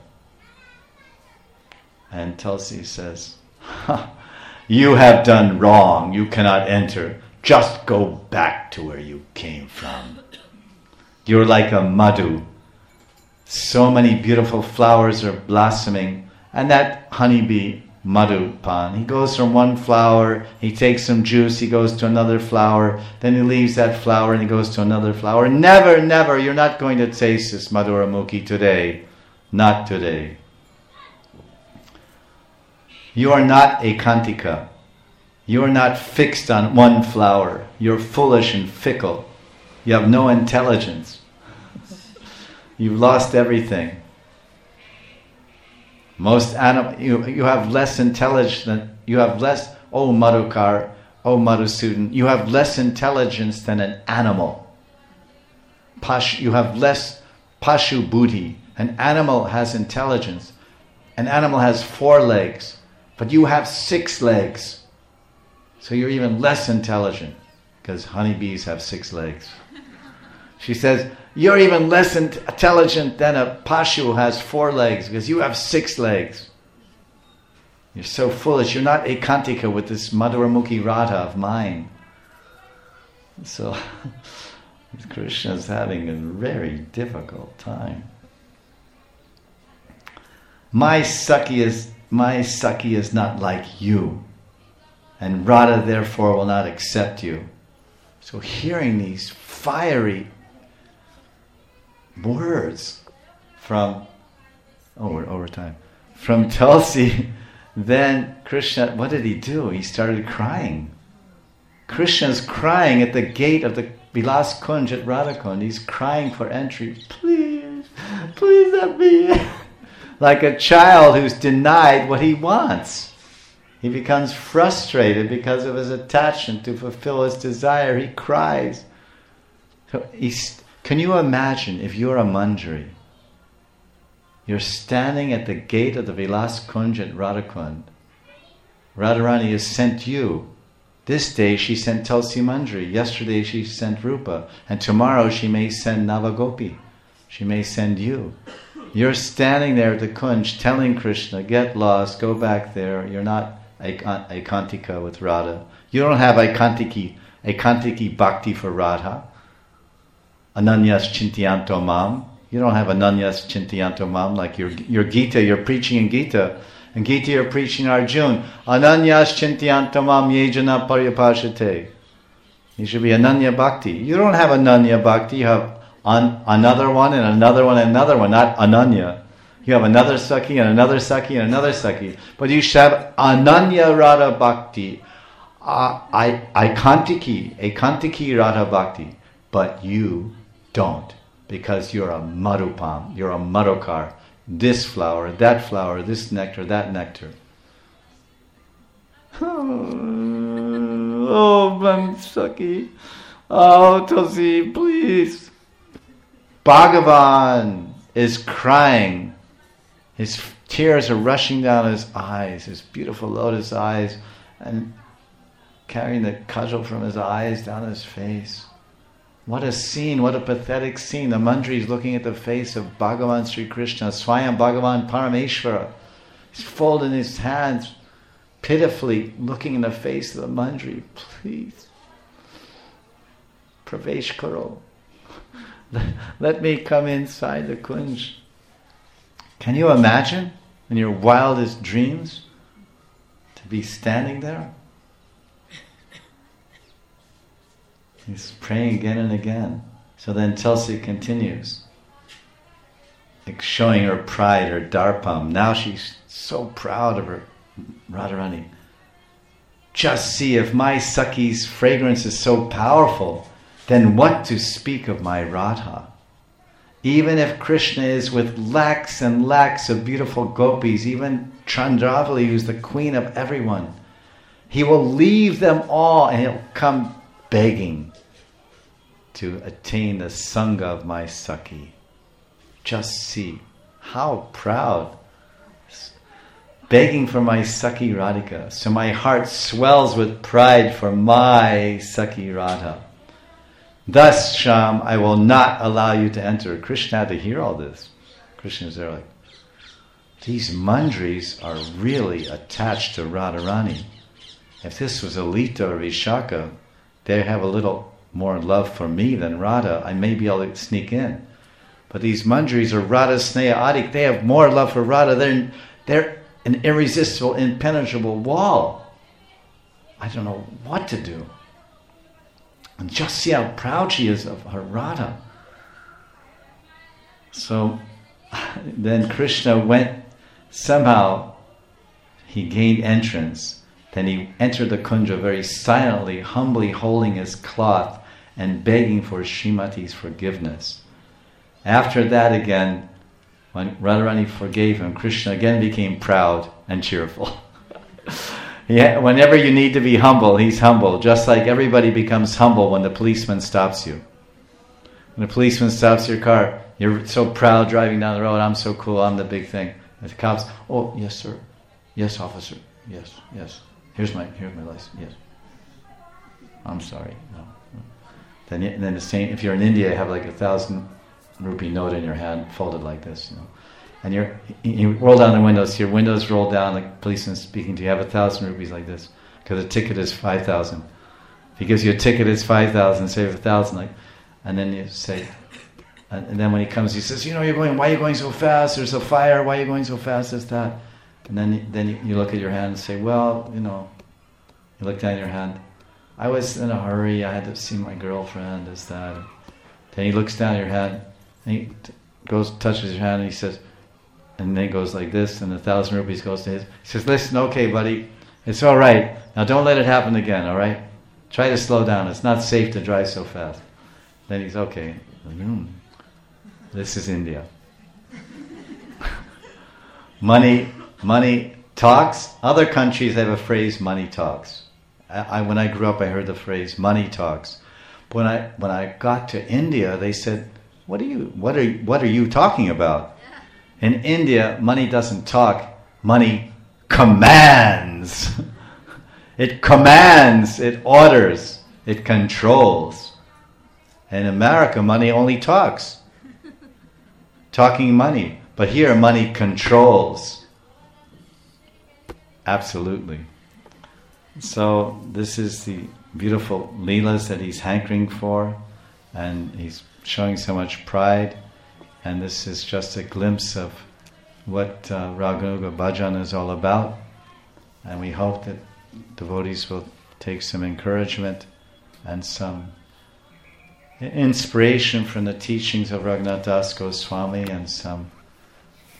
And Tulsi says, ha, you have done wrong. You cannot enter. Just go back to where you came from. You're like a madhu. So many beautiful flowers are blossoming. And that honeybee, Madhupan, he goes from one flower, he takes some juice, he goes to another flower, then he leaves that flower and he goes to another flower. Never, never, you're not going to taste this Madhuramukhi today. Not today. You are not a Kantika. You are not fixed on one flower. You're foolish and fickle. You have no intelligence. You've lost everything. Most anim- you, you have less intelligence than, you have less, oh Madhukar, oh Madhusudan, you have less intelligence than an animal. Pash, you have less pashu buddhi. An animal has intelligence. An animal has four legs, but you have six legs. So you're even less intelligent, because honeybees have six legs. She says, you're even less intelligent than a pashu who has four legs, because you have six legs. You're so foolish. You're not ekantika with this Madhuramukhi Radha of mine. So Krishna is having a very difficult time. My Sakhi is my Sakhi is not like you, and Radha therefore will not accept you. So hearing these fiery words from over over time from Tulsi, then Krishna, what did he do? He started crying. Krishna's crying at the gate of the Vilas Kunj at Radhakund. He's crying for entry. Please, please let me in. Like a child who's denied what he wants. He becomes frustrated because of his attachment to fulfill his desire. He cries. So he's Can you imagine if you're a Manjari, you're standing at the gate of the Vilas Kunj at Radhakund. Radharani has sent you. This day she sent Tulsi Manjari. Yesterday she sent Rupa. And tomorrow she may send Navagopi. She may send you. You're standing there at the Kunj telling Krishna, get lost, go back there. You're not Ekantika with Radha. You don't have Ekantiki, Ekantiki bhakti for Radha. Ananyas Chintiyanto Mam. You don't have Ananyas Chintiyanto Mam like your your Gita, you're preaching in Gita. In Gita you're preaching Arjun. Ananyas Chintiyanto Mam Yejana Paryapashate. You should be Ananya Bhakti. You don't have Ananya Bhakti, you have an, another one and another one and another one, not Ananya. You have another Sakhi and another Sakhi and another Sakhi. But you should have Ananya Radha Bhakti. I, I, I kantiki, a kantiki Radha Bhakti, but you don't, because you're a marupam, you're a marokar, this flower, that flower, this nectar, that nectar. Oh, Mamsaki, oh, Tulsi, please. Bhagavan is crying. His tears are rushing down his eyes, his beautiful lotus eyes, and carrying the kajal from his eyes down his face. What a scene, what a pathetic scene. The Mandri is looking at the face of Bhagavan Sri Krishna, Swayam Bhagavan Parameshvara. He's folding his hands, pitifully looking in the face of the Mandri. Please, Pravesh Karo. Let me come inside the Kunj. Can you imagine in your wildest dreams to be standing there? He's praying again and again. So then Tulsi continues, like showing her pride, her darpam. Now she's so proud of her Radharani. Just see, if my Sakhi's fragrance is so powerful, then what to speak of my Radha? Even if Krishna is with lakhs and lakhs of beautiful gopis, even Chandravali, who's the queen of everyone, he will leave them all and he'll come begging to attain the Sangha of my Sakhi. Just see, how proud. Begging for my Sakhi Radhika. So my heart swells with pride for my Sakhi Radha. Thus, Sham, I will not allow you to enter. Krishna had to hear all this. Krishna's there like, these mandris are really attached to Radharani. If this was Alita or Vishaka, they have a little more love for me than Radha. I may be able to sneak in. But these mandris are Radha Sneha Adik. They have more love for Radha. They're, they're an irresistible, impenetrable wall. I don't know what to do. And just see how proud she is of her Radha. So then Krishna went, somehow he gained entrance. Then he entered the kunja very silently, humbly holding his cloth and begging for Srimati's forgiveness. After that again, when Radharani forgave him, Krishna again became proud and cheerful. Yeah, whenever you need to be humble, he's humble. Just like everybody becomes humble when the policeman stops you. When the policeman stops your car, you're so proud driving down the road, I'm so cool, I'm the big thing. And the cops, oh, yes, sir. Yes, officer. Yes, yes. Here's my here's my license. Yes. I'm sorry. No. Then, and then the same, if you're in India, you have like a thousand rupee note in your hand, folded like this, you know. And you're, you roll down the windows, your windows roll down, the policeman speaking to you, you have a thousand rupees like this, because the ticket is five thousand. If he gives you a ticket, it's five thousand, save a thousand, like, and then you say, and, and then when he comes, he says, you know, you're going, why are you going so fast? There's a fire, why are you going so fast? This, that. And then, then you, you look at your hand and say, well, you know, you look down your hand, I was in a hurry, I had to see my girlfriend, this, that. Then he looks down your hand, and he t- goes, touches your hand, and he says, and then it goes like this, and a thousand rupees goes to his. He says, listen, okay, buddy, it's all right. Now don't let it happen again, all right? Try to slow down. It's not safe to drive so fast. Then he's, okay, mm, this is India. money, money talks. Other countries have a phrase, money talks. I, I, when I grew up, I heard the phrase, money talks. But when I when I got to India, they said, what are you, what are, what are you talking about? In India, money doesn't talk, money commands. It commands, it orders, it controls. In America, money only talks. Talking money. But here, money controls. Absolutely. So this is the beautiful leelas that he's hankering for, and he's showing so much pride. And this is just a glimpse of what uh, Raganuga Bhajan is all about. And we hope that devotees will take some encouragement and some inspiration from the teachings of Raghunath Das Goswami and some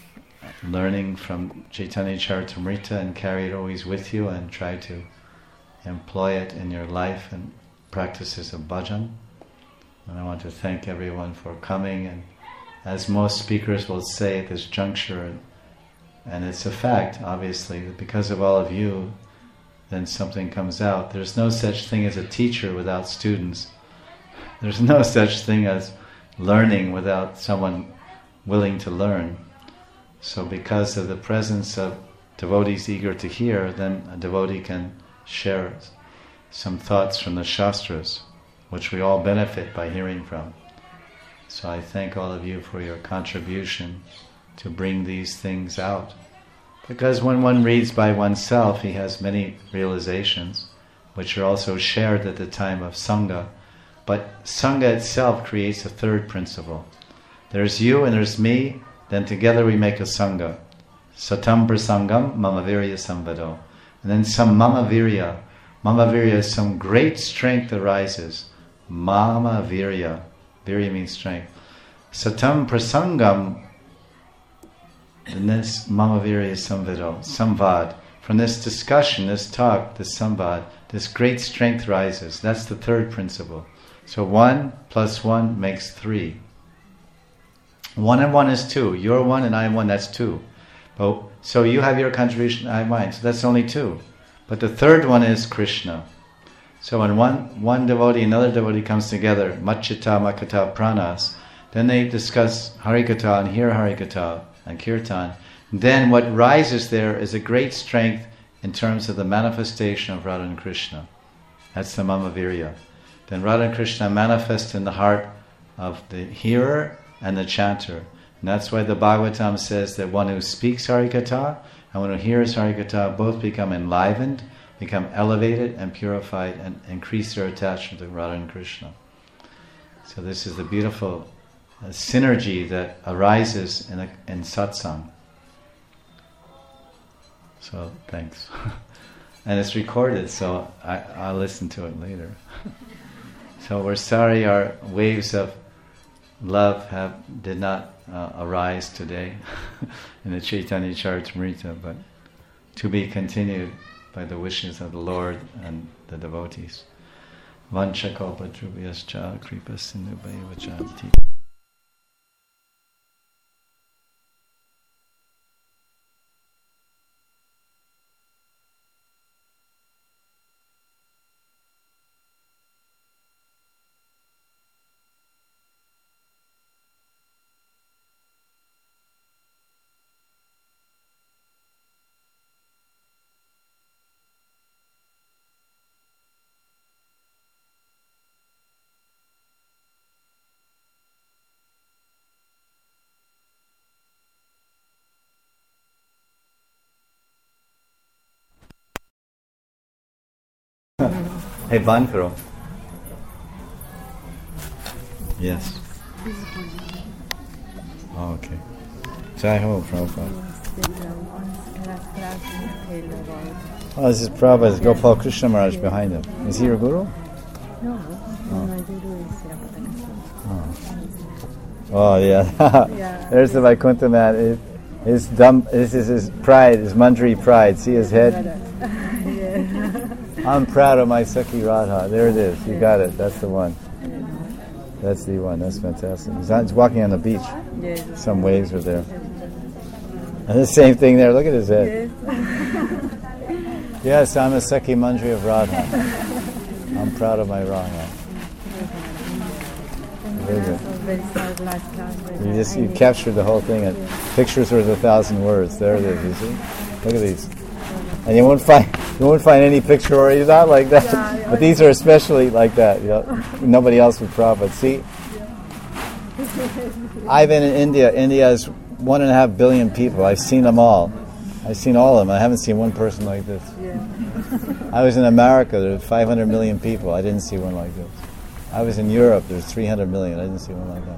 learning from Chaitanya Charitamrita, and carry it always with you and try to employ it in your life and practices of bhajan. And I want to thank everyone for coming, and as most speakers will say at this juncture, and it's a fact, obviously, that because of all of you, then something comes out. There's no such thing as a teacher without students. There's no such thing as learning without someone willing to learn. So because of the presence of devotees eager to hear, then a devotee can share some thoughts from the Shastras, which we all benefit by hearing from. So I thank all of you for your contribution to bring these things out. Because when one reads by oneself, he has many realizations, which are also shared at the time of Sangha. But Sangha itself creates a third principle. There's you and there's me, then together we make a Sangha. Satam prasangam mama virya samvado. And then some mama virya. Mama virya is some great strength arises. Mama virya. Virya means strength. Satam prasangam. And this mama virya samvado. Samvad. From this discussion, this talk, this samvad, this great strength rises. That's the third principle. So one plus one makes three. One and one is two. You're one and I am one, that's two. But, so you have your contribution, I have mine. So that's only two. But the third one is Krishna. So when one, one devotee, another devotee comes together, Machita, Makata, Pranas, then they discuss Harikatha and hear Harikatha and Kirtan. Then what rises there is a great strength in terms of the manifestation of Radha and Krishna. That's the Mama Virya. Then Radha and Krishna manifest in the heart of the hearer and the chanter. And that's why the Bhagavatam says that one who speaks Harikatha and one who hears Harikatha both become enlivened, become elevated and purified, and increase their attachment to Radha and Krishna. So this is the beautiful uh, synergy that arises in, a, in satsang. So thanks. And it's recorded, so I, I'll listen to it later. So we're sorry our waves of love have did not uh, arise today in the Chaitanya Charitamrita, but to be continued by the wishes of the Lord and the devotees. Vanchakalpatrubhyascha kripa sindhubhaya vachanti. Hey, band karo. Yes. Oh, okay. Jai Ho, Prabhupada. Oh, this is Prabhupada. Gopal Krishna Maharaj behind him. Is he your guru? No, oh. my guru is Rapatakrishna. Oh. Oh, yeah. Yeah. There's the Vaikuntha man. It, his dumb, this is his pride, his Mandri pride. See his head? Yeah. I'm proud of my Sakhi Radha. There it is. You got it. That's the one. That's the one. That's fantastic. He's, on, he's walking on the beach. Yes. Some waves are there. And the same thing there. Look at his head. Yes, yes, I'm a Sakhi Mandri of Radha. I'm proud of my Radha. Very good. Very sad last time. You just you captured the whole thing. And pictures worth a thousand words. There it is. You see? Look at these. And you won't find you won't find any picture where he's not like that. Yeah, yeah. But these are especially like that. You know, nobody else would profit. See, Yeah. I've been in India. India has one and a half billion people. I've seen them all. I've seen all of them. I haven't seen one person like this. Yeah. I was in America. There's five hundred million people. I didn't see one like this. I was in Europe. There's three hundred million. I didn't see one like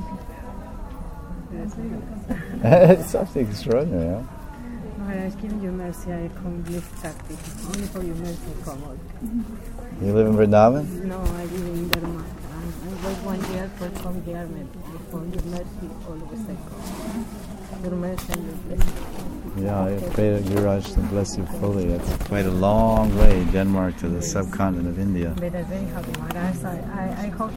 that. It's something extraordinary. Huh? Maharaj, give you mercy, I come lift Shakti. Only for your mercy come out. You live in Vrindavan? No, I live in Dharma. I was one year for come here, maybe. For your mercy, always I come. Your mercy and your blessing. Yeah, I pray that Guraj to bless you fully. It's quite a long way, Denmark to the subcontinent of India. But I'm very happy, Maharaj. I, I, I hope